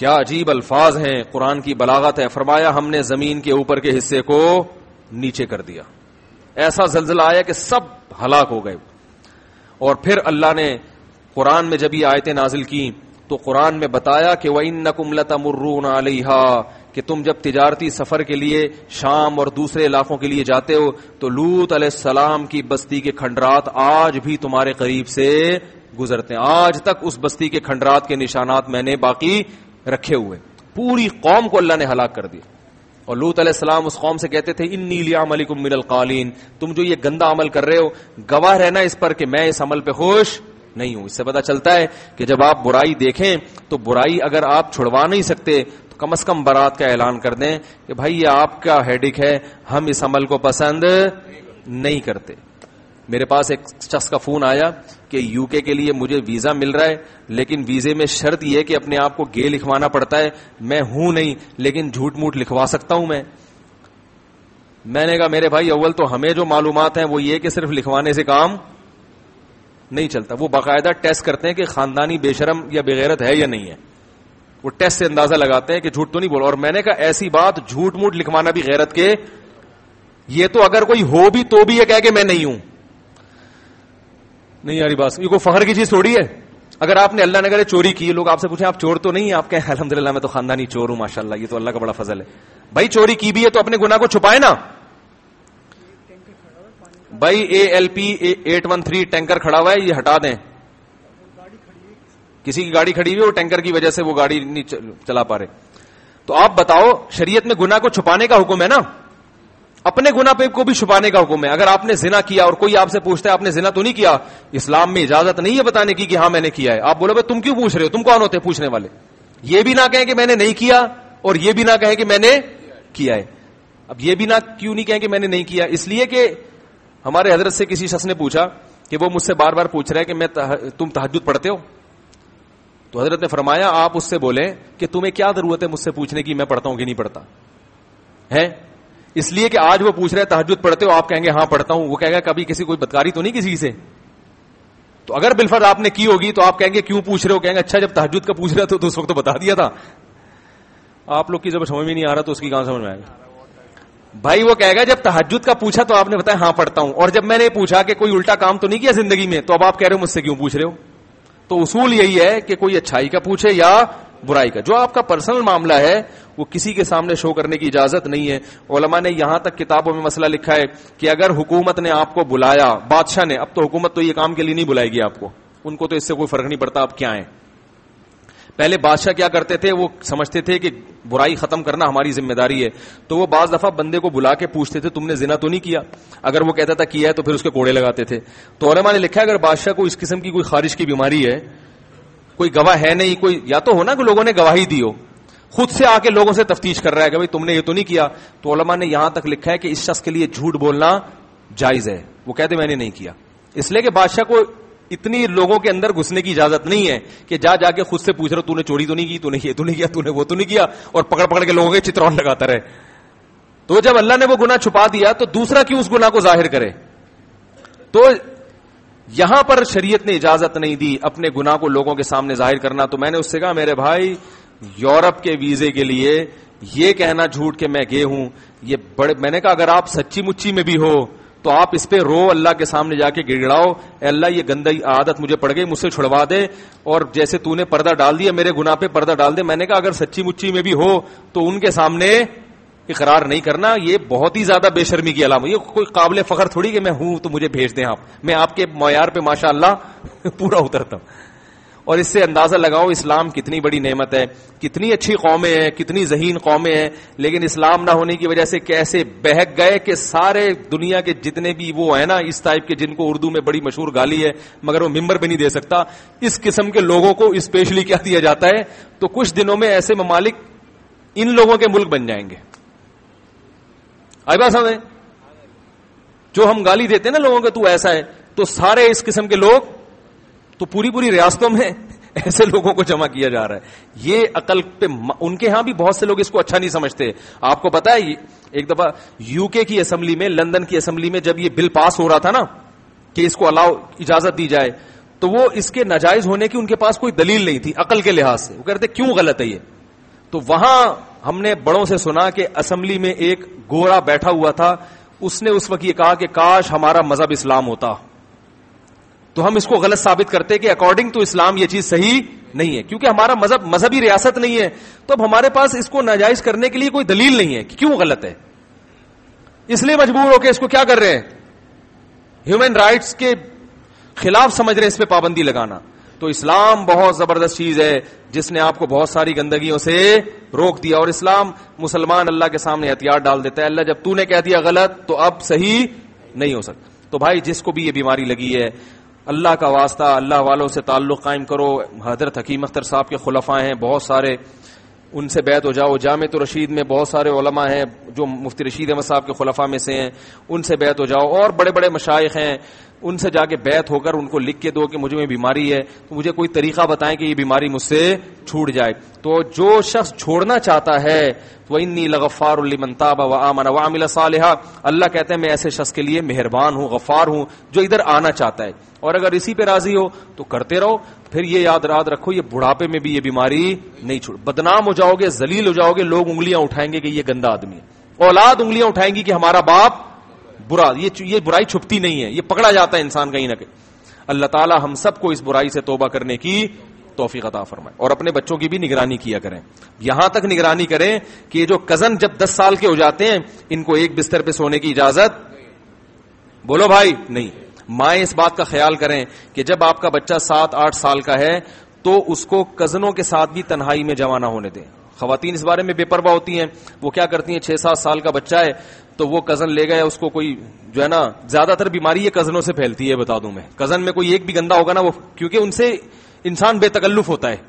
کیا عجیب الفاظ ہیں، قرآن کی بلاغت ہے. فرمایا ہم نے زمین کے اوپر کے حصے کو نیچے کر دیا، ایسا زلزلہ آیا کہ سب ہلاک ہو گئے. اور پھر اللہ نے قرآن میں جب یہ آیتیں نازل کی تو قرآن میں بتایا کہ وَإِنَّكُمْ لَتَمُرُّونَ عَلَيْهَا، کہ تم جب تجارتی سفر کے لیے شام اور دوسرے علاقوں کے لیے جاتے ہو تو لوط علیہ السلام کی بستی کے کھنڈرات آج بھی تمہارے قریب سے گزرتے ہیں. آج تک اس بستی کے کھنڈرات کے نشانات میں نے باقی رکھے ہوئے. پوری قوم کو اللہ نے ہلاک کر دیا. اور لوط علیہ السلام اس قوم سے کہتے تھے انی لعملکم من القالین، تم جو یہ گندا عمل کر رہے ہو گواہ رہنا اس پر کہ میں اس عمل پہ خوش نہیں ہوں. اس سے پتہ چلتا ہے کہ جب آپ برائی دیکھیں تو برائی اگر آپ چھڑوا نہیں سکتے تو کم از کم برات کا اعلان کر دیں کہ بھائی یہ آپ کا ہیڈک ہے، ہم اس عمل کو پسند نہیں کرتے. میرے پاس ایک شخص کا فون آیا کہ یو کے کے لیے مجھے ویزا مل رہا ہے، لیکن ویزے میں شرط یہ ہے کہ اپنے آپ کو گے لکھوانا پڑتا ہے. میں ہوں نہیں لیکن جھوٹ موٹ لکھوا سکتا ہوں. میں میں نے کہا میرے بھائی اول تو ہمیں جو معلومات ہیں وہ یہ کہ صرف لکھوانے سے کام نہیں چلتا. وہ باقاعدہ ٹیسٹ کرتے ہیں کہ خاندانی بے شرم یا بغیرت ہے یا نہیں ہے. وہ ٹیسٹ سے اندازہ لگاتے ہیں کہ جھوٹ تو نہیں بولا. اور میں نے کہا ایسی بات جھوٹ موٹ لکھوانا بھی غیرت کے، یہ تو اگر کوئی ہو بھی تو بھی یہ کہہ کہ میں نہیں ہوں. نہیں یاری بات، یہ کوئی فخر کی چیز تھوڑی ہے. اگر آپ نے اللہ نے کرے چوری کی، لوگ آپ سے پوچھیں آپ چور تو نہیں ہیں، آپ کہیں الحمدللہ میں تو خاندانی چور ہوں ماشاءاللہ، یہ تو اللہ کا بڑا فضل ہے. بھائی چوری کی بھی ہے تو اپنے گناہ کو چھپائے نا. بھائی A L P eight one three tanker کھڑا ہوا ہے، یہ ہٹا دیں. کسی کی گاڑی کھڑی ہوئی وہ ٹینکر کی وجہ سے وہ گاڑی نہیں چلا پا رہے. تو آپ بتاؤ شریعت میں گناہ کو چھپانے کا حکم ہے نا، اپنے گناہ پہ کو بھی چھپانے کا حکم ہے. اگر آپ نے زنا کیا اور کوئی آپ سے پوچھتا ہے آپ نے زنا تو نہیں کیا، اسلام میں اجازت نہیں ہے بتانے کی کہ ہاں میں نے کیا ہے. آپ بولو بھائی تم کیوں پوچھ رہے ہو، تم کون ہوتے ہیں پوچھنے والے. یہ بھی نہ کہیں کہ میں نے نہیں کیا اور یہ بھی نہ کہیں کہ میں نے کیا ہے. اب یہ بھی نہ کیوں نہیں کہیں کہ میں نے نہیں کیا، اس لیے کہ ہمارے حضرت سے کسی شخص نے پوچھا کہ وہ مجھ سے بار بار پوچھ رہا ہے کہ میں تم تہجد پڑھتے ہو. تو حضرت نے فرمایا آپ اس سے بولیں کہ تمہیں کیا ضرورت ہے مجھ سے پوچھنے کی میں پڑھتا ہوں کہ نہیں پڑھتا ہے. اس لیے کہ آج وہ پوچھ رہے تہجد پڑھتے ہو، آپ کہیں گے ہاں پڑھتا ہوں. وہ کہے گا کبھی کسی کوئی بدکاری تو نہیں کسی سے. تو اگر بالفرض آپ نے کی ہوگی تو آپ کہیں گے کیوں پوچھ رہے ہو، کہیں گے اچھا جب تہجد کا پوچھ رہا تھا تو اس وقت تو بتا دیا تھا. آپ لوگ کی جب سمجھ میں نہیں آ رہا تو اس کی کہاں سمجھ میں آئے گا. بھائی وہ کہے گا جب تہجد کا پوچھا تو آپ نے بتایا ہاں پڑھتا ہوں، اور جب میں نے پوچھا کہ کوئی الٹا کام تو نہیں کیا زندگی میں تو اب آپ کہہ رہے ہو مجھ سے کیوں پوچھ رہے ہو. تو اصول یہی ہے کہ کوئی اچھائی کا پوچھے یا برائی کا. جو آپ کا پرسنل معاملہ ہے وہ کسی کے سامنے شو کرنے کی اجازت نہیں ہے. علماء نے یہاں تک کتابوں میں مسئلہ لکھا ہے کہ اگر حکومت نے آپ کو بلایا، بادشاہ نے، اب تو حکومت تو یہ کام کے لیے نہیں بلائے گی آپ کو، ان کو تو اس سے کوئی فرق نہیں پڑتا آپ کیا ہیں. پہلے بادشاہ کیا کرتے تھے، وہ سمجھتے تھے کہ برائی ختم کرنا ہماری ذمہ داری ہے، تو وہ بعض دفعہ بندے کو بلا کے پوچھتے تھے تم نے زنا تو نہیں کیا. اگر وہ کہتا تھا کیا ہے تو پھر اس کے کوڑے لگاتے تھے. تو علماء نے لکھا ہے اگر بادشاہ کو اس قسم کی کوئی خارش کی بیماری ہے، کوئی گواہ ہے نہیں، کوئی یا تو ہونا کہ لوگوں نے گواہی دی ہو، خود سے آ کے لوگوں سے تفتیش کر رہا ہے کہ بھائی تم نے یہ تو نہیں کیا، تو علماء نے یہاں تک لکھا ہے کہ اس شخص کے لیے جھوٹ بولنا جائز ہے. وہ کہتے میں نے نہیں کیا، اس لیے کہ بادشاہ کو اتنی لوگوں کے اندر گھسنے کی اجازت نہیں ہے کہ جا جا کے خود سے پوچھ رہا تو نے چوری تو نہیں کی، تو نے یہ تو نہیں کیا، تو نے وہ تو نہیں کیا، اور پکڑ پکڑ کے لوگوں کے چترون لگاتا رہے. تو جب اللہ نے وہ گناہ چھپا دیا تو دوسرا کیوں اس گناہ کو ظاہر کرے. تو یہاں پر شریعت نے اجازت نہیں دی اپنے گناہ کو لوگوں کے سامنے ظاہر کرنا. تو میں نے اس سے کہا میرے بھائی یورپ کے ویزے کے لیے یہ کہنا جھوٹ کہ میں گئے ہوں، یہ بڑے، میں نے کہا اگر آپ سچی مچی میں بھی ہو تو آپ اس پہ رو، اللہ کے سامنے جا کے گڑ گڑاؤ، اے اللہ یہ گندی عادت مجھے پڑ گئی، مجھ سے چھڑوا دے، اور جیسے تو نے پردہ ڈال دیا میرے گناہ پہ پردہ ڈال دے. میں نے کہا اگر سچی مچی میں بھی ہو تو ان کے سامنے اقرار نہیں کرنا، یہ بہت ہی زیادہ بے شرمی کی علامت. یہ کوئی قابل فخر تھوڑی کہ میں ہوں تو مجھے بھیج دیں آپ، میں آپ کے معیار پہ ماشاءاللہ پورا اترتا ہوں. اور اس سے اندازہ لگاؤ اسلام کتنی بڑی نعمت ہے، کتنی اچھی قومیں ہیں، کتنی ذہین قومیں ہیں، لیکن اسلام نہ ہونے کی وجہ سے کیسے بہک گئے کہ سارے دنیا کے جتنے بھی وہ ہیں نا اس ٹائپ کے جن کو اردو میں بڑی مشہور گالی ہے مگر وہ ممبر پہ نہیں دے سکتا، اس قسم کے لوگوں کو اسپیشلی کیا دیا جاتا ہے. تو کچھ دنوں میں ایسے ممالک ان لوگوں کے ملک بن جائیں گے. آئی بات سمجھ، جو ہم گالی دیتے ہیں نا لوگوں کے تو ایسا ہے، تو سارے اس قسم کے لوگ تو پوری پوری ریاستوں میں ایسے لوگوں کو جمع کیا جا رہا ہے. یہ عقل پہ ان کے ہاں بھی بہت سے لوگ اس کو اچھا نہیں سمجھتے. آپ کو پتا ہے ایک دفعہ یو کے کی اسمبلی میں، لندن کی اسمبلی میں جب یہ بل پاس ہو رہا تھا نا کہ اس کو الاؤ اجازت دی جائے، تو وہ اس کے ناجائز ہونے کی ان کے پاس کوئی دلیل نہیں تھی عقل کے لحاظ سے. وہ کہتے کیوں غلط ہے یہ، تو وہاں ہم نے بڑوں سے سنا کہ اسمبلی میں ایک گورا بیٹھا ہوا تھا, اس نے اس وقت یہ کہا کہ کاش ہمارا مذہب اسلام ہوتا. تو ہم اس کو غلط ثابت کرتے کہ اکارڈنگ ٹو اسلام یہ چیز صحیح نہیں ہے, کیونکہ ہمارا مذہب مذہبی ریاست نہیں ہے. تو اب ہمارے پاس اس کو ناجائز کرنے کے لیے کوئی دلیل نہیں ہے کہ کیوں غلط ہے, اس لیے مجبور ہو کے اس کو کیا کر رہے ہیں, ہیومن رائٹس کے خلاف سمجھ رہے ہیں اس پہ پابندی لگانا. تو اسلام بہت زبردست چیز ہے جس نے آپ کو بہت ساری گندگیوں سے روک دیا, اور اسلام مسلمان اللہ کے سامنے ہتھیار ڈال دیتا ہے, اللہ جب تو نے کہہ دیا غلط تو اب صحیح نہیں ہو سکتا. تو بھائی جس کو بھی یہ بیماری لگی ہے, اللہ کا واسطہ, اللہ والوں سے تعلق قائم کرو. حضرت حکیم اختر صاحب کے خلفاء ہیں بہت سارے, ان سے بیعت ہو جاؤ. جامع رشید میں بہت سارے علماء ہیں جو مفتی رشید احمد صاحب کے خلفاء میں سے ہیں, ان سے بیعت ہو جاؤ. اور بڑے بڑے مشائخ ہیں, ان سے جا کے بیعت ہو کر ان کو لکھ کے دو کہ مجھے میں بیماری ہے, تو مجھے کوئی طریقہ بتائیں کہ یہ بیماری مجھ سے چھوٹ جائے. تو جو شخص چھوڑنا چاہتا ہے وَإِنِّي لَغَفَّارٌ لِمَن تَابَ وَآمَنَ وَعَمِلَ صَالِحًا, اللہ کہتے ہیں میں ایسے شخص کے لیے مہربان ہوں, غفار ہوں جو ادھر آنا چاہتا ہے. اور اگر اسی پہ راضی ہو تو کرتے رہو. پھر یہ یاد یاد رکھو, یہ بڑھاپے میں بھی یہ بیماری نہیں چھوڑ. بدنام ہو جاؤ گے, ذلیل ہو جاؤ گے, لوگ انگلیاں اٹھائیں گے کہ یہ گندا آدمی ہے, اولاد انگلیاں اٹھائیں گی کہ ہمارا باپ برا. یہ یہ برائی چھپتی نہیں ہے, یہ پکڑا جاتا ہے انسان کہیں نہ کہیں. اللہ تعالی ہم سب کو اس برائی سے توبہ کرنے کی توفیق عطا فرمائے, اور اپنے بچوں کی بھی نگرانی کیا کریں. یہاں تک نگرانی کریں کہ یہ جو کزن جب دس سال کے ہو جاتے ہیں ان کو ایک بستر پہ سونے کی اجازت, بولو بھائی, نہیں. مائیں اس بات کا خیال کریں کہ جب آپ کا بچہ سات آٹھ سال کا ہے تو اس کو کزنوں کے ساتھ بھی تنہائی میں جمع نہ ہونے دیں. خواتین اس بارے میں بے پرواہ ہوتی ہیں, وہ کیا کرتی ہیں, چھ سات سال کا بچہ ہے تو وہ کزن لے گئے, اس کو کوئی جو ہے نا, زیادہ تر بیماری یہ کزنوں سے پھیلتی ہے, بتا دوں میں. کزن میں کوئی ایک بھی گندا ہوگا نا, وہ کیونکہ ان سے انسان بے تکلف ہوتا ہے.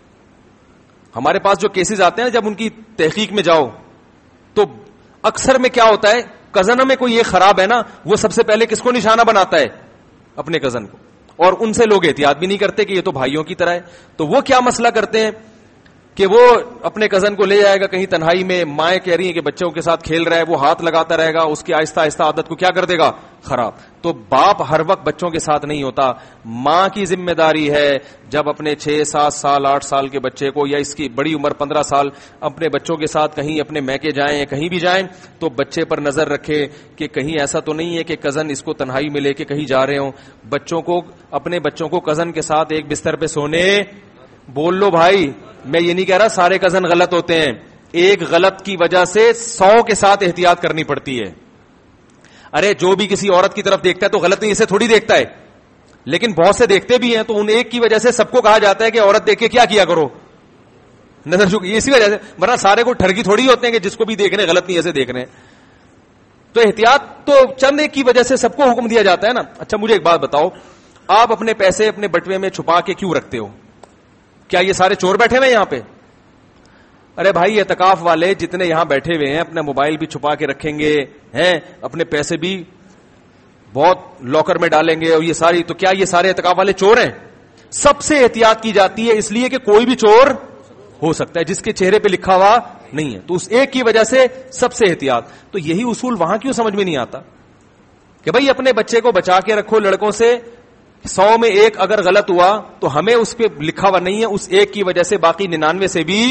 ہمارے پاس جو کیسز آتے ہیں جب ان کی تحقیق میں جاؤ تو اکثر میں کیا ہوتا ہے, کزنوں میں کوئی ایک خراب ہے نا, وہ سب سے پہلے کس کو نشانہ بناتا ہے, اپنے کزن کو. اور ان سے لوگ احتیاط بھی نہیں کرتے کہ یہ تو بھائیوں کی طرح ہے. تو وہ کیا مسئلہ کرتے ہیں کہ وہ اپنے کزن کو لے جائے گا کہیں تنہائی میں, مائیں کہہ رہی ہیں کہ بچوں کے ساتھ کھیل رہا ہے, وہ ہاتھ لگاتا رہے گا, اس کی آہستہ آہستہ عادت کو کیا کر دے گا, خراب. تو باپ ہر وقت بچوں کے ساتھ نہیں ہوتا, ماں کی ذمہ داری ہے جب اپنے چھ سات سال آٹھ سال کے بچے کو, یا اس کی بڑی عمر پندرہ سال, اپنے بچوں کے ساتھ کہیں اپنے میکے جائیں یا کہیں بھی جائیں تو بچے پر نظر رکھے کہ کہیں ایسا تو نہیں ہے کہ کزن اس کو تنہائی میں لے کے کہیں جا رہے ہوں. بچوں کو, اپنے بچوں کو کزن کے ساتھ ایک بستر پہ سونے, بول لو بھائی, میں یہ نہیں کہہ رہا سارے کزن غلط ہوتے ہیں, ایک غلط کی وجہ سے سو کے ساتھ احتیاط کرنی پڑتی ہے. ارے جو بھی کسی عورت کی طرف دیکھتا ہے تو غلط نہیں, اسے تھوڑی دیکھتا ہے, لیکن بہت سے دیکھتے بھی ہیں, تو ان ایک کی وجہ سے سب کو کہا جاتا ہے کہ عورت دیکھ کے کیا کیا کرو, نظر جھک, اسی وجہ سے, ورنہ سارے کو ٹھرکی تھوڑی ہوتے ہیں کہ جس کو بھی دیکھ رہے ہیں غلط نہیں ایسے دیکھ رہے ہیں. تو احتیاط تو چند ایک کی وجہ سے سب کو حکم دیا جاتا ہے نا. اچھا مجھے ایک بات بتاؤ, آپ اپنے پیسے اپنے بٹوے میں چھپا کے کیوں رکھتے ہو؟ کیا یہ سارے چور بیٹھے ہوئے یہاں پہ؟ ارے بھائی اعتکاف والے جتنے یہاں بیٹھے ہوئے ہیں اپنا موبائل بھی چھپا کے رکھیں گے, ہیں اپنے پیسے بھی بہت لاکر میں ڈالیں گے, اور یہ ساری, تو کیا یہ سارے اعتکاف والے چور ہیں؟ سب سے احتیاط کی جاتی ہے اس لیے کہ کوئی بھی چور ہو سکتا ہے جس کے چہرے پہ لکھا ہوا نہیں ہے, تو اس ایک کی وجہ سے سب سے احتیاط. تو یہی اصول وہاں کیوں سمجھ میں نہیں آتا کہ بھائی اپنے بچے کو بچا کے رکھو لڑکوں سے, سو میں ایک اگر غلط ہوا تو ہمیں اس پہ لکھا ہوا نہیں ہے, اس ایک کی وجہ سے باقی ننانوے سے بھی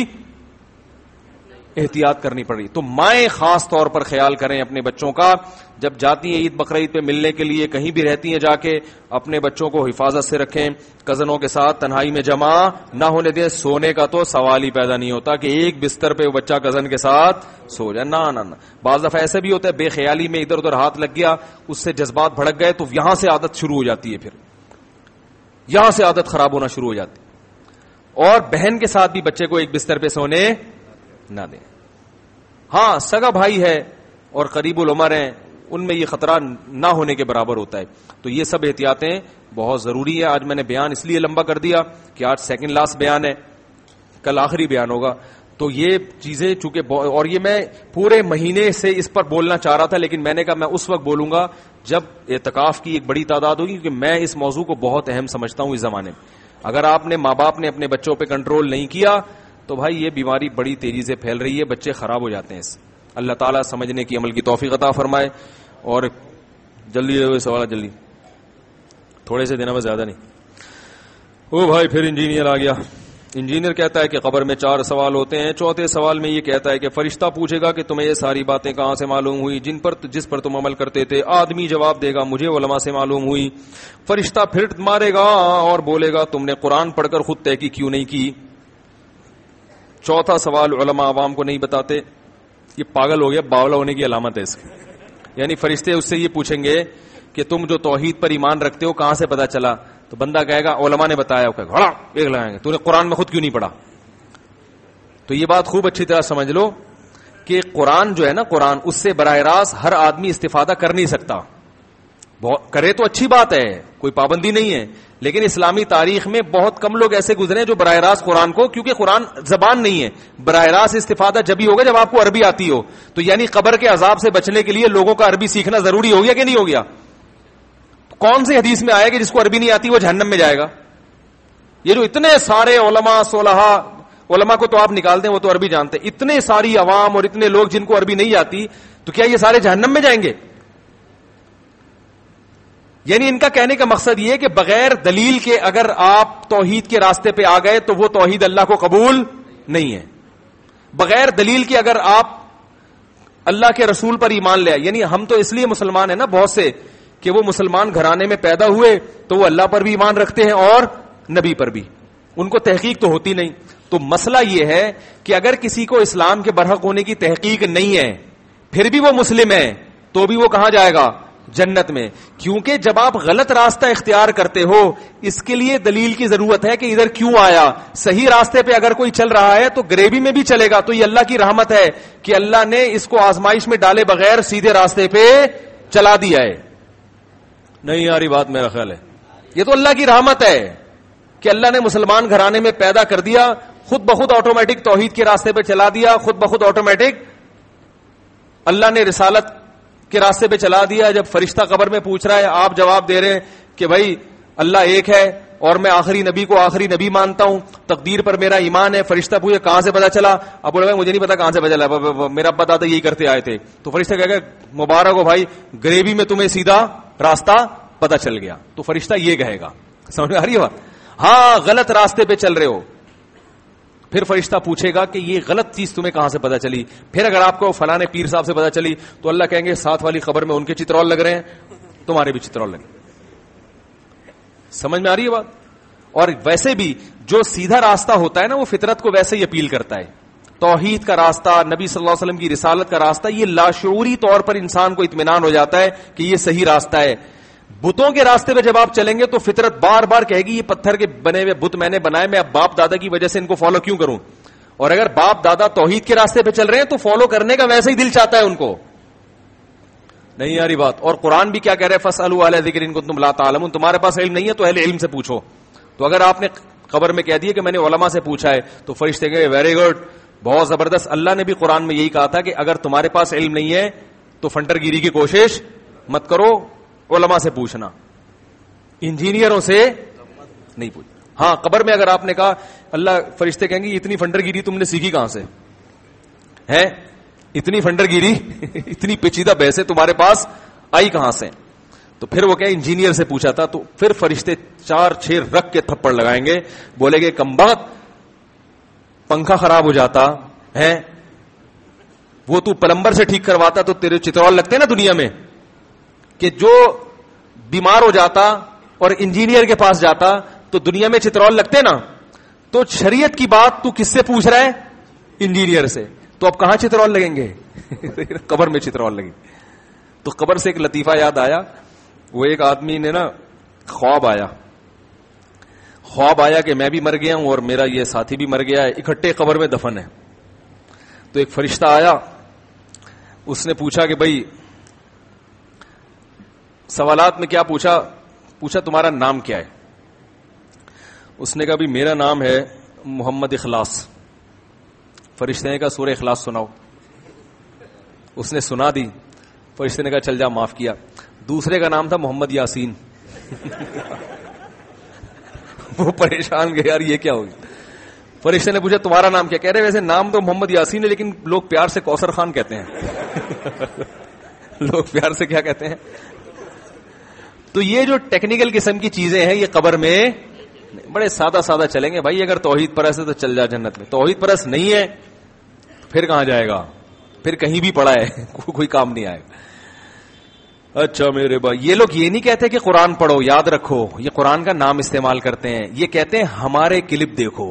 احتیاط کرنی پڑی. تو مائیں خاص طور پر خیال کریں اپنے بچوں کا, جب جاتی ہیں عید بقرعید پہ ملنے کے لیے, کہیں بھی رہتی ہیں جا کے, اپنے بچوں کو حفاظت سے رکھیں, کزنوں کے ساتھ تنہائی میں جمع نہ ہونے دیں. سونے کا تو سوال ہی پیدا نہیں ہوتا کہ ایک بستر پہ وہ بچہ کزن کے ساتھ سو جائے, نہ نہ. بعض دفعہ ایسے بھی ہوتا ہے بے خیالی میں ادھر ادھر ہاتھ لگ گیا, اس سے جذبات بھڑک گئے, تو یہاں سے عادت شروع ہو جاتی ہے, پھر یہاں سے عادت خراب ہونا شروع ہو جاتی. اور بہن کے ساتھ بھی بچے کو ایک بستر پہ سونے نہ دیں. ہاں سگا بھائی ہے اور قریب العمر ہیں, ان میں یہ خطرہ نہ ہونے کے برابر ہوتا ہے. تو یہ سب احتیاطیں بہت ضروری ہے. آج میں نے بیان اس لیے لمبا کر دیا کہ آج سیکنڈ لاسٹ بیان ہے, کل آخری بیان ہوگا. تو یہ چیزیں چونکہ, اور یہ میں پورے مہینے سے اس پر بولنا چاہ رہا تھا, لیکن میں نے کہا میں اس وقت بولوں گا جب اعتکاف کی ایک بڑی تعداد ہوگی, کیونکہ میں اس موضوع کو بہت اہم سمجھتا ہوں اس زمانے میں. اگر آپ نے, ماں باپ نے اپنے بچوں پہ کنٹرول نہیں کیا تو بھائی یہ بیماری بڑی تیزی سے پھیل رہی ہے, بچے خراب ہو جاتے ہیں اس. اللہ تعالیٰ سمجھنے کی, عمل کی توفیق عطا فرمائے. اور جلدی سوال, جلدی تھوڑے سے دینا, بس زیادہ نہیں. او بھائی پھر انجینئر آ گیا, انجینئر کہتا ہے کہ قبر میں چار سوال ہوتے ہیں. چوتھے سوال میں یہ کہتا ہے کہ فرشتہ پوچھے گا کہ تمہیں یہ ساری باتیں کہاں سے معلوم ہوئی جن پر جس پر تم عمل کرتے تھے. آدمی جواب دے گا مجھے علماء سے معلوم ہوئی. فرشتہ پھر مارے گا اور بولے گا تم نے قرآن پڑھ کر خود تحقیق کیوں نہیں کی. چوتھا سوال علماء عوام کو نہیں بتاتے. یہ پاگل ہو گیا, باولا ہونے کی علامت ہے اس کی. یعنی فرشتے اس سے یہ پوچھیں گے کہ تم جو توحید پر ایمان رکھتے ہو کہاں سے پتا چلا. تو بندہ کہے گا علماء نے بتایا. گھڑا ایک لگائیں گے تو نے قرآن میں خود کیوں نہیں پڑھا. تو یہ بات خوب اچھی طرح سمجھ لو کہ قرآن جو ہے نا, قرآن اس سے براہ راست ہر آدمی استفادہ کر نہیں سکتا. کرے تو اچھی بات ہے, کوئی پابندی نہیں ہے, لیکن اسلامی تاریخ میں بہت کم لوگ ایسے گزرے جو براہ راست قرآن کو, کیونکہ قرآن زبان نہیں ہے, براہ راست استفادہ جب ہی ہوگا جب آپ کو عربی آتی ہو. تو یعنی قبر کے عذاب سے بچنے کے لیے لوگوں کا عربی سیکھنا ضروری ہو گیا کہ نہیں ہو گیا. کون سی حدیث میں آیا کہ جس کو عربی نہیں آتی وہ جہنم میں جائے گا. یہ جو اتنے سارے علماء صلحاء, علماء کو تو آپ نکال دیں وہ تو عربی جانتے, اتنے ساری عوام اور اتنے لوگ جن کو عربی نہیں آتی, تو کیا یہ سارے جہنم میں جائیں گے؟ یعنی ان کا کہنے کا مقصد یہ کہ بغیر دلیل کے اگر آپ توحید کے راستے پہ آ گئے تو وہ توحید اللہ کو قبول نہیں ہے. بغیر دلیل کے اگر آپ اللہ کے رسول پر ایمان لے آئے, یعنی ہم تو اس لیے مسلمان ہیں نا بہت سے کہ وہ مسلمان گھرانے میں پیدا ہوئے تو وہ اللہ پر بھی ایمان رکھتے ہیں اور نبی پر بھی, ان کو تحقیق تو ہوتی نہیں. تو مسئلہ یہ ہے کہ اگر کسی کو اسلام کے برحق ہونے کی تحقیق نہیں ہے پھر بھی وہ مسلم ہے تو بھی وہ کہاں جائے گا؟ جنت میں. کیونکہ جب آپ غلط راستہ اختیار کرتے ہو اس کے لیے دلیل کی ضرورت ہے کہ ادھر کیوں آیا. صحیح راستے پہ اگر کوئی چل رہا ہے تو گریوی میں بھی چلے گا, تو یہ اللہ کی رحمت ہے کہ اللہ نے اس کو آزمائش میں ڈالے بغیر سیدھے راستے پہ چلا دیا ہے. نہیں یاری بات میرا خیال ہے یہ تو اللہ کی رحمت ہے کہ اللہ نے مسلمان گھرانے میں پیدا کر دیا, خود بخود آٹومیٹک توحید کے راستے پہ چلا دیا, خود بخود آٹومیٹک اللہ نے رسالت کے راستے پہ چلا دیا. جب فرشتہ قبر میں پوچھ رہا ہے آپ جواب دے رہے ہیں کہ بھائی اللہ ایک ہے اور میں آخری نبی کو آخری نبی مانتا ہوں, تقدیر پر میرا ایمان ہے. فرشتہ پوچھے کہاں سے پتا چلا؟ اب بولے بھائی مجھے نہیں پتا کہاں سے پتا چلا, میرا ابا دادا یہی کرتے آئے تھے. تو فرشتہ کہے گا مبارک ہو بھائی, گریوی میں تمہیں سیدھا راستہ پتا چل گیا. تو فرشتہ یہ کہے گا, سمجھ میں آ رہی ہے بات؟ ہاں غلط راستے پہ چل رہے ہو. پھر فرشتہ پوچھے گا کہ یہ غلط چیز تمہیں کہاں سے پتا چلی. پھر اگر آپ کو فلاں پیر صاحب سے پتا چلی تو اللہ کہیں گے ساتھ والی خبر میں ان کے چترول لگ رہے ہیں, تمہارے بھی چترول لگے. سمجھ میں آ رہی ہے بات؟ اور ویسے بھی جو سیدھا راستہ ہوتا ہے نا وہ فطرت کو ویسے ہی اپیل کرتا ہے. توحید کا راستہ, نبی صلی اللہ علیہ وسلم کی رسالت کا راستہ, یہ لاشعوری طور پر انسان کو اطمینان ہو جاتا ہے کہ یہ صحیح راستہ ہے. بتوں کے راستے پہ جب آپ چلیں گے تو فطرت بار بار کہے گی یہ پتھر کے بنے ہوئے بت میں نے بنائے, میں اب باپ دادا کی وجہ سے ان کو فالو کیوں کروں. اور اگر باپ دادا توحید کے راستے پہ چل رہے ہیں تو فالو کرنے کا ویسے ہی دل چاہتا ہے ان کو. نہیں یاری بات. اور قرآن بھی کیا کہہ رہے ہیں, فاسألوا اہل الذکر ان کنتم لا تعلمون, تمہارے پاس علم نہیں ہے تو اہل علم سے پوچھو. تو اگر آپ نے قبر میں کہہ دیا کہ میں نے علماء سے پوچھا ہے تو فرشتے کہے ویری گڈ, بہت زبردست. اللہ نے بھی قرآن میں یہی کہا تھا کہ اگر تمہارے پاس علم نہیں ہے تو فنٹر گیری کی کوشش مت کرو, علماء سے پوچھنا, انجینئروں سے نہیں پوچھ. ہاں قبر میں اگر آپ نے کہا, اللہ فرشتے کہیں گے اتنی فنڈر گیری تم نے سیکھی کہاں سے ہے, اتنی فنڈر گیری اتنی پیچیدہ بحثیں تمہارے پاس آئی کہاں سے؟ تو پھر وہ کہ انجینئر سے پوچھا تھا. تو پھر فرشتے چار چھ رکھ کے تھپڑ لگائیں گے, بولے گے کمبخت, پنکھا خراب ہو جاتا ہے وہ تو پلمبر سے ٹھیک کرواتا تو تیرے چترول لگتے نا دنیا میں, کہ جو بیمار ہو جاتا اور انجینئر کے پاس جاتا تو دنیا میں چترول لگتے نا. تو شریعت کی بات تو کس سے پوچھ رہا ہے؟ انجینئر سے. تو اب کہاں چترول لگیں گے؟ قبر میں چترول لگیں. تو قبر سے ایک لطیفہ یاد آیا. وہ ایک آدمی نے نا خواب آیا خواب آیا کہ میں بھی مر گیا ہوں اور میرا یہ ساتھی بھی مر گیا ہے, اکٹھے قبر میں دفن ہے. تو ایک فرشتہ آیا, اس نے پوچھا کہ بھائی سوالات میں کیا پوچھا پوچھا تمہارا نام کیا ہے؟ اس نے کہا بھی میرا نام ہے محمد اخلاص. فرشتے نے کہا سورہ اخلاص سناؤ. اس نے سنا دی. فرشتے نے کہا چل جا معاف کیا. دوسرے کا نام تھا محمد یاسین. وہ پریشان گئے یار یہ کیا ہوگی. فرشتے نے پوچھا تمہارا نام کیا؟ کہہ رہے ویسے نام تو محمد یاسین ہے لیکن لوگ پیار سے کوثر خان کہتے ہیں. لوگ پیار سے کیا کہتے ہیں؟ تو یہ جو ٹیکنیکل قسم کی چیزیں ہیں یہ قبر میں بڑے سادہ سادہ چلیں گے بھائی. اگر توحید پرست ہے تو چل جا جنت میں, توحید پرست نہیں ہے پھر کہاں جائے گا, پھر کہیں بھی پڑا ہے کوئی کام نہیں آئے گا. اچھا میرے بھائی, یہ لوگ یہ نہیں کہتے کہ قرآن پڑھو, یاد رکھو یہ قرآن کا نام استعمال کرتے ہیں, یہ کہتے ہیں ہمارے کلپ دیکھو.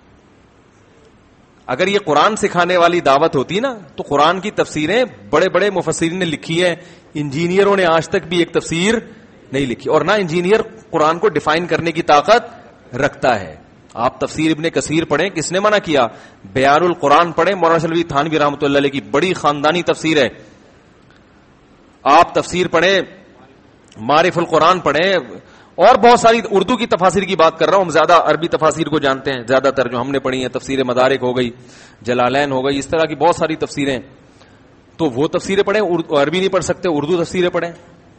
اگر یہ قرآن سکھانے والی دعوت ہوتی نا تو قرآن کی تفسیریں بڑے بڑے مفسرین نے لکھی ہے, انجینئروں نے آج تک بھی ایک تفسیر نہیں لکھی, اور نہ انجینئر قرآن کو ڈیفائن کرنے کی طاقت رکھتا ہے. آپ تفسیر ابن کثیر پڑھیں, کس نے منع کیا؟ بیان القرآن پڑھیں, مولانا شلوی تھانوی رحمۃ اللہ علیہ کی بڑی خاندانی تفسیر ہے. آپ تفسیر پڑھیں, معرف القرآن پڑھیں, اور بہت ساری اردو کی تفاسیر کی بات کر رہا ہوں, ہم زیادہ عربی تفاسیر کو جانتے ہیں, زیادہ تر جو ہم نے پڑھی ہیں تفسیر مدارک ہو گئی, جلالین ہو گئی, اس طرح کی بہت ساری تفسیریں, تو وہ تفسیریں پڑھیں. عربی نہیں پڑھ سکتے, اردو تفسیریں پڑھیں.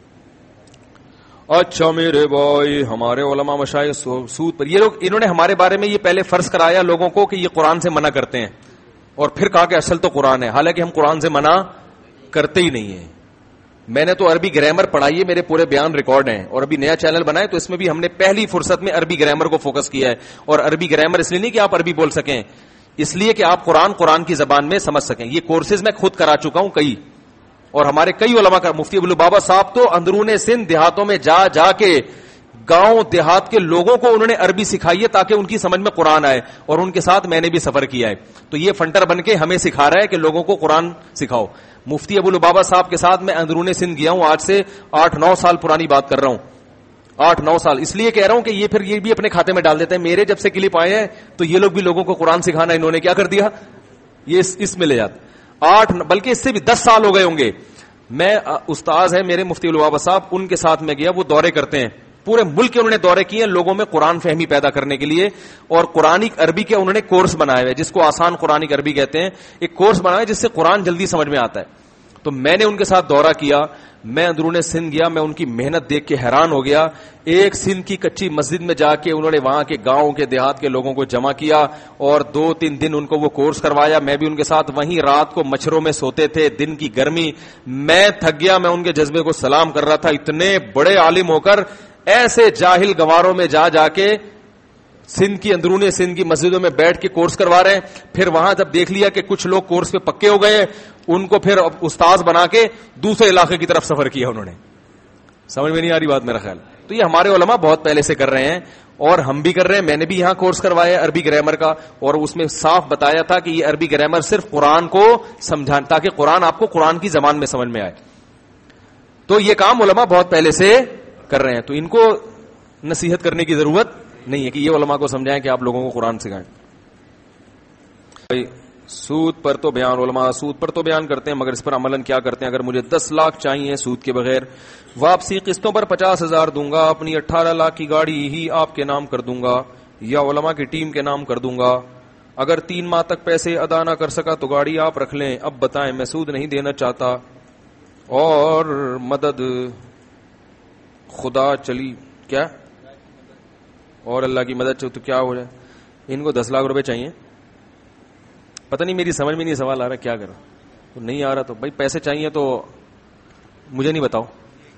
اچھا میرے بھائی, ہمارے علماء مشائخ سود پر, یہ لوگ انہوں نے ہمارے بارے میں یہ پہلے فرض کرایا لوگوں کو کہ یہ قرآن سے منع کرتے ہیں, اور پھر کہا کہ اصل تو قرآن ہے, حالانکہ ہم قرآن سے منع کرتے ہی نہیں ہیں. میں نے تو عربی گرامر پڑھائی ہے, میرے پورے بیان ریکارڈ ہیں, اور ابھی نیا چینل بنائے تو اس میں بھی ہم نے پہلی فرصت میں عربی گرامر کو فوکس کیا ہے. اور عربی گرامر اس لیے نہیں کہ آپ عربی بول سکیں, اس لیے کہ آپ قرآن قرآن کی زبان میں سمجھ سکیں. یہ کورسز میں خود کرا چکا ہوں کئی, اور ہمارے کئی علماء کا, مفتی ابوالبابا صاحب تو اندرون سندھ دیہاتوں میں جا جا کے گاؤں دیہات کے لوگوں کو انہوں نے عربی سکھائی ہے تاکہ ان کی سمجھ میں قرآن آئے, اور ان کے ساتھ میں نے بھی سفر کیا ہے. تو یہ فنٹر بن کے ہمیں سکھا رہا ہے کہ لوگوں کو قرآن سکھاؤ. مفتی ابوالبابا صاحب کے ساتھ میں اندرون سندھ گیا ہوں, آج سے آٹھ نو سال پرانی بات کر رہا ہوں, آٹھ نو سال. اس لیے کہہ رہا ہوں کہ یہ پھر یہ بھی اپنے کھاتے میں ڈال دیتے ہیں. میرے جب سے کلپ آئے ہیں تو یہ لوگ بھی لوگوں کو قرآن سکھانا انہوں نے کیا کر دیا, یہ اس, اس میں لے جاتے. آٹھ بلکہ اس سے بھی دس سال ہو گئے ہوں گے. میں استاذ ہے میرے مفتی ابوالبابا صاحب, ان کے ساتھ میں گیا, وہ دورے کرتے ہیں پورے ملک کے, انہوں نے دورے کیے ہیں لوگوں میں قرآن فہمی پیدا کرنے کے لیے, اور قرآنک عربی کے انہوں نے کورس بنائے ہوئے جس کو آسان قرآنک عربی کہتے ہیں. ایک کورس بنایا جس سے قرآن جلدی سمجھ میں آتا ہے. تو میں نے ان کے ساتھ دورہ کیا, میں اندرون سندھ گیا, میں ان کی محنت دیکھ کے حیران ہو گیا. ایک سندھ کی کچی مسجد میں جا کے انہوں نے وہاں کے گاؤں کے دیہات کے لوگوں کو جمع کیا, اور دو تین دن ان کو وہ کورس کروایا. میں بھی ان کے ساتھ وہیں رات کو مچھروں میں سوتے تھے, دن کی گرمی, میں تھک گیا. میں ان کے جذبے کو سلام کر رہا تھا. اتنے بڑے عالم ہو کر ایسے جاہل گواروں میں جا جا کے سندھ کی اندرون سندھ کی مسجدوں میں بیٹھ کے کورس کروا رہے ہیں. پھر وہاں جب دیکھ لیا کہ کچھ لوگ کورس پہ پکے ہو گئے, ان کو پھر استاذ بنا کے دوسرے علاقے کی طرف سفر کیا انہوں نے. سمجھ میں نہیں آ رہی بات میرا خیال. تو یہ ہمارے علماء بہت پہلے سے کر رہے ہیں, اور ہم بھی کر رہے ہیں. میں نے بھی یہاں کورس کروایا عربی گرامر کا, اور اس میں صاف بتایا تھا کہ یہ عربی گرامر صرف قرآن کو سمجھانا, تاکہ قرآن آپ کو قرآن کی زبان میں سمجھ میں آئے. تو یہ کام علماء بہت پہلے سے کر رہے ہیں, تو ان کو نصیحت کرنے کی ضرورت نہیں ہے کہ یہ علماء کو سمجھائیں کہ آپ لوگوں کو قرآن سکھائیں. سود پر تو بیان, علماء سود پر تو بیان کرتے ہیں, مگر اس پر عملاً کیا کرتے ہیں؟ اگر مجھے دس لاکھ چاہیے سود کے بغیر, واپسی قسطوں پر پچاس ہزار دوں گا, اپنی اٹھارہ لاکھ کی گاڑی ہی آپ کے نام کر دوں گا یا علماء کی ٹیم کے نام کر دوں گا. اگر تین ماہ تک پیسے ادا نہ کر سکا تو گاڑی آپ رکھ لیں. اب بتائیں, میں سود نہیں دینا چاہتا, اور مدد خدا چلی کیا, اور اللہ کی مدد تو کیا ہو جائے. ان کو دس لاکھ روپے چاہیے. پتہ نہیں میری سمجھ میں نہیں سوال آ رہا, کیا کرا تو نہیں آ رہا. تو بھائی پیسے چاہیے تو مجھے نہیں بتاؤ,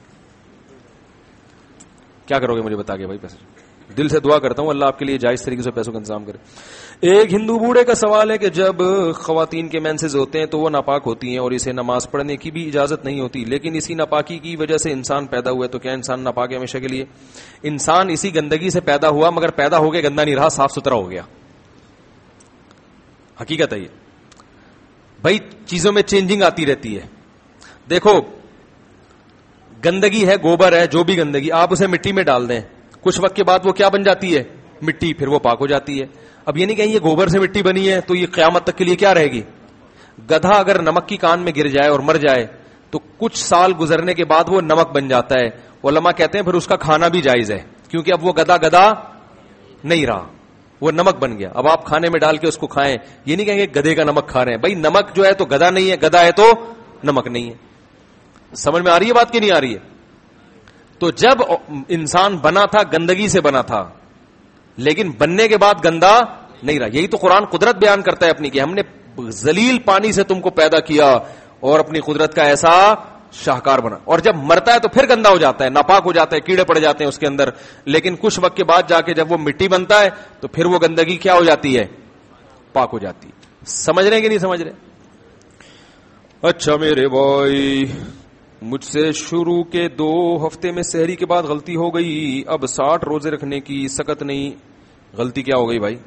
کیا کرو گے مجھے بتا کے. بھائی پیسے, دل سے دعا کرتا ہوں اللہ آپ کے لیے جائز طریقے سے پیسوں کا انتظام کرے. ایک ہندو بوڑھے کا سوال ہے کہ جب خواتین کے مینسز ہوتے ہیں تو وہ ناپاک ہوتی ہیں اور اسے نماز پڑھنے کی بھی اجازت نہیں ہوتی, لیکن اسی ناپاکی کی وجہ سے انسان پیدا ہوا ہے, تو کیا انسان ناپاک ہے ہمیشہ کے لیے؟ انسان اسی گندگی سے پیدا ہوا, مگر پیدا ہو کے گندا نہیں رہا, صاف ستھرا ہو گیا. حقیقت ہے یہ. بھائی چیزوں میں چینجنگ آتی رہتی ہے. دیکھو گندگی ہے, گوبر ہے, جو بھی گندگی, آپ اسے مٹی میں ڈال دیں, کچھ وقت کے بعد وہ کیا بن جاتی ہے؟ مٹی. پھر وہ پاک ہو جاتی ہے. اب یہ نہیں کہیں یہ گوبر سے مٹی بنی ہے تو یہ قیامت تک کے لیے کیا رہے گی. گدھا اگر نمک کی کان میں گر جائے اور مر جائے تو کچھ سال گزرنے کے بعد وہ نمک بن جاتا ہے. علماء کہتے ہیں پھر اس کا کھانا بھی جائز ہے, کیونکہ اب وہ گدھا گدھا نہیں رہا, وہ نمک بن گیا. اب آپ کھانے میں ڈال کے اس کو کھائیں, یہ نہیں کہیں گے گدھے کا نمک کھا رہے ہیں. بھائی نمک جو ہے تو گدھا نہیں ہے, گدھا ہے تو نمک نہیں ہے. سمجھ میں آ رہی ہے بات کی نہیں آ رہی ہے؟ تو جب انسان بنا تھا گندگی سے بنا تھا, لیکن بننے کے بعد گندا نہیں رہا. یہی تو قرآن قدرت بیان کرتا ہے اپنی, کہ ہم نے ذلیل پانی سے تم کو پیدا کیا اور اپنی قدرت کا ایسا شاہکار بنا, اور جب مرتا ہے تو پھر گندا ہو جاتا ہے, ناپاک ہو جاتا ہے, کیڑے پڑ جاتے ہیں اس کے اندر, لیکن کچھ وقت کے بعد جا کے جب وہ مٹی بنتا ہے تو پھر وہ گندگی کیا ہو جاتی ہے, پاک ہو جاتی ہے. سمجھ رہے ہیں کہ نہیں سمجھ رہے؟ اچھا میرے بھائی, مجھ سے شروع کے دو ہفتے میں سحری کے بعد غلطی ہو گئی, اب ساٹھ روزے رکھنے کی سکت نہیں. غلطی کیا ہو گئی بھائی؟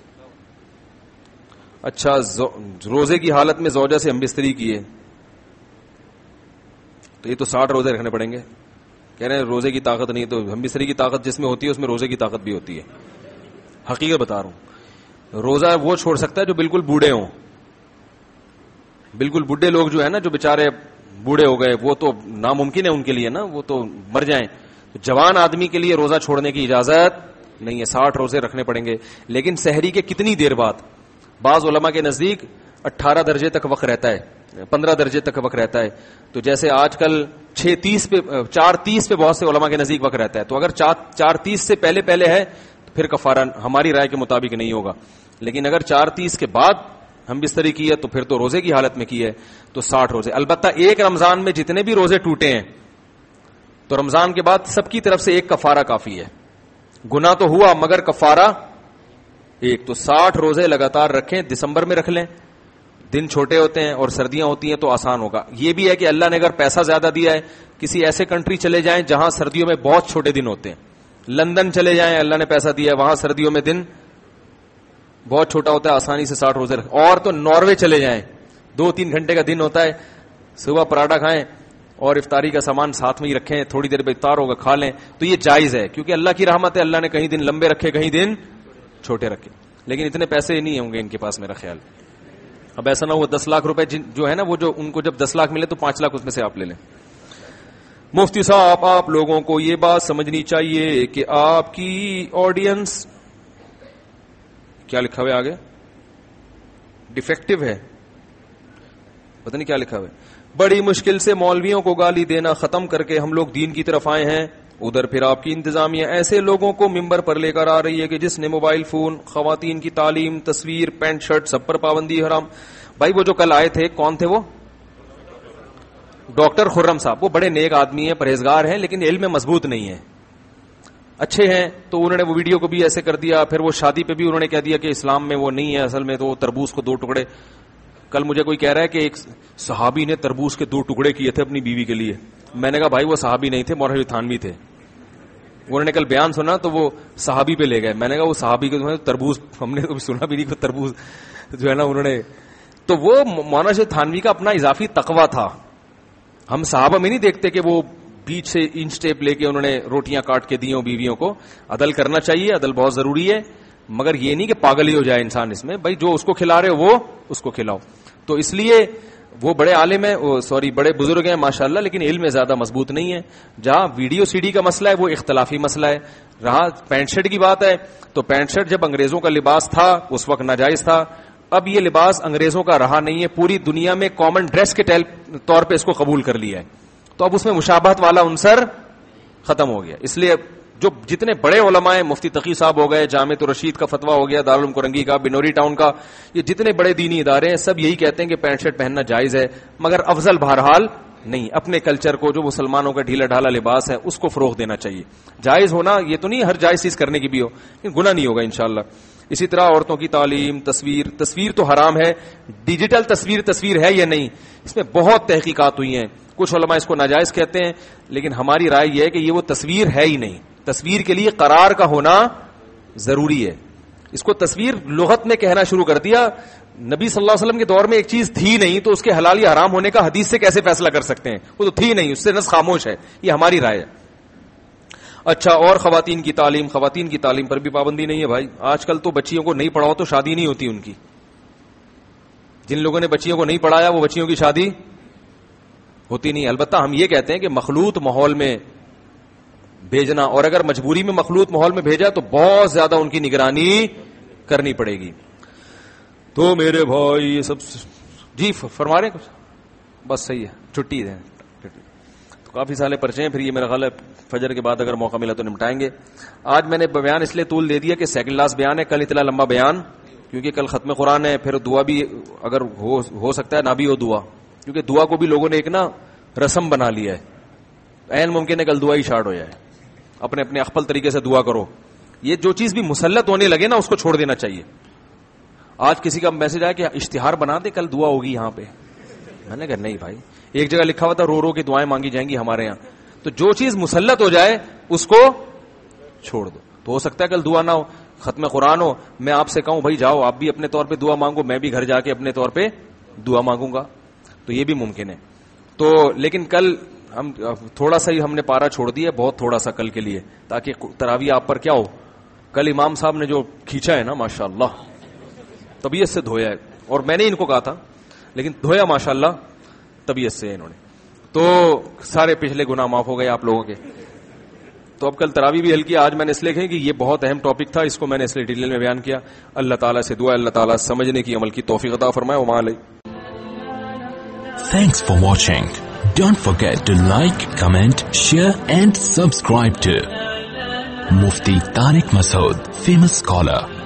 اچھا روزے کی حالت میں زوجہ سے ہم بستری کیے تو یہ تو ساٹھ روزے رکھنے پڑیں گے. کہہ رہے ہیں روزے کی طاقت نہیں, تو ہم بستری کی طاقت جس میں ہوتی ہے اس میں روزے کی طاقت بھی ہوتی ہے. حقیقت بتا رہا ہوں, روزہ وہ چھوڑ سکتا ہے جو بالکل بوڑھے ہوں. بالکل بوڑھے لوگ جو ہے نا, جو بےچارے بوڑھے ہو گئے, وہ تو ناممکن ہے ان کے لیے نا, وہ تو مر جائیں. جوان آدمی کے لیے روزہ چھوڑنے کی اجازت نہیں ہے, ساٹھ روزے رکھنے پڑیں گے. لیکن سحری کے کتنی دیر بعد؟ بعض علماء کے نزدیک اٹھارہ درجے تک وقت رہتا ہے, پندرہ درجے تک وقت رہتا ہے. تو جیسے آج کل چھ تیس پہ چار تیس پہ بہت سے علماء کے نزدیک وقت رہتا ہے, تو اگر چار تیس سے پہلے پہلے ہے تو پھر کفارہ ہماری رائے کے مطابق نہیں ہوگا. لیکن اگر چار تیس کے بعد ہم بستری کی ہے تو پھر تو روزے کی حالت میں کی ہے تو ساٹھ روزے. البتہ ایک رمضان میں جتنے بھی روزے ٹوٹے ہیں تو رمضان کے بعد سب کی طرف سے ایک کفارہ کافی ہے. گناہ تو ہوا مگر کفارہ ایک. تو ساٹھ روزے لگاتار رکھیں, دسمبر میں رکھ لیں, دن چھوٹے ہوتے ہیں اور سردیاں ہوتی ہیں تو آسان ہوگا. یہ بھی ہے کہ اللہ نے اگر پیسہ زیادہ دیا ہے, کسی ایسے کنٹری چلے جائیں جہاں سردیوں میں بہت چھوٹے دن ہوتے ہیں. لندن چلے جائیں, اللہ نے پیسہ دیا ہے, وہاں سردیوں میں دن بہت چھوٹا ہوتا ہے, آسانی سے ساٹھ روزے رکھ. اور تو ناروے چلے جائیں, دو تین گھنٹے کا دن ہوتا ہے, صبح پراٹھا کھائیں اور افطاری کا سامان ساتھ میں ہی رکھیں, تھوڑی دیر بعد افطار ہوگا کھا لیں, تو یہ جائز ہے. کیونکہ اللہ کی رحمت ہے, اللہ نے کہیں دن لمبے رکھے کہیں دن چھوٹے رکھے. لیکن اتنے پیسے نہیں ہوں گے ان کے پاس میرا خیال. اب ایسا نہ ہو دس لاکھ روپے جو ہے نا, وہ جو ان کو جب دس لاکھ ملے تو پانچ لاکھ اس میں سے آپ لے لیں. مفتی صاحب, آپ لوگوں کو یہ بات سمجھنی چاہیے کہ آپ کی آڈینس کیا لکھا ہوا ہے آگے, ڈیفیکٹو ہے, پتہ نہیں کیا لکھا ہوا ہے. بڑی مشکل سے مولویوں کو گالی دینا ختم کر کے ہم لوگ دین کی طرف آئے ہیں. ادھر پھر آپ کی انتظامیہ ایسے لوگوں کو ممبر پر لے کر آ رہی ہے کہ جس نے موبائل فون, خواتین کی تعلیم, تصویر, پینٹ شرٹ سب پر پابندی حرام. بھائی وہ جو کل آئے تھے کون تھے؟ وہ ڈاکٹر خرم صاحب, وہ بڑے نیک آدمی ہیں, پرہیزگار ہیں, لیکن علم میں مضبوط نہیں ہے. اچھے ہیں تو انہوں نے وہ ویڈیو کو بھی ایسے کر دیا, پھر وہ شادی پہ بھی انہوں نے کہہ دیا کہ اسلام میں وہ نہیں ہے, اصل میں تو تربوز کو دو ٹکڑے. کل مجھے کوئی کہہ رہا ہے کہ ایک صحابی نے تربوز کے دو ٹکڑے کیے تھے اپنی بیوی کے لیے. میں نے کہا بھائی وہ صحابی نہیں تھے, مولوی تھانوی تھے. انہوں نے کل بیان سنا تو وہ صحابی پہ لے گئے. میں نے کہا وہ صحابی کے تربوز ہم نے کبھی سنا بھی نہیں, تربوز جو ہے نا انہوں نے, تو وہ مولانا شیخ تھانوی کا اپنا اضافی تقویٰ تھا. ہم صحابہ میں نہیں دیکھتے کہ وہ بیچ سے انچ ٹیپ لے کے انہوں نے روٹیاں کاٹ کے دی ہوں بیویوں کو. عدل کرنا چاہیے, عدل بہت ضروری ہے, مگر یہ نہیں کہ پاگل ہی ہو جائے انسان اس میں. بھائی جو اس کو کھلا رہے ہو وہ اس کو کھلاؤ. تو اس لیے وہ بڑے عالم ہیں, سوری بڑے بزرگ ہیں ماشاءاللہ, لیکن علم میں زیادہ مضبوط نہیں ہے. جہاں ویڈیو سی ڈی کا مسئلہ ہے وہ اختلافی مسئلہ ہے. رہا پینٹ شرٹ کی بات ہے تو پینٹ شرٹ جب انگریزوں کا لباس تھا اس وقت ناجائز تھا. اب یہ لباس انگریزوں کا رہا نہیں ہے, پوری دنیا میں کامن ڈریس کے طور پہ اس کو قبول کر لیا ہے, تو اب اس میں مشابہت والا عنصر ختم ہو گیا. اس لیے جو جتنے بڑے علماء ہیں, مفتی تقی صاحب ہو گئے, جامعۃ الرشید کا فتویٰ ہو گیا, دارالعلوم کرنگی کا, بنوری ٹاؤن کا, یہ جتنے بڑے دینی ادارے ہیں سب یہی کہتے ہیں کہ پینٹ شرٹ پہننا جائز ہے, مگر افضل بہرحال نہیں. اپنے کلچر کو, جو مسلمانوں کا ڈھیلا ڈھالا لباس ہے, اس کو فروغ دینا چاہیے. جائز ہونا یہ تو نہیں ہر جائز چیز کرنے کی بھی ہو, لیکن گناہ نہیں ہوگا انشاءاللہ. اسی طرح عورتوں کی تعلیم, تصویر تصویر تو حرام ہے. ڈیجیٹل تصویر تصویر ہے یا نہیں, اس میں بہت تحقیقات ہوئی ہیں. کچھ علماء اس کو ناجائز کہتے ہیں, لیکن ہماری رائے یہ ہے کہ یہ وہ تصویر ہے ہی نہیں. تصویر کے لیے قرار کا ہونا ضروری ہے. اس کو تصویر لغت میں کہنا شروع کر دیا. نبی صلی اللہ علیہ وسلم کے دور میں ایک چیز تھی نہیں تو اس کے حلال یا حرام ہونے کا حدیث سے کیسے فیصلہ کر سکتے ہیں؟ وہ تو تھی نہیں, اس سے نص خاموش ہے. یہ ہماری رائے ہے. اچھا, اور خواتین کی تعلیم, خواتین کی تعلیم پر بھی پابندی نہیں ہے بھائی. آج کل تو بچیوں کو نہیں پڑھاؤ تو شادی نہیں ہوتی ان کی. جن لوگوں نے بچیوں کو نہیں پڑھایا وہ بچیوں کی شادی ہوتی نہیں. البتہ ہم یہ کہتے ہیں کہ مخلوط ماحول میں بھیجنا, اور اگر مجبوری میں مخلوط ماحول میں بھیجا تو بہت زیادہ ان کی نگرانی کرنی پڑے گی. تو میرے بھائی یہ سب جی فرما رہے ہیں کچھ, بس صحیح ہے, چھٹی ہے. تو کافی سارے پرچے ہیں, پھر یہ میرا خیال ہے فجر کے بعد اگر موقع ملا تو نمٹائیں گے. آج میں نے بیان اس لیے طول دے دیا کہ سیکنڈ لاسٹ بیان ہے, کل اتنا لمبا بیان کیونکہ کل ختم قرآن ہے. پھر دعا بھی اگر ہو, ہو سکتا ہے نہ بھی ہو دعا, کیونکہ دعا کو بھی لوگوں نے ایک نا رسم بنا لیا ہے. عین ممکن ہے کل دعا ہی شارٹ ہو جائے. اپنے اپنے اخپل طریقے سے دعا کرو. یہ جو چیز بھی مسلط ہونے لگے نا اس کو چھوڑ دینا چاہیے. آج کسی کا میسج آیا کہ اشتہار بنا دے کل دعا ہوگی یہاں پہ. میں نے کہا نہیں بھائی, ایک جگہ لکھا ہوا تھا رو رو کی دعائیں مانگی جائیں گی ہمارے یہاں. تو جو چیز مسلط ہو جائے اس کو چھوڑ دو. تو ہو سکتا ہے کل دعا نہ ہو, ختم قرآن ہو, میں آپ سے کہوں بھائی جاؤ آپ بھی اپنے طور پہ دعا مانگو, میں بھی گھر جا کے اپنے طور پہ دعا مانگوں گا, تو یہ بھی ممکن ہے. تو لیکن کل ہم تھوڑا سا ہی ہم نے پارا چھوڑ دیا, بہت تھوڑا سا کل کے لیے, تاکہ تراویح آپ پر کیا ہو. کل امام صاحب نے جو کھینچا ہے نا ماشاءاللہ, طبیعت سے دھویا ہے, اور میں نے ان کو کہا تھا لیکن دھویا ماشاءاللہ طبیعت سے انہوں نے, تو سارے پچھلے گناہ معاف ہو گئے آپ لوگوں کے. تو اب کل تراویح بھی ہلکی. آج میں نے اس لیے کہا کہ یہ بہت اہم ٹاپک تھا, اس کو میں نے اس لیے ڈیٹیل میں بیان کیا. اللہ تعالیٰ سے دعا اللہ تعالیٰ سمجھنے کی عمل کی توفیق عطا فرمائے. وما علیہ. Thanks for watching. Don't forget to like, comment, share and subscribe to Mufti Tariq Masood, famous scholar.